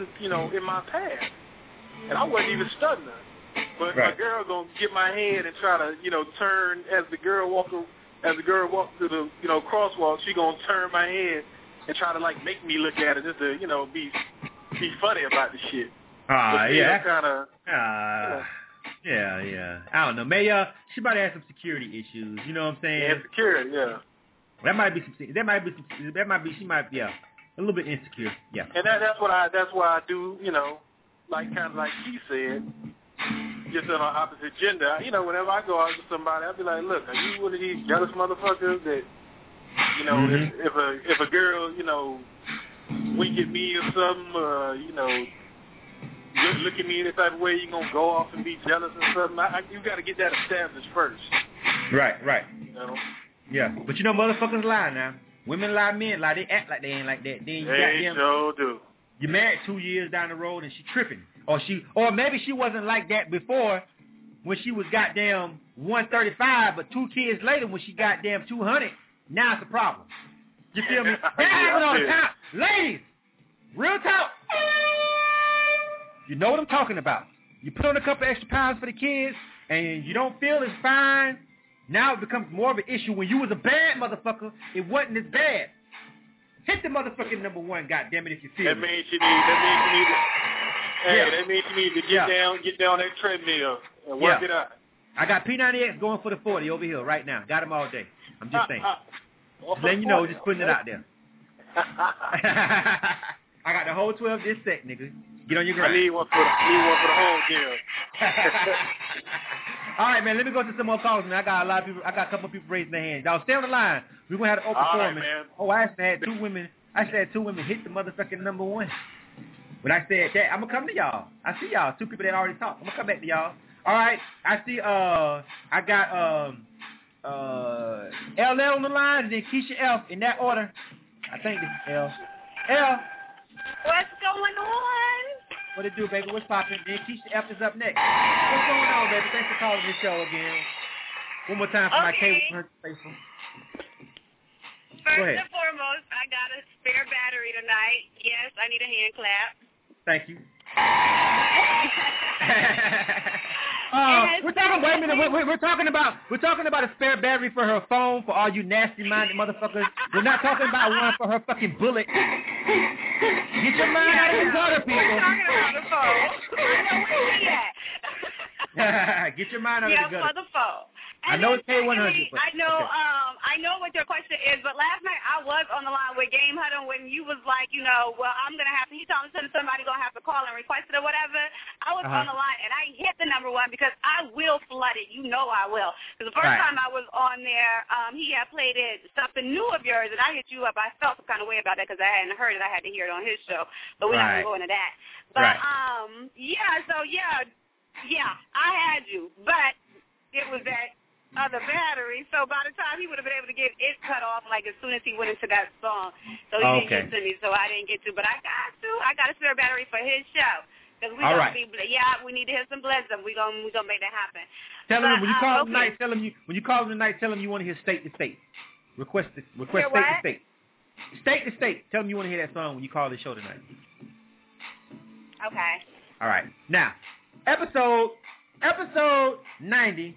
Speaker 12: path, and I wasn't even studying her. But my girl gonna get my head and try to, turn as the girl walks through the, crosswalk. She gonna turn my head and try to make me look at it just to, be funny about the shit.
Speaker 5: Yeah. I don't know. She might have some security issues. You know what I'm saying?
Speaker 12: Yeah, security. Yeah.
Speaker 5: That might be she might be a little bit insecure. Yeah.
Speaker 12: And that's why I do, kind of like she said, just on our opposite gender. Whenever I go out with somebody, I'll be like, look, are you one of these jealous motherfuckers that, if a girl, wink at me or something, look at me in the type of way, you gonna go off and be jealous or something. You got to get that established first.
Speaker 5: Right. Yeah, but motherfuckers lie now. Women lie, men lie. They act like they ain't like that. Then
Speaker 12: they sure do.
Speaker 5: You married 2 years down the road and she tripping, or maybe she wasn't like that before when she was goddamn 135, but 2 kids later when she goddamn 200, now it's a problem. You feel me? That happens all the time, ladies. Real talk. You know what I'm talking about. You put on a couple extra pounds for the kids, and you don't feel as fine. Now it becomes more of an issue. When you was a bad motherfucker, it wasn't as bad. Hit the motherfucking number one, goddammit, if you feel
Speaker 12: that means you need to get down that treadmill and work it out.
Speaker 5: I got P90X going for the 40 over here right now. Got him all day. I'm just saying. Just letting you know, just putting it out there. I got the whole 12 this set, nigga. Get on your grind.
Speaker 12: I need one for the whole deal.
Speaker 5: All right, man. Let me go to some more calls, man. I got a couple of people raising their hands. Y'all stay on the line. We're gonna have an open forum.
Speaker 12: Man.
Speaker 5: Oh, I actually had two women hit the motherfucking number one. When I said that, I'm gonna come to y'all. I see y'all. Two people that already talked. I'm gonna come back to y'all. All right. I see. I got LL on the line and then Keisha F in that order. I think this is L.
Speaker 7: What's going on?
Speaker 5: What it do, baby? What's poppin'? Then Keisha F is up next. What's going on, baby? Thanks for calling this show again. One more time for my K100 faithful.
Speaker 13: First and foremost, I got a spare battery tonight. Yes, I need a hand clap.
Speaker 5: Thank you. We're talking about a spare battery for her phone for all you nasty-minded motherfuckers. We're not talking about one for her fucking bullet. Get your mind out of the gutter, people.
Speaker 13: We're talking about the phone. I know where she at.
Speaker 5: Get your mind out of the gutter.
Speaker 13: Yeah, for the phone.
Speaker 5: I know it's K100.
Speaker 13: I know what your question is, but last night I was on the line with Game Huddle when you was like, he told me somebody's going to have to call and request it or whatever. I was on the line, and I hit the number one because I will flood it. You know I will. Because the first time I was on there, he had played something new of yours, and I hit you up. I felt some kind of way about that because I hadn't heard it. I had to hear it on his show, but we're not going to go into that. But, I had you, but it was that other battery, so by the time he would have been able to get it cut off, like as soon as he went into that song, so he didn't get to me, so I didn't get to, but I got a spare battery for his show, because we we need to hit some Blizzard, we gonna make that happen.
Speaker 5: Tell him when you call him tonight, tell him you want to hear State to State, request State to State, State to State, tell him you want to hear that song when you call the show tonight.
Speaker 13: Okay.
Speaker 5: All right, now, episode 90,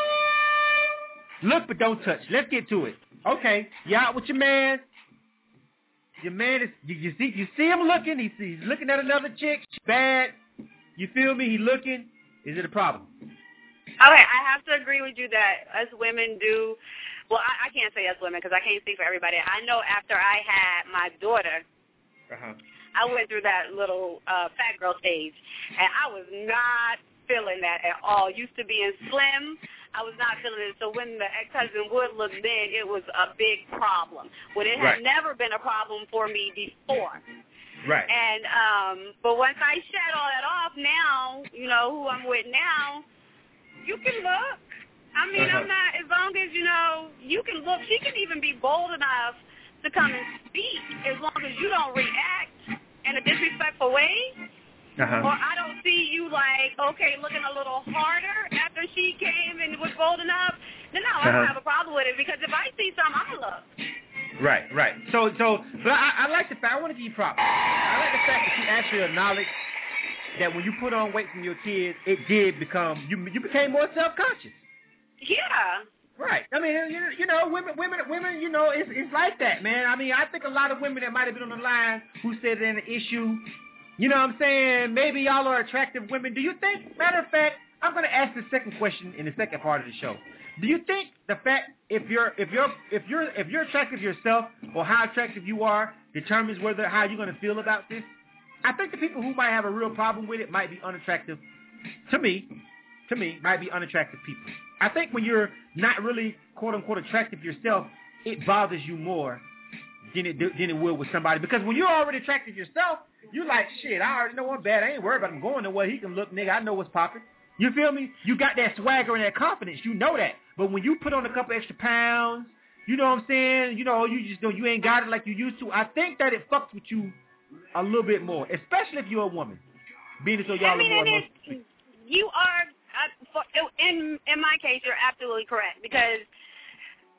Speaker 5: Look but don't touch. Let's get to it. Okay, you out with your man. Your man is you see him looking. He's looking at another chick. She's bad. You feel me? He looking. Is it a problem?
Speaker 13: Okay, I have to agree with you that us women do. Well, I can't say us women because I can't speak for everybody. I know after I had my daughter, I went through that little fat girl stage, and I was not feeling that at all. Used to being slim, I was not feeling it. So when the ex-husband would look big, it was a big problem. When it had never been a problem for me before.
Speaker 5: Right.
Speaker 13: And but once I shed all that off, now you know who I'm with now. You can look. I mean, I'm not, as long as you can look. She can even be bold enough to come and speak, as long as you don't react in a disrespectful way. Or I don't see you looking a little harder after she came and was bold enough. Then I don't have a problem with it, because if I see something, I'm gonna look.
Speaker 5: Right. So, but I like the fact. I want to give you props. I like the fact that you actually acknowledge that when you put on weight from your kids, it did become you became more self-conscious.
Speaker 13: Yeah.
Speaker 5: Right. I mean, women, it's like that, man. I mean, I think a lot of women that might have been on the line who said it in an issue. You know what I'm saying? Maybe y'all are attractive women. Do you think, matter of fact, I'm going to ask the second question in the second part of the show. Do you think the fact if you're attractive yourself or how attractive you are determines how you're going to feel about this? I think the people who might have a real problem with it might be unattractive. To me, might be unattractive people. I think when you're not really quote unquote attractive yourself, it bothers you more than it will with somebody. Because when you're already attractive yourself, you're like, shit, I already know I'm bad. I ain't worried about him going nowhere. He can look, nigga. I know what's popping. You feel me? You got that swagger and that confidence. You know that. But when you put on a couple extra pounds, you know what I'm saying? You ain't got it like you used to. I think that it fucks with you a little bit more, especially if you're a woman. Being as though y'all are more.
Speaker 13: You are, in my case, you're absolutely correct, because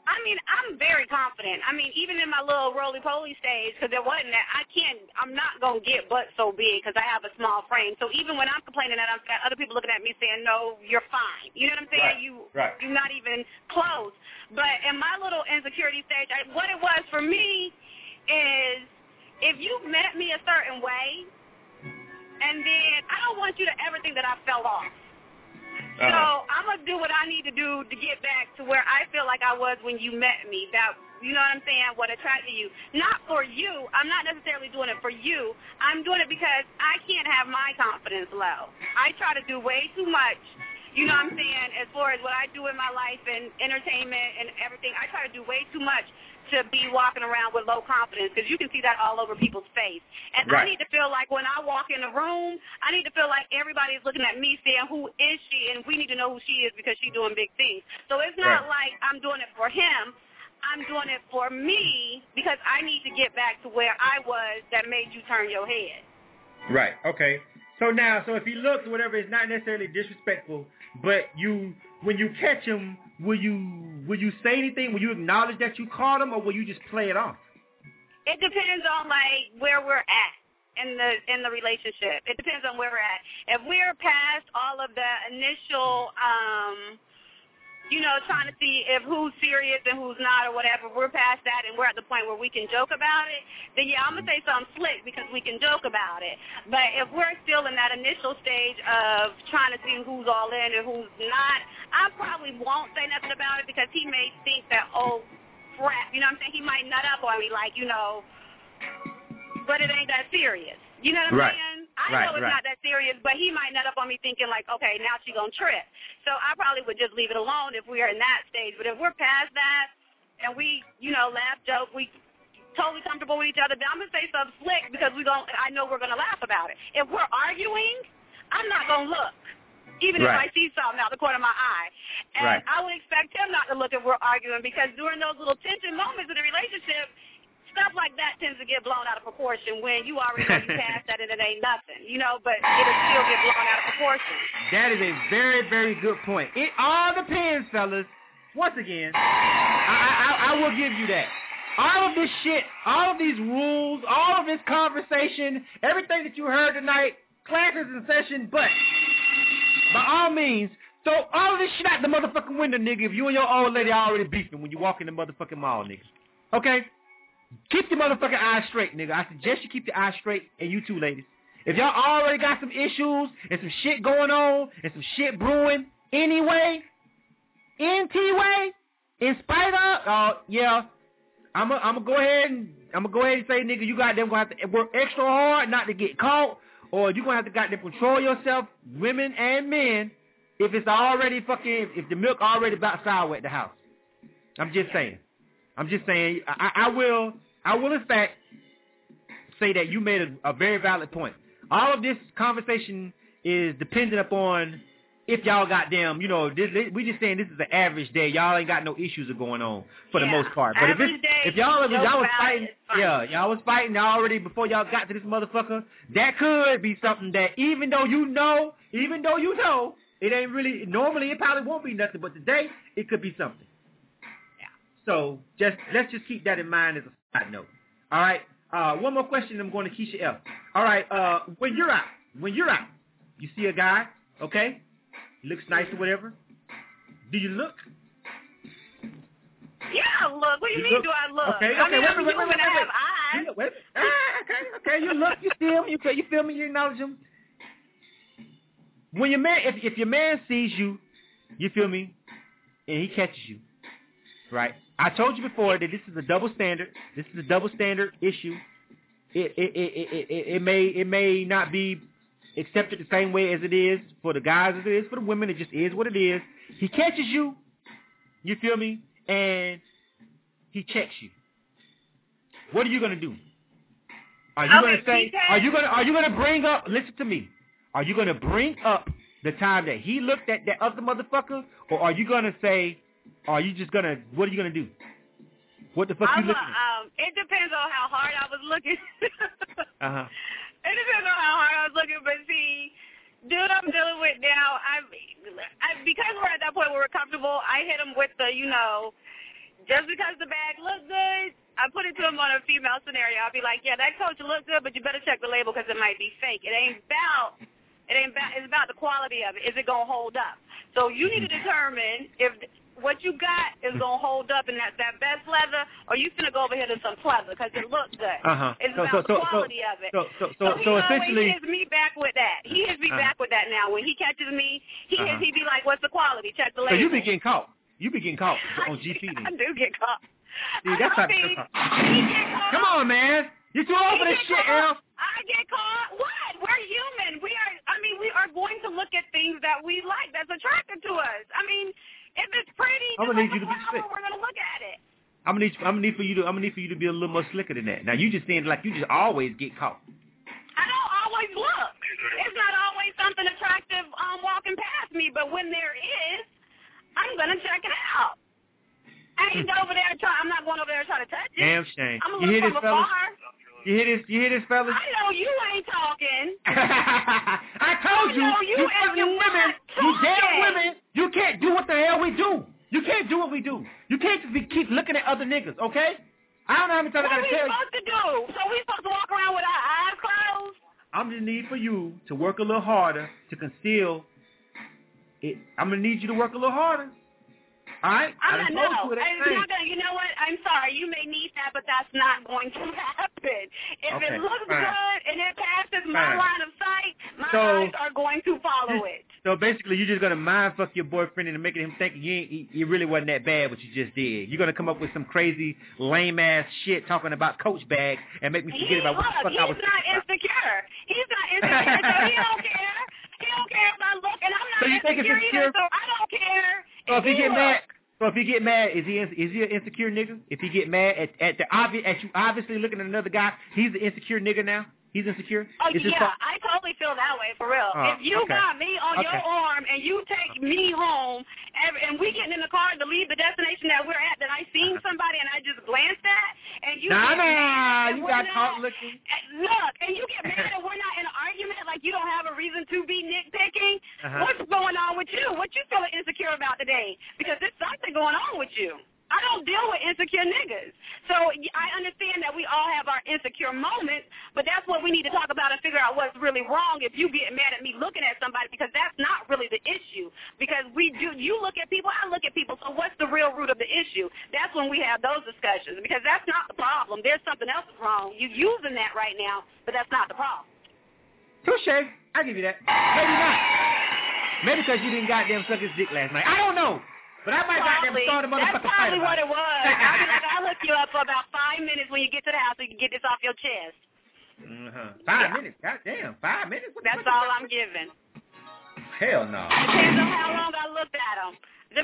Speaker 13: I mean, I'm very confident. I mean, even in my little roly-poly stage, because there wasn't that, I'm not going to get butt so big because I have a small frame. So even when I'm complaining that I'm fat, other people looking at me saying, no, you're fine. You know what I'm saying?
Speaker 5: Right.
Speaker 13: You're not even close. But in my little insecurity stage, what it was for me is if you met me a certain way, and then I don't want you to ever think that I fell off. So I'm going to do what I need to do to get back to where I feel like I was when you met me. That, you know what I'm saying, what attracted you. Not for you. I'm not necessarily doing it for you. I'm doing it because I can't have my confidence low. I try to do way too much, you know what I'm saying, as far as what I do in my life and entertainment and everything. I try to do way too much to be walking around with low confidence because you can see that all over people's face. And I need to feel like when I walk in the room, I need to feel like everybody's looking at me saying, who is she? And we need to know who she is because she's doing big things. So it's not like I'm doing it for him. I'm doing it for me because I need to get back to where I was that made you turn your head.
Speaker 5: Right. Okay. So now, if he looks or whatever, it's not necessarily disrespectful, but when you catch him, will you say anything? Will you acknowledge that you caught him, or will you just play it off?
Speaker 13: It depends on like where we're at in the relationship. It depends on where we're at. If we're past all of the initial, trying to see if who's serious and who's not or whatever, we're past that and we're at the point where we can joke about it, then yeah, I'm going to say something slick because we can joke about it. But if we're still in that initial stage of trying to see who's all in and who's not, I probably won't say nothing about it because he may think that, oh, crap, you know what I'm saying? He might nut up on me like, but it ain't that serious. You know what I'm saying? I know it's not that serious, but he might nut up on me thinking like, okay, now she's going to trip. So I probably would just leave it alone if we are in that stage. But if we're past that and we, laugh, joke, we totally comfortable with each other, then I'm going to say something slick because I know we're going to laugh about it. If we're arguing, I'm not going to look, even if I see something out the corner of my eye. And I would expect him not to look if we're arguing because during those little tension moments in the relationship, stuff like that tends to get blown out of proportion when you already know you passed that and it ain't nothing, but it'll still get blown out of proportion.
Speaker 5: That is a very, very good point. It all depends, fellas. Once again, I will give you that. All of this shit, all of these rules, all of this conversation, everything that you heard tonight, class is in session, but by all means, throw all of this shit out the motherfucking window, nigga, if you and your old lady are already beefing when you walk in the motherfucking mall, nigga. Okay? Keep your motherfucking eyes straight, nigga. I suggest you keep your eyes straight, and you too, ladies. If y'all already got some issues and some shit going on and some shit brewing anyway, in spite of, I'm gonna go ahead and say, nigga, you goddamn gonna have to work extra hard not to get caught, or you gonna have to goddamn control yourself, women and men, if it's already if the milk already about sour at the house. I'm just saying. I will in fact say that you made a very valid point. All of this conversation is dependent upon if y'all goddamn, we just saying this is an average day. Y'all ain't got no issues going on for the most part. But if y'all was fighting, y'all was fighting already before y'all got to this motherfucker, that could be something that even though you know, it ain't really, normally it probably won't be nothing, but today it could be something. So let's just keep that in mind as a side note. All right. One more question. I'm going to Keisha F. All right. When you're out, you see a guy, okay? He looks nice or whatever. Do you look?
Speaker 13: Yeah, I look. What do you mean? Do I look?
Speaker 5: Okay.
Speaker 13: I mean, wait. Have eyes.
Speaker 5: Okay. You look. You see him. You feel me? You acknowledge him. When your man, if your man sees you, you feel me, and he catches you, right? I told you before that this is a double standard. This is a double standard issue. It may not be accepted the same way as it is for the guys as it is for the women. It just is what it is. He catches you, you feel me, and he checks you. What are you gonna do? Are you gonna say? Are you gonna bring up? Listen to me. Are you gonna bring up the time that he looked at that other motherfucker, or are you gonna say? Or are you just gonna? What are you gonna do? What the fuck you looking at?
Speaker 13: It depends on how hard I was looking. It depends on how hard I was looking, but see, dude, I'm dealing with now. I because we're at that point where we're comfortable. I hit him with the, just because the bag looks good, I put it to him on a female scenario. I'll be like, yeah, that coach looks good, but you better check the label because it might be fake. It's about the quality of it. Is it going to hold up? So you need to determine if what you got is going to hold up and that's that best leather, or you finna go over here to some pleather because it looks good. It's about the quality of it. So
Speaker 5: essentially,
Speaker 13: he hits me back with that. He hits me back with that now. When he catches me, he be like, what's the quality? Check the label.
Speaker 5: So you be getting caught. You be getting caught on GP.
Speaker 13: I do get caught.
Speaker 5: See, that's come on, man. You too old for this shit, Elf.
Speaker 13: I get caught. What? We're human. We are going to look at things that we like that's attractive to us. I mean, if it's pretty,
Speaker 5: I'm gonna need you to be slick.
Speaker 13: We're gonna look at it.
Speaker 5: I'm gonna need for you to be a little more slicker than that. Now you just saying like you just always get caught.
Speaker 13: I don't always look. It's not always something attractive walking past me, but when there is, I'm gonna check it out. I ain't over there I'm not going over there trying to touch it.
Speaker 5: Damn shame.
Speaker 13: I'm gonna look from afar.
Speaker 5: You hear this, fellas?
Speaker 13: I know you ain't talking.
Speaker 5: I told you fucking women, you damn women, you can't do what the hell we do. You can't do what we do. You can't just keep looking at other niggas, okay? I don't know how many times I gotta tell you.
Speaker 13: What we supposed to do? So we supposed to walk around with our eyes closed?
Speaker 5: I'm gonna need for you to work a little harder to conceal it. I'm gonna need you to work a little harder. All right?
Speaker 13: You know what? I'm sorry. You may need that, but that's not going to happen. If it looks good and it passes my line of sight, my eyes are going to follow it.
Speaker 5: So basically, you're just going to mind fuck your boyfriend and making him think you really wasn't that bad what you just did. You're going to come up with some crazy, lame-ass shit talking about coach bags and make me forget about what the fuck I was thinking about.
Speaker 13: He's not insecure, so he don't care. He don't care if I look, and I'm not insecure either, so I don't care.
Speaker 5: So if he get mad, is he an insecure nigga? If he get mad at you obviously looking at another guy, he's the insecure nigga now? He's insecure?
Speaker 13: Oh, yeah, I totally feel that way, for real. If you got me on your arm and you take me home and we getting in the car to leave the destination that we're at, that I seen somebody and I just glanced at, and you
Speaker 5: you got caught looking.
Speaker 13: Look, and you get mad and we're not in an argument, like you don't have a reason to be nitpicking. What's going on with you? What you feeling insecure about today? Because there's something going on with you. I don't deal with insecure niggas. So I understand that we all have our insecure moments, but that's what we need to talk about and figure out what's really wrong if you get mad at me looking at somebody, because that's not really the issue. Because you look at people, I look at people, so what's the real root of the issue? That's when we have those discussions, because that's not the problem. There's something else wrong. You're using that right now, but that's not the problem.
Speaker 5: Touché. I'll give you that. Maybe not. Maybe because you didn't goddamn suck his dick last night. I don't know. But I might goddamn start a motherfucking fight.
Speaker 13: That's probably what it was. I'll be like, I'll look you up for about 5 minutes when you get to the house so you can get this off your chest.
Speaker 5: 5 minutes? Goddamn, 5 minutes?
Speaker 13: That's all I'm giving.
Speaker 5: Hell no.
Speaker 13: Depends on how long I looked at him.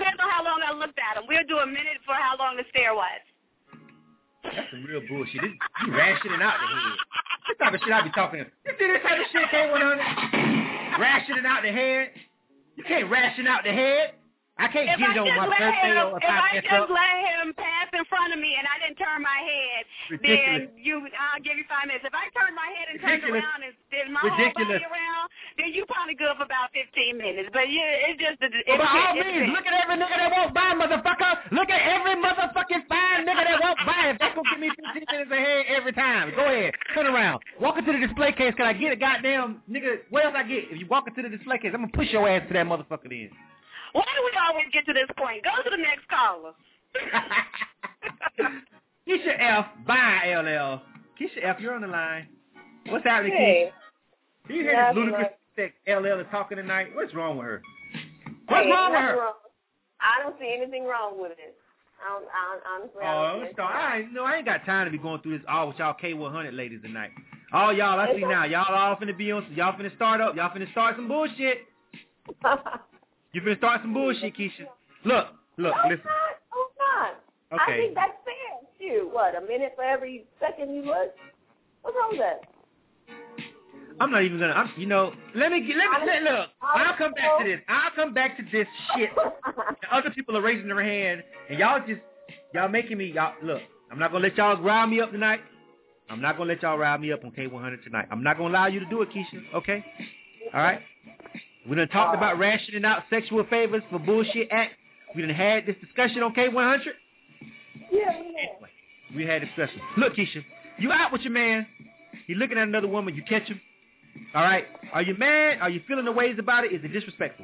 Speaker 13: We'll do a minute for how long the stare was.
Speaker 5: That's some real bullshit. You rationing out the head. This type of shit I be talking. You see this type of shit, K100? Rationing out the head? You can't ration out the head. I can't get it on my birthday or
Speaker 13: if I just let him pass in front of me and I didn't turn my head, then I'll give you 5 minutes. If I turn my head and turn around and spin my whole body around, then you probably good for about 15 minutes. But yeah, it's just
Speaker 5: by all means, look at every nigga that walk by, motherfucker. Look at every motherfucking fine nigga that walk by. If that's gonna give me 15 minutes ahead every time, go ahead, turn around, walk into the display case. Can I get a goddamn nigga? What else I get? If you walk into the display case, I'm gonna push your ass to that motherfucker then.
Speaker 13: Why do we always get to this point? Go to the next caller.
Speaker 5: Keisha F. Bye, LL. Keisha F., you're on the line. What's happening,
Speaker 10: Keisha?
Speaker 5: Do you hear this ludicrous thing LL is talking tonight? What's wrong with her? What's wrong with her?
Speaker 10: I don't see anything wrong with it. Honestly,
Speaker 5: I ain't got time to be going through this all with y'all K100 ladies tonight. All y'all, I see now. Y'all all finna be on. Y'all finna start up. Y'all finna start some bullshit. You finna start some bullshit, Keisha. Look, listen.
Speaker 10: Oh, not.
Speaker 5: Okay.
Speaker 10: I think that's fair. Shoot, what, a minute for every second you look? What's wrong with that?
Speaker 5: I'm not even gonna. Let me look. I'll come back to this. I'll come back to this shit. The other people are raising their hand, and y'all making me. Look. I'm not gonna let y'all rile me up tonight. I'm not gonna let y'all rile me up on K100 tonight. I'm not gonna allow you to do it, Keisha. Okay? All right. We done talked about rationing out sexual favors for bullshit acts. We done had this discussion on K100. We had discussion. Look, Keisha, you out with your man. He looking at another woman. You catch him. All right. Are you mad? Are you feeling the ways about it? Is it disrespectful?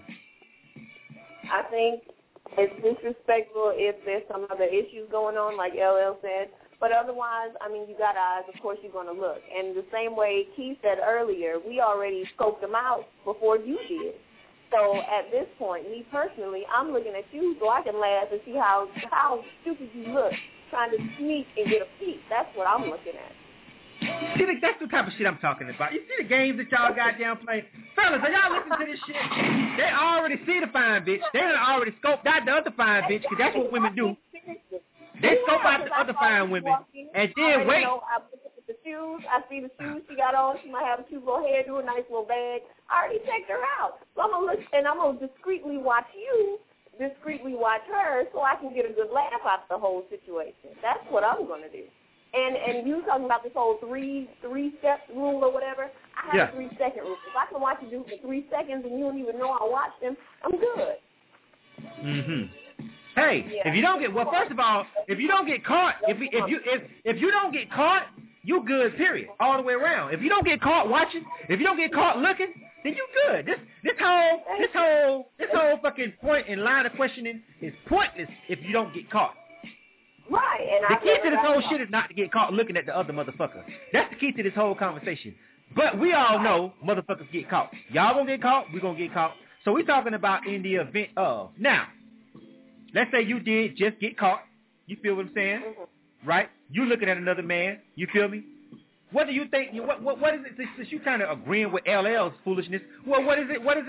Speaker 10: I think it's disrespectful if there's some other issues going on, like LL said. But otherwise, I mean, you got eyes. Of course, you're going to look. And the same way Keith said earlier, we already scoped them out before you did. So at this point, me personally, I'm looking at you so I can laugh and see how stupid you look trying to sneak and get a peek. That's what I'm looking at.
Speaker 5: See, that's the type of shit I'm talking about. You see the games that y'all goddamn play? Fellas, are y'all listening to this shit? They already see the fine bitch. They done already scoped out the other fine bitch, because that's what women do. They scope out the other fine women, and then wait.
Speaker 10: I look at the shoes. I see the shoes she got on. She might have a cute little hairdo, a nice little bag. I already checked her out. So I'm going to look, and I'm going to discreetly watch you, discreetly watch her, so I can get a good laugh out of the whole situation. That's what I'm going to do. And you talking about this whole three-step rule or whatever, I have a 3-second rule. If I can watch you do it for 3 seconds and you don't even know I watched them, I'm good.
Speaker 5: Mm-hmm. Hey, if you don't get first of all, if you don't get caught, if you don't get caught, you good. Period. All the way around. If you don't get caught watching, if you don't get caught looking, then you good. This whole fucking point and line of questioning is pointless if you don't get caught.
Speaker 10: Right. And
Speaker 5: the key to this whole shit is not to get caught looking at the other motherfucker. That's the key to this whole conversation. But we all know motherfuckers get caught. Y'all gonna get caught. We gonna get caught. So we talking about in the event of now. Let's say you did just get caught. You feel what I'm saying? Mm-hmm. Right? You looking at another man. You feel me? What do you think? What is it? Since you kind of agreeing with LL's foolishness, well, what is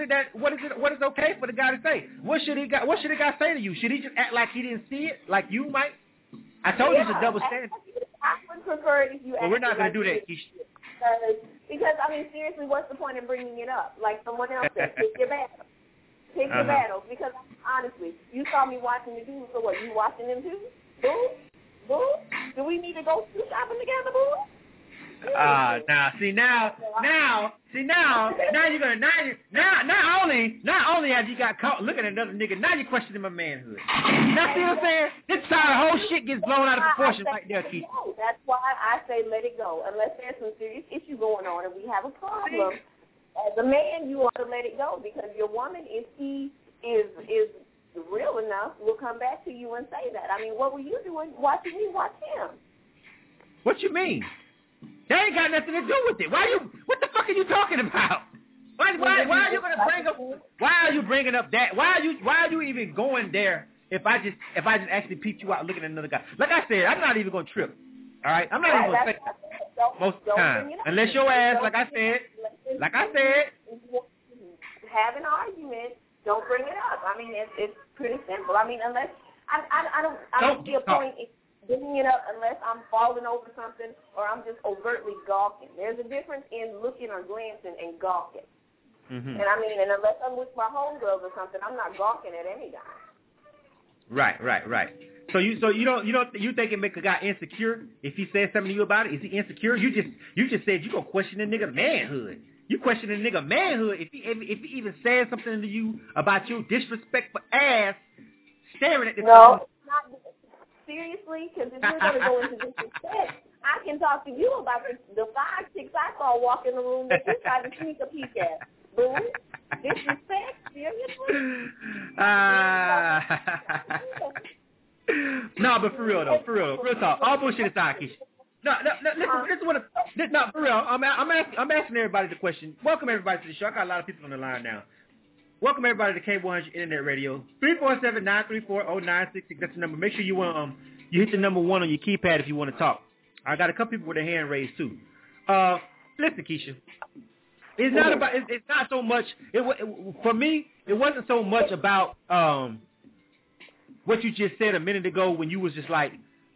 Speaker 5: it okay for the guy to say? What should the guy say to you? Should he just act like he didn't see it, like you might? I told you it's a double standard.
Speaker 10: I would prefer it if you.
Speaker 5: Well, we're not going to do that, Keisha.
Speaker 10: Because I mean, seriously, what's the point in bringing it up? Like someone else said, pick your battles. Pick your battles. Because honestly, you saw me watching the dudes, so what? You watching them too? Boo? Boo? Do we need to go shopping together, boo?
Speaker 5: Now you're gonna not only have you got caught looking at another nigga, now you're questioning my manhood. Now see what I'm saying? This is how the whole shit gets blown out of proportion right there, Keith.
Speaker 10: That's why I say let it go. Unless there's some serious issue going on and we have a problem. As a man, you ought to let it go because your woman, if she is real enough, will come back to you and say that. I mean, what were you doing watching me watch him?
Speaker 5: What you mean? That ain't got nothing to do with it. What the fuck are you talking about? Why are you gonna bring up? Why are you bringing up that? Why are you even going there? If I just actually peeped you out looking at another guy, like I said, I'm not even gonna trip. All right, I'm not even gonna say most of the time, unless your ass, like I said,
Speaker 10: have an argument. Don't bring it up. I mean, it's pretty simple. I mean, unless I don't see a point in bringing it up unless I'm falling over something or I'm just overtly gawking. There's a difference in looking or glancing and gawking. Mm-hmm. And I mean, and unless I'm with my homegirls or something, I'm not gawking at any guy.
Speaker 5: Right. So you think it make a guy insecure if he says something to you about it? Is he insecure? You just said you gonna question a nigga manhood. You question a nigga manhood if he even says something to you about your disrespectful ass staring at this.
Speaker 10: No, not seriously, because if you're gonna go into disrespect, I can talk to you about the 5 chicks I saw walk in the room that you tried to sneak a peek at. Boo, disrespect, seriously.
Speaker 5: No, but for real talk. All bullshit aside, Keisha. No, for real. I'm asking everybody the question. Welcome everybody to the show. I got a lot of people on the line now. Welcome everybody to K100 Internet Radio. 347-934-0966. That's the number. Make sure you hit the number 1 on your keypad if you want to talk. I got a couple people with their hand raised too. Listen, Keisha. It's not so much. For me, it wasn't so much about what you just said a minute ago when you was just like,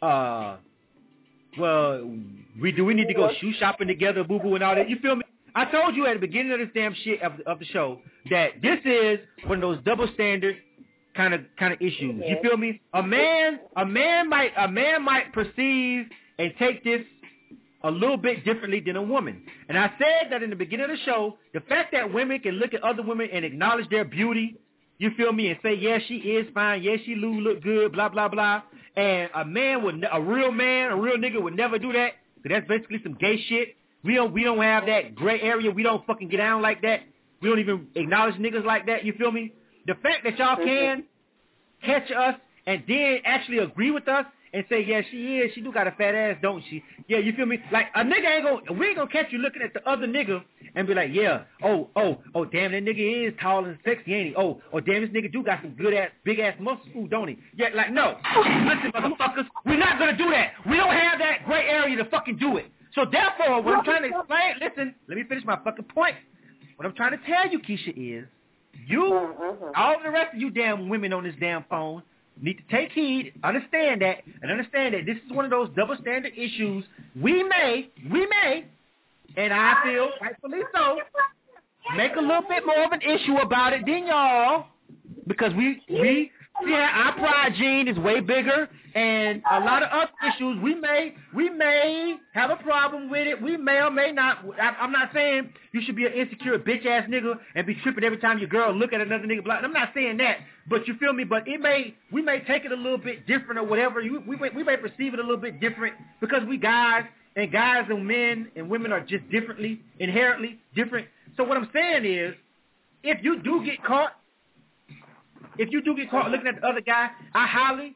Speaker 5: well, we need to go shoe shopping together, boo boo, and all that. You feel me? I told you at the beginning of this damn shit of the show that this is one of those double standard kind of issues. You feel me? A man might perceive and take this a little bit differently than a woman. And I said that in the beginning of the show, the fact that women can look at other women and acknowledge their beauty, you feel me, and say, yeah, she is fine, yeah, she look good, blah, blah, blah, and a real nigga would never do that. Because that's basically some gay shit. We don't have that gray area. We don't fucking get down like that. We don't even acknowledge niggas like that. You feel me? The fact that y'all can catch us and then actually agree with us and say, yeah, she do got a fat ass, don't she? Yeah, you feel me? Like, a nigga we ain't gonna catch you looking at the other nigga and be like, yeah, oh, damn, that nigga is tall and sexy, ain't he? Oh, damn, this nigga do got some good ass, big ass muscles, ooh, don't he? Yeah, like, no. Listen, motherfuckers, we're not gonna do that. We don't have that gray area to fucking do it. So therefore, what I'm trying to explain, listen, let me finish my fucking point. What I'm trying to tell you, Keisha, is all the rest of you damn women on this damn phone need to take heed, understand that this is one of those double standard issues. We may, and I feel rightfully so, make a little bit more of an issue about it than y'all, because our pride gene is way bigger, and a lot of other issues we may have a problem with it. We may or may not. I'm not saying you should be an insecure bitch ass nigga and be tripping every time your girl look at another nigga. I'm not saying that, but you feel me? But we may take it a little bit different or whatever. We may perceive it a little bit different because we guys and men and women are just inherently different. So what I'm saying is, if you do get caught looking at the other guy, I highly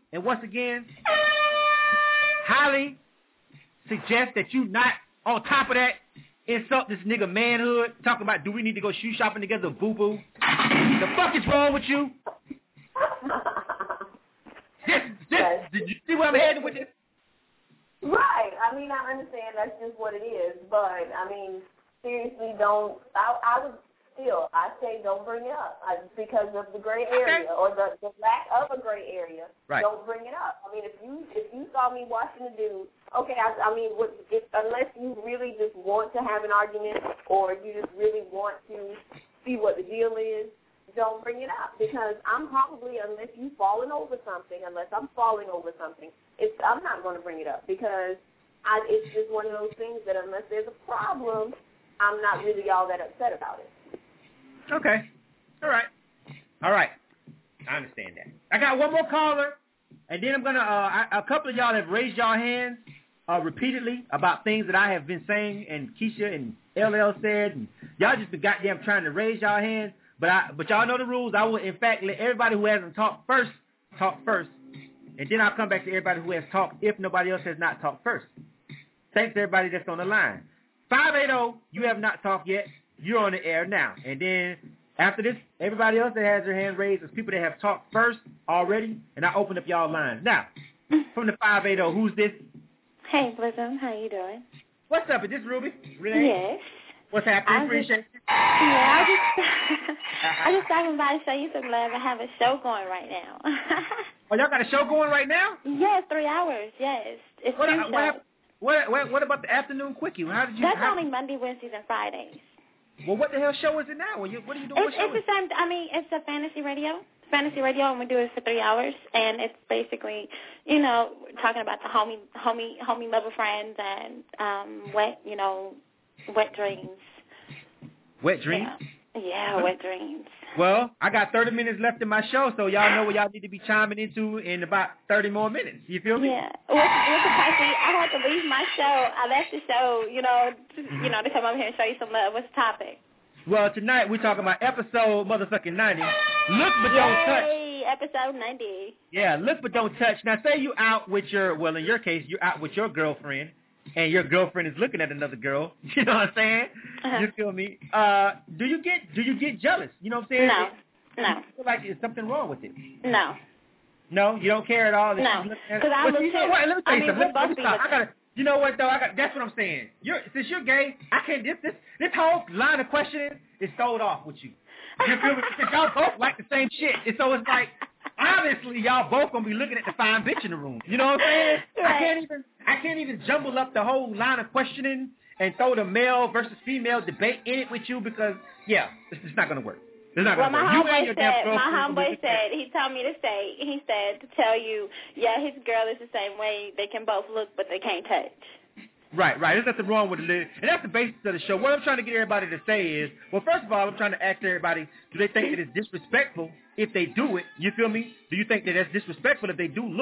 Speaker 5: suggest that you not, on top of that, insult this nigga manhood, talking about, do we need to go shoe shopping together, boo-boo? The fuck is wrong with you? Did you see where I'm heading with this?
Speaker 10: Right. I mean, I understand that's just what it is, but, I mean, seriously, I say don't bring it up because of the gray area or the lack of a gray area.
Speaker 5: Right.
Speaker 10: Don't bring it up. I mean, if you saw me watching a dude, okay, I mean, unless you really just want to have an argument or you just really want to see what the deal is, don't bring it up because I'm probably, unless I'm falling over something, I'm not going to bring it up because it's just one of those things that unless there's a problem, I'm not really all that upset about it.
Speaker 5: Okay. All right. I understand that. I got one more caller, and then I'm going to, a couple of y'all have raised y'all hands repeatedly about things that I have been saying, and Keisha and LL said, and y'all just been goddamn trying to raise y'all hands, but y'all know the rules. I will, in fact, let everybody who hasn't talked first, talk first, and then I'll come back to everybody who has talked if nobody else has not talked first. Thanks to everybody that's on the line. 580, you have not talked yet. You're on the air now. And then after this, everybody else that has their hand raised is people that have talked first already, and I open up y'all lines. Now, from the 580, who's this?
Speaker 14: Hey, Blizzum. How you doing?
Speaker 5: What's up? Is this Ruby? Renee?
Speaker 14: Yes.
Speaker 5: What's happening? Appreciate it.
Speaker 14: Yeah, I just stopping by to show you some love. I have a show going right now.
Speaker 5: Oh, y'all got a show going right now?
Speaker 14: Yes, 3 hours. Yes. It's
Speaker 5: what about the afternoon quickie?
Speaker 14: That's only Monday, Wednesdays, and Fridays.
Speaker 5: Well, what the hell show is it now? What are you doing?
Speaker 14: It's the same. I mean, it's a fantasy radio. And we do it for 3 hours, and it's basically, talking about the homie mother friends and wet dreams.
Speaker 5: Wet dreams?
Speaker 14: Yeah, wet dreams.
Speaker 5: Well, I got 30 minutes left in my show, so y'all know what y'all need to be chiming into in about 30 more minutes. You feel me?
Speaker 14: Yeah. What's the price? I had to leave my show. I left the show, to come over here and show you some love. What's the topic?
Speaker 5: Well, tonight we're talking about episode motherfucking 90. Look but don't touch.
Speaker 14: Yay, episode 90.
Speaker 5: Yeah, look but don't touch. Now, say you out with in your case, you're out with your girlfriend, and your girlfriend is looking at another girl. You know what I'm saying?
Speaker 14: Uh-huh.
Speaker 5: You feel me? Do you get jealous? You know what I'm saying?
Speaker 14: No.
Speaker 5: You feel like there's something wrong with it?
Speaker 14: No.
Speaker 5: No, you don't care at all?
Speaker 14: No. Because I look
Speaker 5: you know what? Let me tell you something. Let me stop. You know what though? That's what I'm saying. Since you're gay, I can't. This whole line of questioning is sold off with you. You feel me? Because y'all both like the same shit, and so it's like obviously y'all both gonna be looking at the fine bitch in the room. You know what I'm saying?
Speaker 14: Right.
Speaker 5: I can't even jumble up the whole line of questioning and throw the male versus female debate in it with you because it's just not gonna work. It's not gonna work.
Speaker 14: My homeboy said, he told me to say, he said to tell you, his girl is the same way. They can both look, but they can't touch.
Speaker 5: Right. There's nothing wrong with it. And that's the basis of the show. What I'm trying to get everybody to say is, well, first of all, I'm trying to ask everybody, do they think it is disrespectful if they do it? You feel me? Do you think that that's disrespectful if they do look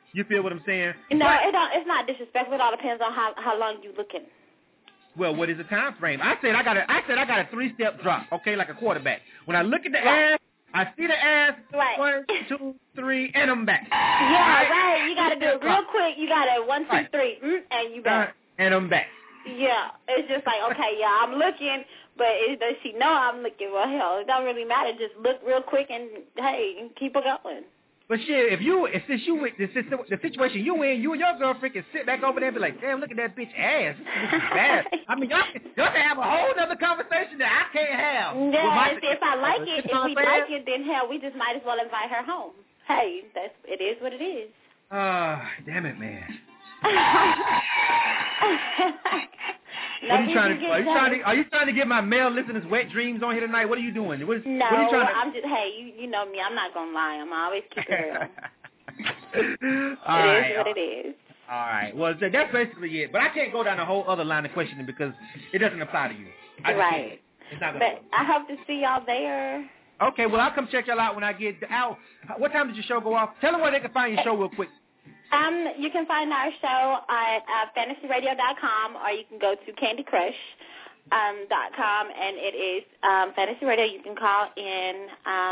Speaker 5: You feel what I'm saying?
Speaker 14: No, it's not disrespectful. It all depends on how long you looking.
Speaker 5: Well, what is the time frame? I said I got a 3-step drop, okay, like a quarterback. When I look at the ass, I see the ass, 1, 2, 3, and I'm back.
Speaker 14: Yeah, right. You got to do it real quick. You got to 1, 2, 3, and you back.
Speaker 5: And I'm back.
Speaker 14: Yeah, it's just like, okay, yeah, I'm looking, but does she know I'm looking? Well, hell, it don't really matter. Just look real quick and, hey, keep it going.
Speaker 5: But shit, since you with the situation you in, you and your girlfriend can sit back over there and be like, damn, look at that bitch ass. This is bad. I mean, y'all can have a whole other conversation that I can't have.
Speaker 14: Yeah, if I like it, if we like it, then hell, we just might as well invite her home. Hey, it is what it is.
Speaker 5: Damn it, man.
Speaker 14: What
Speaker 5: are you trying to do? Are you trying to get my male listeners wet dreams on here tonight? What are you doing? What are you trying to...
Speaker 14: I'm just, hey, you know me. I'm not going to lie. I'm always keep it real.
Speaker 5: It
Speaker 14: is what it is.
Speaker 5: All right. Well, that's basically it. But I can't go down a whole other line of questioning because it doesn't apply to you.
Speaker 14: Right.
Speaker 5: It's not
Speaker 14: but I hope to see y'all there.
Speaker 5: Okay. Well, I'll come check y'all out when I get out. What time did your show go off? Tell them where they can find your show real quick.
Speaker 14: You can find our show at fantasyradio.com, or you can go to candycrush.com, and it is Fantasy Radio. You can call in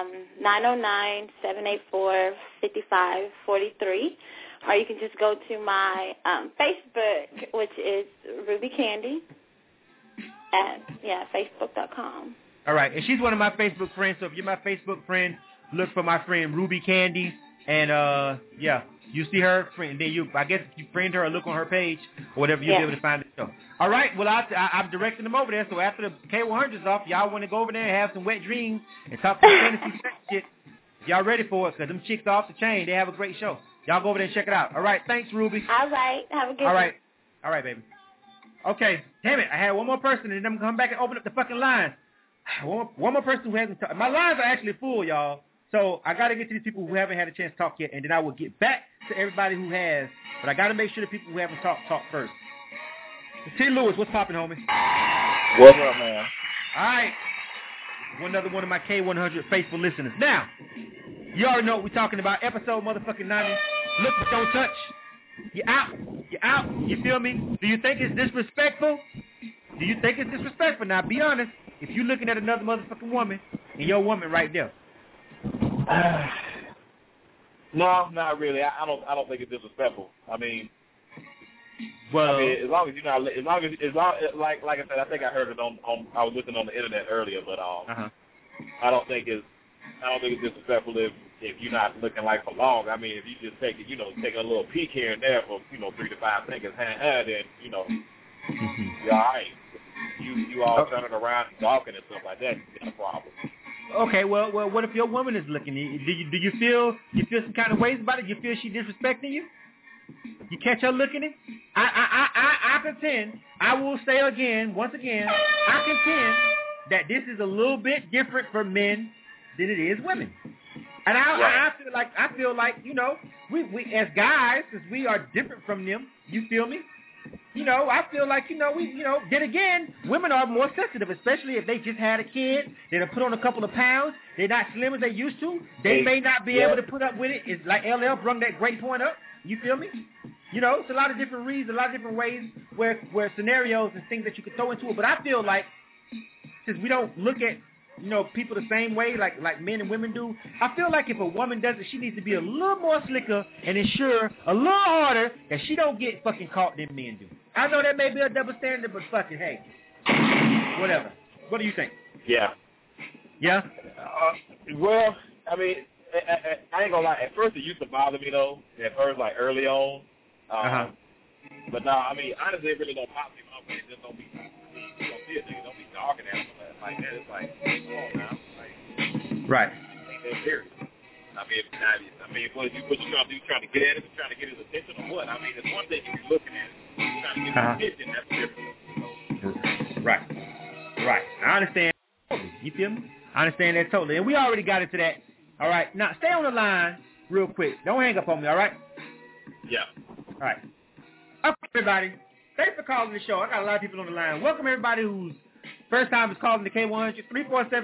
Speaker 14: 909-784-5543, or you can just go to my Facebook, which is Ruby Candy, at Facebook.com.
Speaker 5: All right, and she's one of my Facebook friends, so if you're my Facebook friend, look for my friend Ruby Candy, and you see her, and then I guess if you friend her or look on her page or whatever, you'll be able to find the show. All right, well, I'm directing them over there, so after the K100's off, y'all want to go over there and have some wet dreams and talk some fantasy sex shit. Y'all ready for it, because them chicks off the chain. They have a great show. Y'all go over there and check it out. All right, thanks, Ruby.
Speaker 14: All right, have a good
Speaker 5: one.
Speaker 14: one.
Speaker 5: All right, baby. Okay, damn it, I had one more person, and then I'm going to come back and open up the fucking lines. One more person who hasn't talked. My lines are actually full, y'all. So I got to get to these people who haven't had a chance to talk yet, and then I will get back to everybody who has. But I got to make sure the people who haven't talk first. T. Lewis, what's popping, homie?
Speaker 15: What's up, man?
Speaker 5: All right. Another one of my K100 faithful listeners. Now, you already know what we're talking about. Episode motherfucking 90. Look, but don't touch. You're out. You're out. You feel me? Do you think it's disrespectful? Do you think it's disrespectful? Now, be honest. If you're looking at another motherfucking woman, and your woman right there.
Speaker 15: No, not really. I don't think it's disrespectful. I mean, as long as you're not, as long like I said, I think I heard it on I was listening on the internet earlier, but I don't think it's disrespectful if you're not looking like for long. I mean, if you just take a little peek here and there for 3 to 5 seconds, then you're all right. You all turning around and talking and stuff like that, it's a problem.
Speaker 5: Okay, well, what if your woman is looking? Do you feel some kind of ways about it? You feel she disrespecting you? You catch her looking at? I contend. I will say once again, I contend that this is a little bit different for men than it is women. And I feel like we as guys, since we are different from them, you feel me? I feel like, then again, women are more sensitive, especially if they just had a kid. They done put on a couple of pounds. They're not slim as they used to. They may not be able to put up with it. It's like LL brung that great point up. You feel me? It's a lot of different reasons, a lot of different ways where scenarios and things that you could throw into it. But I feel like, since we don't look at, people the same way like men and women do, I feel like if a woman does it, she needs to be a little more slicker and ensure a little harder that she don't get fucking caught than men do. I know that may be a double standard, but fucking hey, whatever. What do you think?
Speaker 15: Yeah.
Speaker 5: Yeah?
Speaker 15: Well, I mean, I ain't gonna lie. At first, it used to bother me, though. At first, like, early on. But no, I mean, honestly, it really don't bother me. It just don't be, don't be talking at me like that. It's like, come on now. Like,
Speaker 5: right.
Speaker 15: Ain't that serious. I mean, what you trying to do? Trying to get at it? Trying to get his attention or what? I mean, it's one thing you be looking at it. You're trying to get his attention. That's different.
Speaker 5: Right. I understand. You feel me? I understand that totally. And we already got into that. All right. Now, stay on the line real quick. Don't hang up on me, all right?
Speaker 15: Yeah.
Speaker 5: All right. Okay, everybody. Thanks for calling the show. I got a lot of people on the line. Welcome, everybody whose first time is calling the K100.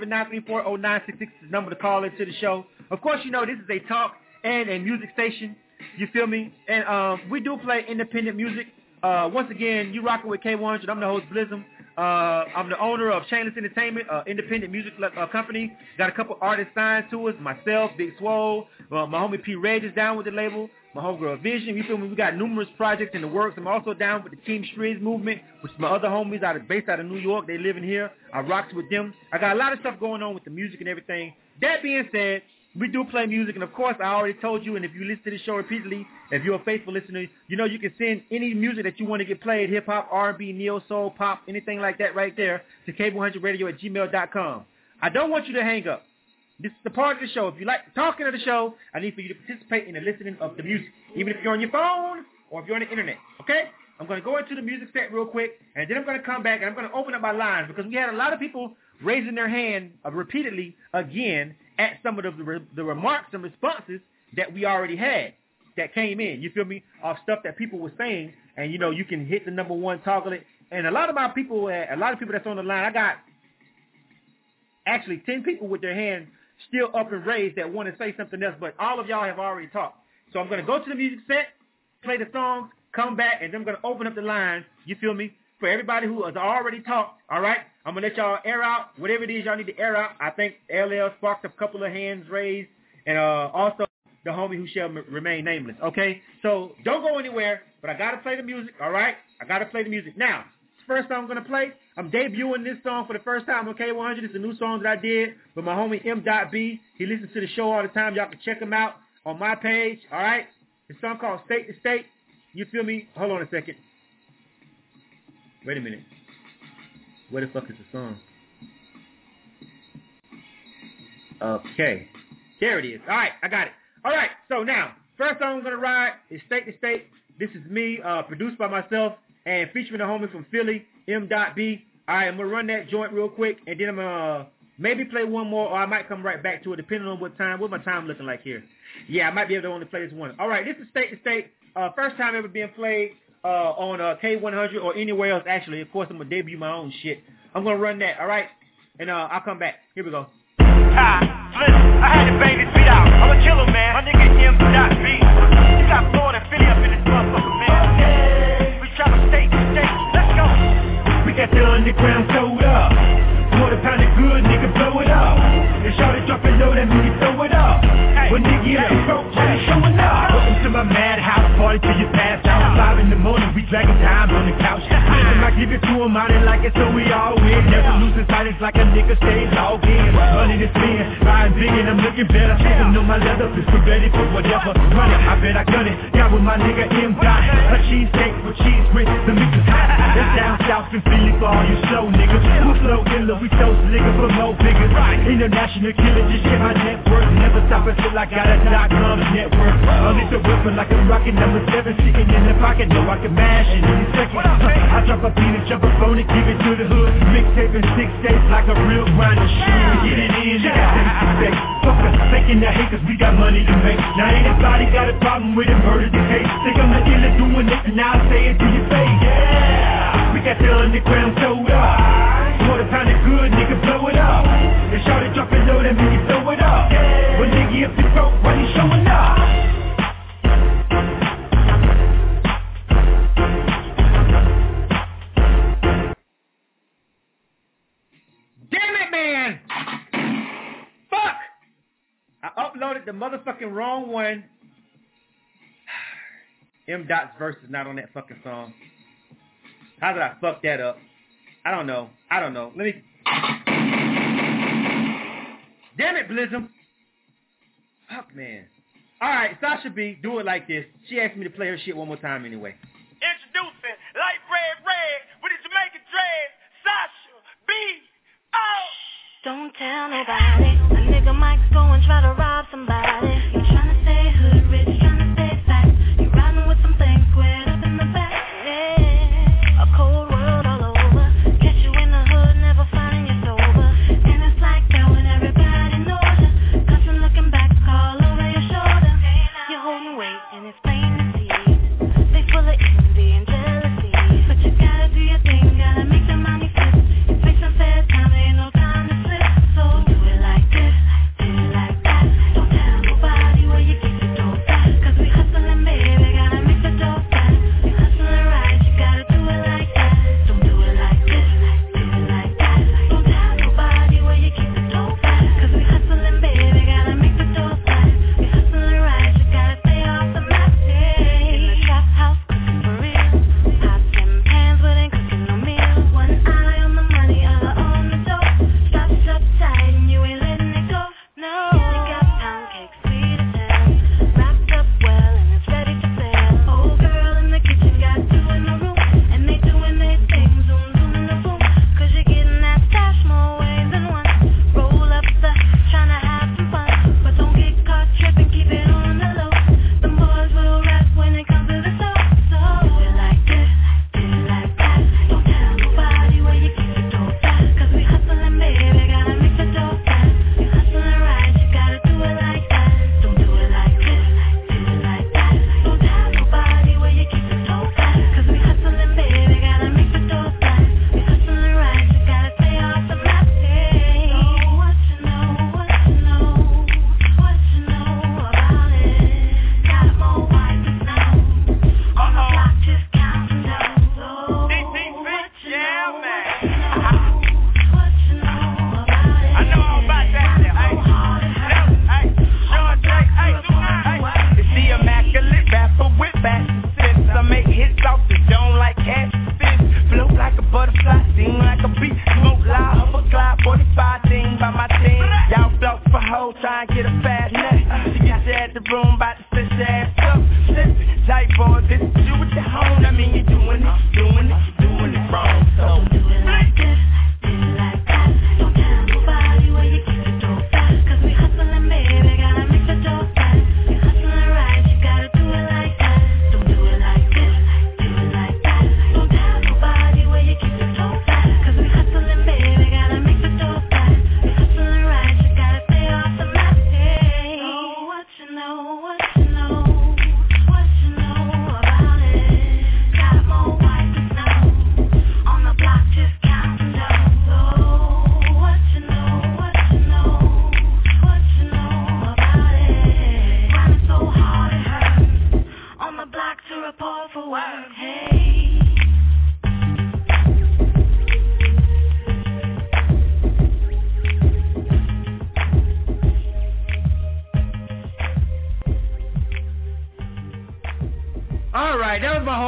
Speaker 5: 347-934-0966 is the number to call into the show. Of course, this is a talk and a music station. You feel me? And we do play independent music. Once again, you rocking with K100. I'm the host, Blizzum. I'm the owner of Shameless Entertainment, independent music company. Got a couple artists signed to us. Myself, Big Swole, my homie P. Reg is down with the label. My homegirl Vision. You feel me? We got numerous projects in the works. I'm also down with the Team Striz movement, which is my other homies based out of New York. They live in here. I rocks with them. I got a lot of stuff going on with the music and everything. That being said, we do play music, and of course, I already told you, and if you listen to the show repeatedly, if you're a faithful listener, you know you can send any music that you want to get played, hip-hop, R&B, neo-soul, pop, anything like that right there, to K100radio@gmail.com. I don't want you to hang up. This is the part of the show. If you like talking to the show, I need for you to participate in the listening of the music, even if you're on your phone or if you're on the internet, okay? I'm going to go into the music set real quick, and then I'm going to come back, and I'm going to open up my lines, because we had a lot of people raising their hand repeatedly again at some of the remarks and responses that we already had that came in, you feel me, of stuff that people were saying, and, you know, you can hit the number one, toggle it, and a lot of people that's on the line, I got actually 10 people with their hand still up and raised that want to say something else, but all of y'all have already talked. So I'm going to go to the music set, play the songs, come back, and then I'm going to open up the lines, you feel me, for everybody who has already talked, all right? I'm going to let y'all air out whatever it is y'all need to air out. I think LL sparked a couple of hands raised, and also the homie who shall remain nameless, okay? So don't go anywhere, but I got to play the music, all right? I got to play the music. Now, first song I'm going to play, I'm debuting this song for the first time on K100. It's a new song that I did with my homie M.B. He listens to the show all the time. Y'all can check him out on my page, all right? It's a song called State to State. You feel me? Hold on a second. Wait a minute. Where the fuck is the song? Okay. There it is. All right, I got it. All right, so now, first song I'm going to ride is State to State. This is me, produced by myself, and featuring a homie from Philly, M.B. All right, I'm going to run that joint real quick, and then I'm going to maybe play one more, or I might come right back to it, depending on what my time looking like here. Yeah, I might be able to only play this one. All right, this is State to State. First time ever being played on K100 or anywhere else, actually. Of course, I'm going to debut my own shit. I'm going to run that, all right? And I'll come back. Here we go.
Speaker 4: Listen, I had to bang this beat out. I'm a killer, man. My nigga M.B. You got Florida and Philly up in this motherfucker, man. We travel state to state. Let's go. We got the underground sold up. Quarter pound of good, nigga, blow it up. And shout it, drop it low, that mean you throw it up. When nigga get the throat, Johnny showing up. Welcome to my madhouse party till you pass out. 5 in the morning, we dragging time on the couch. I give it to him, I didn't like it, so we all win. Never losing sight, it's like a nigga stays logged in. Money to spend, riding big and I'm looking better. Sitting on my leather, pistol ready for whatever. Running, I bet I gun it. Got with my nigga M.B. A cheesesteak with cheese grits, the mix is hot. That's down south in Philly for all you slow niggas. Who slow killer, we so slicker for more figures. International killer, just shit my net worth. Never stop until I got a .com network. Only the weapon like I'm rocking number 7, sitting in the pocket. Know I can mash it any second. I drop a beat and jump a phone and give it to the hood. Mixtape in 6 states like a real grinder. Shit, get it in, nigga. Fuck us, faking that hate 'cause we got money to make. Now anybody got a problem with it, murder the case. Think I'm the killer doing it, and I'll say it to your face. Yeah, we got the underground sold up. Quarter pound of good, nigga, blow it up. And shout it, drop it low, that mean you throw it up. When nigga up the throat, why you showing up?
Speaker 5: Damn it, man! Fuck! I uploaded the motherfucking wrong one. M.'s verse is not on that fucking song. How did I fuck that up? I don't know. Let me... Damn it, Blizzum. Fuck, man. All right, Sasha B, do it like this. She asked me to play her shit one more time anyway.
Speaker 4: Introducing light red with the Jamaican dreads, Sasha B. Oh!
Speaker 16: Don't tell nobody. A nigga might go and try to rob somebody. You tryna stay hood rich, tryna stay fat. You riding with some things squared up in the back. Yeah, a cold world all over. Get you in the hood, never finding you sober. And it's like that when everybody knows you. Custom looking back all over your shoulder. You're holding weight and it's plain to see. They full of envy and jealousy. But you gotta do your thing, gotta make the money fit. It takes some fair time, ain't no time to slip. So do it like this, do it like that. Don't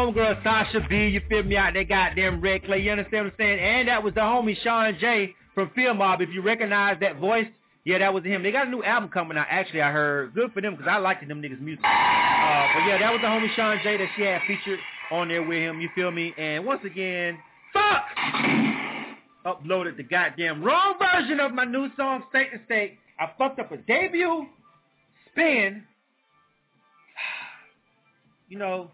Speaker 5: homegirl Sasha B, you feel me, out there, goddamn Red Clay, you understand what I'm saying? And that was the homie Sean J from Field Mob. If you recognize that voice, yeah, that was him. They got a new album coming out, actually, I heard. Good for them, because I liked them niggas' music. But yeah, that was the homie Sean J that she had featured on there with him, you feel me? And once again, fuck! Uploaded the goddamn wrong version of my new song, State to State. I fucked up a debut spin. You know,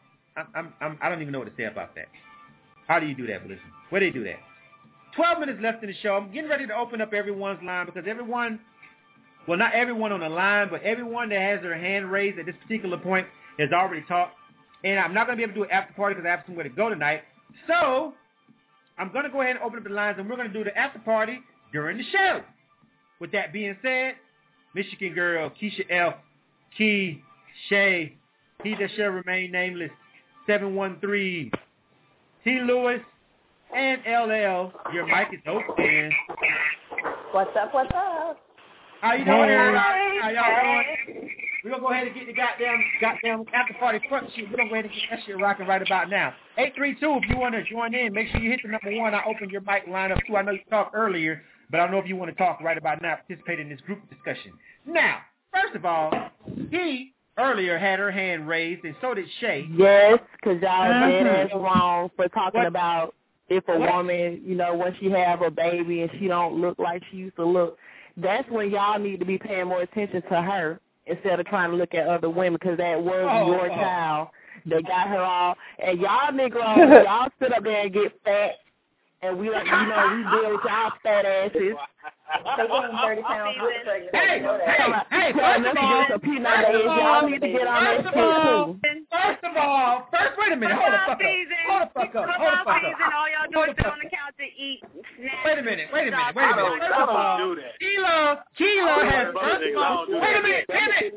Speaker 5: I don't even know what to say about that. How do you do that, Blizzard? Where do you do that? 12 minutes left in the show. I'm getting ready to open up everyone's line because everyone, well, not everyone on the line, but everyone that has their hand raised at this particular point has already talked. And I'm not going to be able to do an after party because I have somewhere to go tonight. So I'm going to go ahead and open up the lines, and we're going to do the after party during the show. With that being said, Michigan girl, Keisha F, Key, Shay, he that shall remain nameless, 713, T. Lewis, and LL, your mic is open.
Speaker 11: What's up, what's up?
Speaker 5: How you doing, everybody? How y'all doing? We're going to go ahead and get the goddamn after party front sheet. We're going to go ahead and get that shit rocking right about now. 832, if you want to join in, make sure you hit the number 1. I opened your mic line up, too. I know you talked earlier, but I don't know if you want to talk right about now, participate in this group discussion. Now, first of all, he earlier had her hand raised, and so did Shay.
Speaker 10: Yes, because y'all dead ass wrong for talking about if a woman, you know, when she have a baby and she don't look like she used to look. That's when y'all need to be paying more attention to her instead of trying to look at other women, because that was your child that got her all. And y'all niggas, y'all sit up there and get fat, and we, like, you know, we deal with y'all fat asses.
Speaker 11: They gained 30 pounds with pregnant.
Speaker 5: Hey, first of all,
Speaker 10: y'all need to get on that shit too.
Speaker 5: First of all, wait a minute, hold the fuck up.
Speaker 13: All y'all do is sit on the couch and eat snacks.
Speaker 5: Wait a minute. First of all, Keela has, wait a minute, damn it.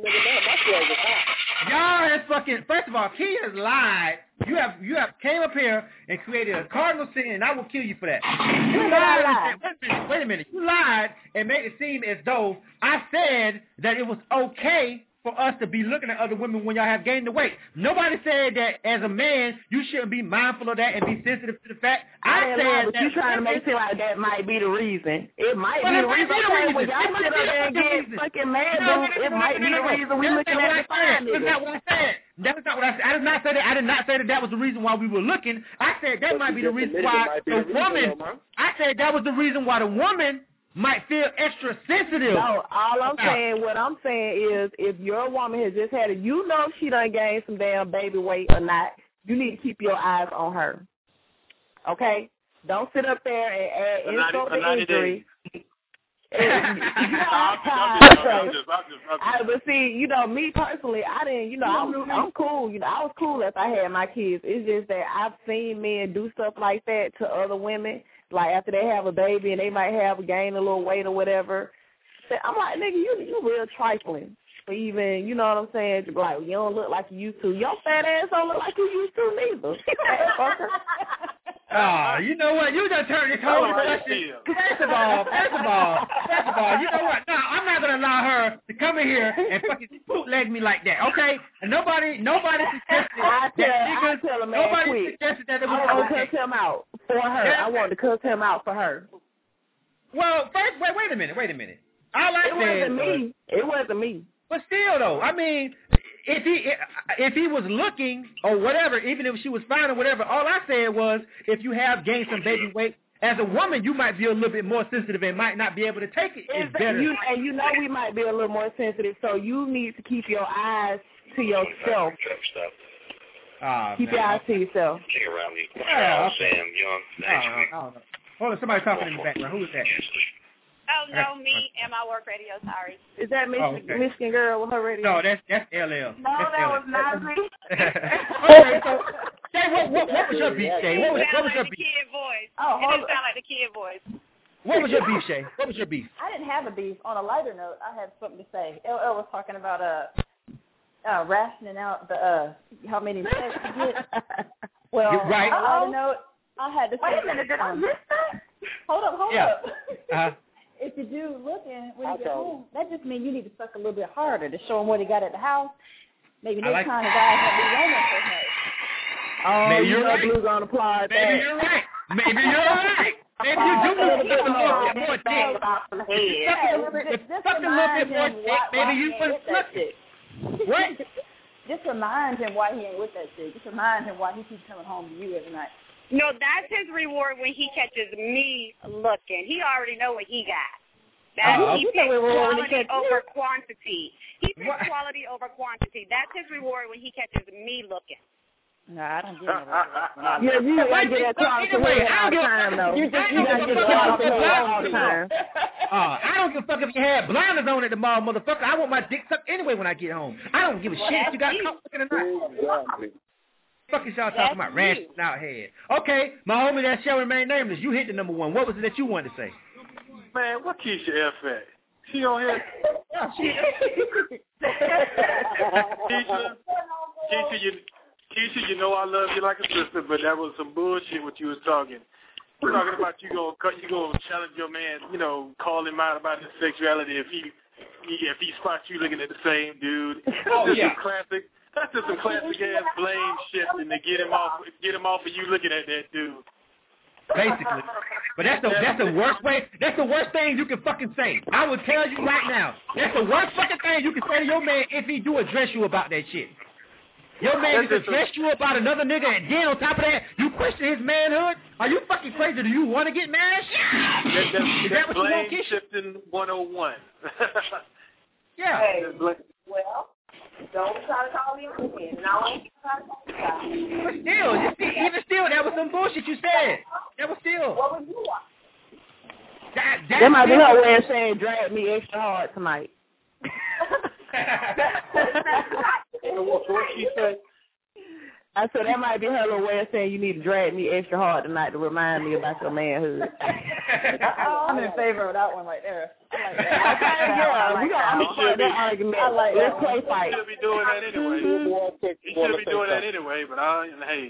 Speaker 5: Y'all has fucking, first of all, Keela has lied. You have came up here and created a cardinal sin, and I will kill you for that. You lied. Wait a minute. You lied and made it seem as though I said that it was okay for us to be looking at other women when y'all have gained the weight. Nobody said that as a man you shouldn't be mindful of that and be sensitive to the fact. I said that.
Speaker 10: You trying to make it seem like that might be the reason. It might be the reason. When y'all sit up there and get fucking mad, it might be the reason we looking at the fine.
Speaker 5: That's not what I said. That was not what I said. I did not say that. I did not say that was the reason why we were looking. I said that might be the reason why the woman. I said that was the reason why the woman might feel extra sensitive.
Speaker 10: No, all I'm saying, what I'm saying is, if your woman has just had it, you know she done gained some damn baby weight or not, you need to keep your eyes on her. Okay? Don't sit up there and add insult to injury. But see, you know, me personally, I didn't, you know, I'm cool. You know, I was cool if I had my kids. It's just that I've seen men do stuff like that to other women, like after they have a baby and they might have gained a little weight or whatever. I'm like, nigga, you real trifling. But even, you know what I'm saying? Like, you don't look like you used to. Your fat ass don't look like you used to neither.
Speaker 5: You know what? You just turned this whole discussion. First of all, you know what? No, I'm not gonna allow her to come in here and fucking bootleg me like that, okay? And nobody suggested that nobody suggested that it was
Speaker 10: okay. I want to cuss him out for her. I wanted to cuss him out for her.
Speaker 5: Well, first, wait a minute. All I said
Speaker 10: it wasn't me.
Speaker 5: But still, though, I mean, if he was looking or whatever, even if she was fine or whatever, all I said was if you have gained some baby weight, as a woman, you might be a little bit more sensitive and might not be able to take it. It's better.
Speaker 10: And you know we might be a little more sensitive, so you need to keep your eyes to yourself. Keep your eyes to yourself.
Speaker 17: Sam Young.
Speaker 5: Hold on, somebody talking in the background. Who is that?
Speaker 13: Oh, no, me and my work radio, sorry.
Speaker 10: Is that Michigan girl with her radio?
Speaker 5: No, that's LL.
Speaker 10: No, that was not me.
Speaker 5: Okay, so, Shay, what was your beef, Shay? What was your beef?
Speaker 13: Kid voice.
Speaker 11: Oh,
Speaker 13: it didn't sound like the kid voice.
Speaker 5: What was your beef, Shay? What was your beef?
Speaker 11: I didn't have a beef. On a lighter note, I had something to say. LL was talking about rationing out the how many sex you get. Well,
Speaker 5: right.
Speaker 11: on a lighter note, I had to say.
Speaker 10: Wait a minute, did I miss that?
Speaker 11: Hold up.
Speaker 6: if you do looking when you get home, that just means you need to suck a little bit harder to show him what he got at the house. Maybe next time the guy won't be running so much.
Speaker 10: Oh,
Speaker 5: maybe
Speaker 10: you're
Speaker 5: right.
Speaker 10: Blue gonna apply
Speaker 5: Maybe
Speaker 10: that.
Speaker 5: you're right. Maybe you're right. Maybe you do need to suck a little bit more dick. Suck a little bit more dick. Maybe you would suck it. What?
Speaker 11: Just remind him why he ain't with that chick. Just remind him why he keeps coming home to you every night.
Speaker 13: No, that's his reward when he catches me looking. He already know what he got. He picks quality over quantity. He picks quality over quantity. That's his reward when he catches me looking.
Speaker 11: No, I don't get it.
Speaker 10: Yeah, you gotta get that quality all the time, though. You gotta get quality all the time.
Speaker 5: I don't give a fuck if you had blinders on at the mall, motherfucker. I want my dick sucked anyway when I get home. I don't give a shit if you got caught looking or not. Fuck is y'all talking about? Ranching out head. Okay, my homie that shall remain nameless. You hit the number one. What was it that you wanted to say?
Speaker 12: Man, what Keisha F at? She on here? Keisha, you know I love you like a sister, but that was some bullshit what you was talking. You're talking about you gonna challenge your man, you know, call him out about his sexuality if he spots you looking at the same dude. That's just some classic ass blame shifting to get him off of you looking at that dude.
Speaker 5: Basically. But that's the worst way. That's the worst thing you can fucking say. I will tell you right now. That's the worst fucking thing you can say to your man if he do address you about that shit. Your man just address you about another nigga, and then on top of that, you question his manhood? Are you fucking crazy? Do you want to get mad? Is that what you want, Keisha?
Speaker 12: Shifting 101.
Speaker 5: Yeah.
Speaker 10: Hey, well, don't try to call me again. No.
Speaker 5: But still, that was some bullshit you said. That was still.
Speaker 10: What would you want? That might be her way of saying drag me extra hard tonight.
Speaker 12: What she say?
Speaker 10: I said that might be her little way of saying you need to drag me extra hard tonight to remind me about your manhood.
Speaker 11: I'm in favor of that one right there.
Speaker 10: I'm gonna that argument. Let's play fight.
Speaker 12: He should be doing that anyway. But I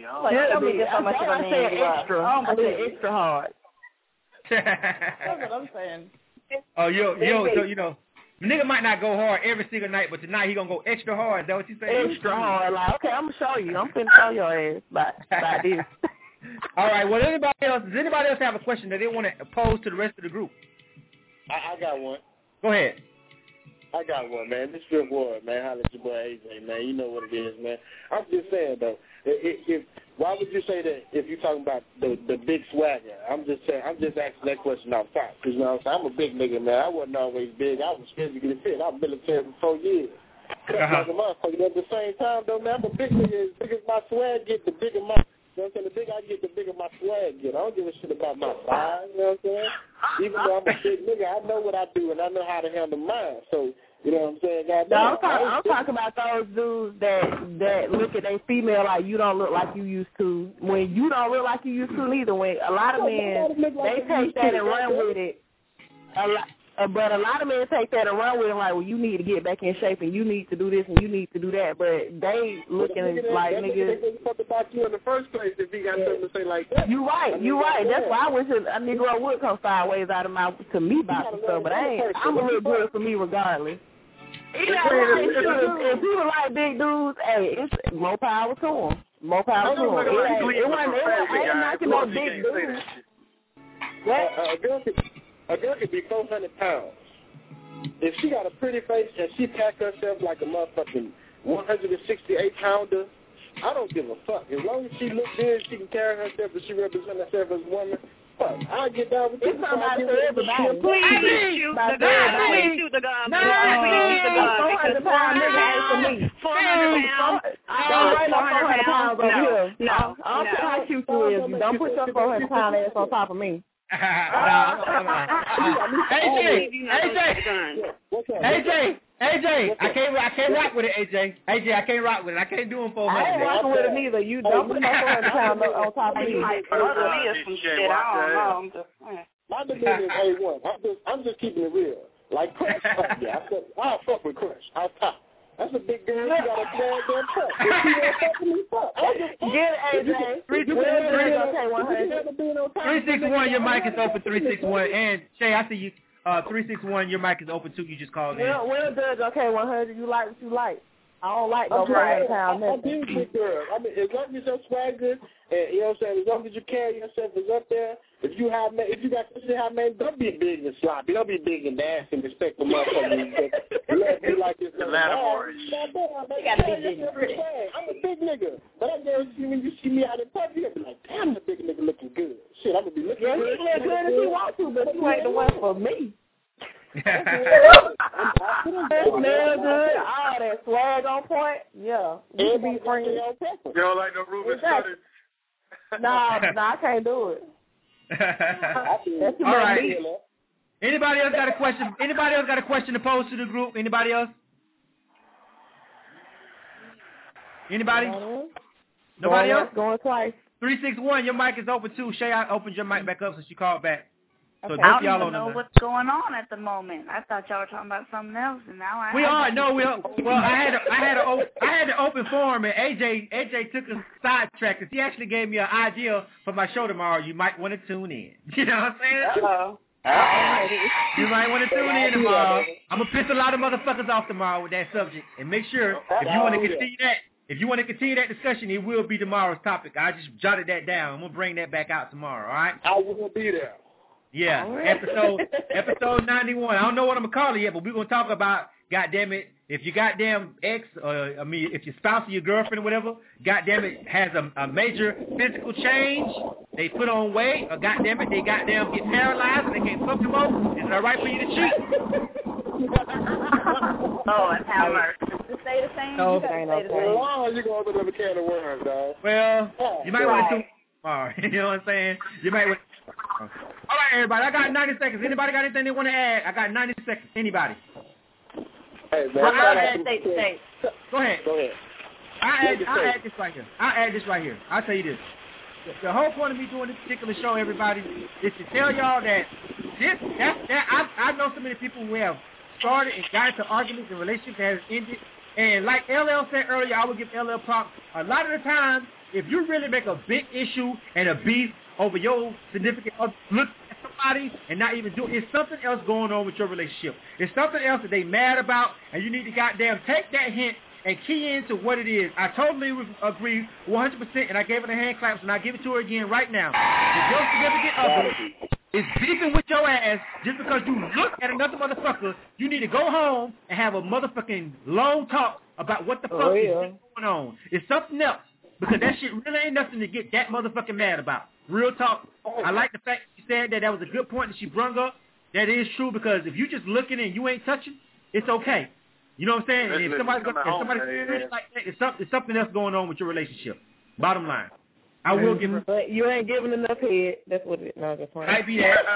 Speaker 10: said extra hard.
Speaker 11: That's what I'm saying.
Speaker 5: Oh, so you know. The nigga might not go hard every single night, but tonight he gonna go extra hard. Is that what you saying?
Speaker 10: Extra hard. Like, okay, I'm gonna show you. I'm finna show your ass by this.
Speaker 5: All right. Well, does anybody else have a question that they want to pose to the rest of the group?
Speaker 9: I got one.
Speaker 5: Go ahead.
Speaker 9: I got one, man. This Fifth Ward, man. Holla at your boy AJ, man. You know what it is, man. I'm just saying, though, why would you say that if you're talking about the big swagger? I'm just asking that question off top. Because, you know what I'm saying? I'm a big nigga, man. I wasn't always big. I was physically fit. I was military for 4 years. Like a motherfucker. At the same time, though, man, I'm a big nigga. As big as my swag get, the bigger my... You know what I'm saying? The bigger I get, the bigger my swag get. I don't give a shit about my size, you know what I'm saying? Even though I'm a big nigga, I know what I do, and I know how to handle mine. So, you know what I'm saying?
Speaker 10: No, I'm talking about those dudes that look at their female like you don't look like you used to. When you don't look like you used to neither. When a lot of men, they take that and run with it. But a lot of men take that and run with it like, well, you need to get back in shape and you need to do this and you need to do that. But they looking like niggas.
Speaker 9: They talk about you in the first place if he got something to say like that.
Speaker 10: You right. That's why I wish a Negro would come sideways out of mouth to me about some stuff. But I'm a little good for me regardless. If people like big dudes, hey, it's more power to them. More power to them. It wasn't knocking no big dudes.
Speaker 9: A girl could be 400 pounds. If she got a pretty face and she pack herself like a motherfucking 168-pounder, I don't give a fuck. As long as she looks good, she can carry herself and she represents herself as a woman. Fuck, I'll get down with
Speaker 10: it's somebody for everybody.
Speaker 13: Please shoot the gun. Please shoot the gun. Please shoot the gun.
Speaker 10: 400 pounds nigga ain't for me.
Speaker 13: 400 pounds.
Speaker 10: Don't 400 pounds over here. No. I don't care how cute you is. Don't put your 400 pound ass on top of me.
Speaker 5: AJ, I can't rock with it, AJ. I can't rock with it. I can't do him 400.
Speaker 10: I ain't rocking with it neither. You don't put no 400 pounds on top of me.
Speaker 9: My nigga is A1. I'm just keeping it real. Like Crush. I'll fuck with Crush. I'll top. That's a big girl. She got a bad damn fuck. If she ain't fucking me, fuck.
Speaker 10: Get it, AJ.
Speaker 5: 361, your mic is open. 361, and Shay, I see you. 361, your mic is open too. You just called in.
Speaker 10: Well, Judge, okay, 100. You like what you like. I don't like no town.
Speaker 9: I'm being big girl. I mean, as long as your swag good, and you know what I'm saying, as long as you carry yourself is up there, if you got such a high man, don't be big and sloppy. Don't be big and nasty and respectful motherfucker. Let me like this.
Speaker 12: The latter boys.
Speaker 10: You gotta be big and pretty.
Speaker 9: I'm a big nigga, but I guarantee when you see me out in public, you'll be like, damn, the big nigga looking good. Shit, I'm gonna be looking good.
Speaker 10: You look good if you want to, but you ain't the one for me. Smell good, all that swag on point. Yeah, we can be friends.
Speaker 12: You don't like no Ruben Studdard?
Speaker 10: Nah, I can't do it. That's
Speaker 5: all right. Anybody else got a question? Anybody else got a question to pose to the group? Anybody else? Nobody else?
Speaker 10: Going twice.
Speaker 5: 361, your mic is open too. Shay, I opened your mic back up since you called back. So
Speaker 6: I don't even know what's going on at the moment. I thought y'all were talking about something else, and now I.
Speaker 5: We are. Well, I had to open forum, and AJ took a sidetrack because he actually gave me an idea for my show tomorrow. You might want to tune in. You know what I'm saying?
Speaker 10: Uh-oh.
Speaker 5: You might want to tune in tomorrow. I'm gonna piss a lot of motherfuckers off tomorrow with that subject, and make sure if you want to continue that. If you want to continue that discussion, it will be tomorrow's topic. I just jotted that down. I'm gonna bring that back out tomorrow. All right?
Speaker 9: I will be there.
Speaker 5: Yeah, episode 91. I don't know what I'm going to call it yet, but we're going to talk about, goddammit, if your goddamn ex, if your spouse or your girlfriend or whatever, goddammit, has a major physical change, they put on weight, or goddammit, they goddamn get paralyzed and they can't fuck no more, is it all right for you to cheat?
Speaker 6: Oh, that's how it works.
Speaker 11: To stay the same,
Speaker 5: No,
Speaker 11: you gotta stay the same.
Speaker 9: Long as you go open up a can of worms, dog.
Speaker 5: Well, you might want to tune tomorrow. You know what I'm saying? You might want. All right, everybody. I got 90 seconds. Anybody got anything they want to add? I got 90 seconds. Anybody?
Speaker 9: Hey, man.
Speaker 5: Go ahead. I'll add this right here. I'll tell you this. The whole point of me doing this particular show, everybody, is to tell y'all that I know so many people who have started and got into arguments and relationships that have ended. And like LL said earlier, I would give LL props. A lot of the time, if you really make a big issue and a beef over your significant other, look at somebody and not even do it, it's something else going on with your relationship. It's something else that they mad about, and you need to goddamn take that hint and key into what it is. I totally agree 100%, and I gave it a hand clap, and I give it to her again right now. If your significant other is beefing with your ass just because you look at another motherfucker, you need to go home and have a motherfucking long talk about what the fuck is going on. It's something else, because that shit really ain't nothing to get that motherfucking mad about. Real talk. I like the fact she said that was a good point that she brung up. That is true, because if you just looking and you ain't touching, it's okay. You know what I'm saying? And if somebody's like that, it's something else going on with your relationship. Bottom line. I will give her.
Speaker 10: But you ain't giving enough head. That's what it is. No, that's fine.
Speaker 5: Might be that.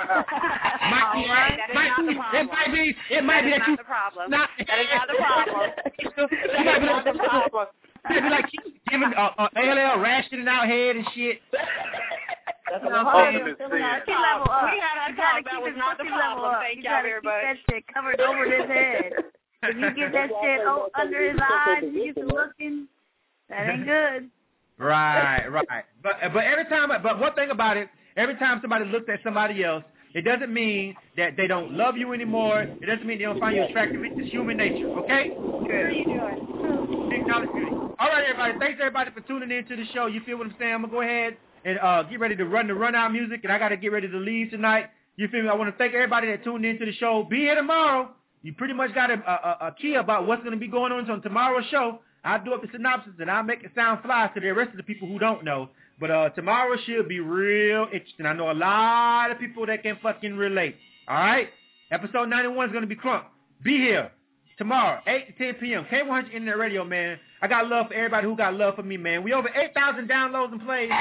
Speaker 5: It might be that you.
Speaker 6: The problem.
Speaker 5: That
Speaker 6: is not the problem.
Speaker 5: That might be the problem. It'd be like giving ALL rationing out head and shit.
Speaker 11: That's
Speaker 6: level up. We had our talk. That was not the problem. Thank y'all very much. Keep that shit covered over his head. If you get that shit under his eyes and you get to looking, that ain't good.
Speaker 5: Right. But every time, but one thing about it, every time somebody looks at somebody else, it doesn't mean that they don't love you anymore. It doesn't mean they don't find you attractive. It's just human nature, okay?
Speaker 11: What are you doing?
Speaker 5: All right, everybody. Thanks, everybody, for tuning in to the show. You feel what I'm saying? I'm going to go ahead and get ready to run the run-out music, and I got to get ready to leave tonight. You feel me? I want to thank everybody that tuned in to the show. Be here tomorrow. You pretty much got a key about what's going to be going on tomorrow's show. I'll do up the synopsis, and I'll make it sound fly to the rest of the people who don't know. But tomorrow should be real interesting. I know a lot of people that can fucking relate. All right? Episode 91 is going to be crunk. Be here tomorrow, 8 to 10 p.m. K100 Internet Radio, man. I got love for everybody who got love for me, man. We over 8,000 downloads and plays.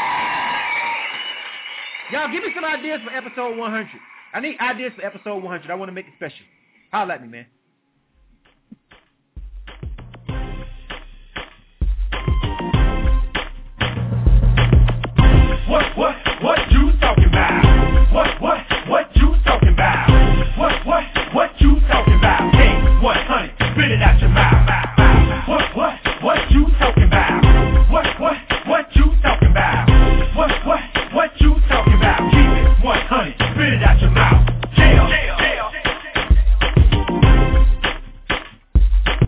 Speaker 5: Y'all, give me some ideas for episode 100. I need ideas for episode 100. I want to make it special. Holla at me, man.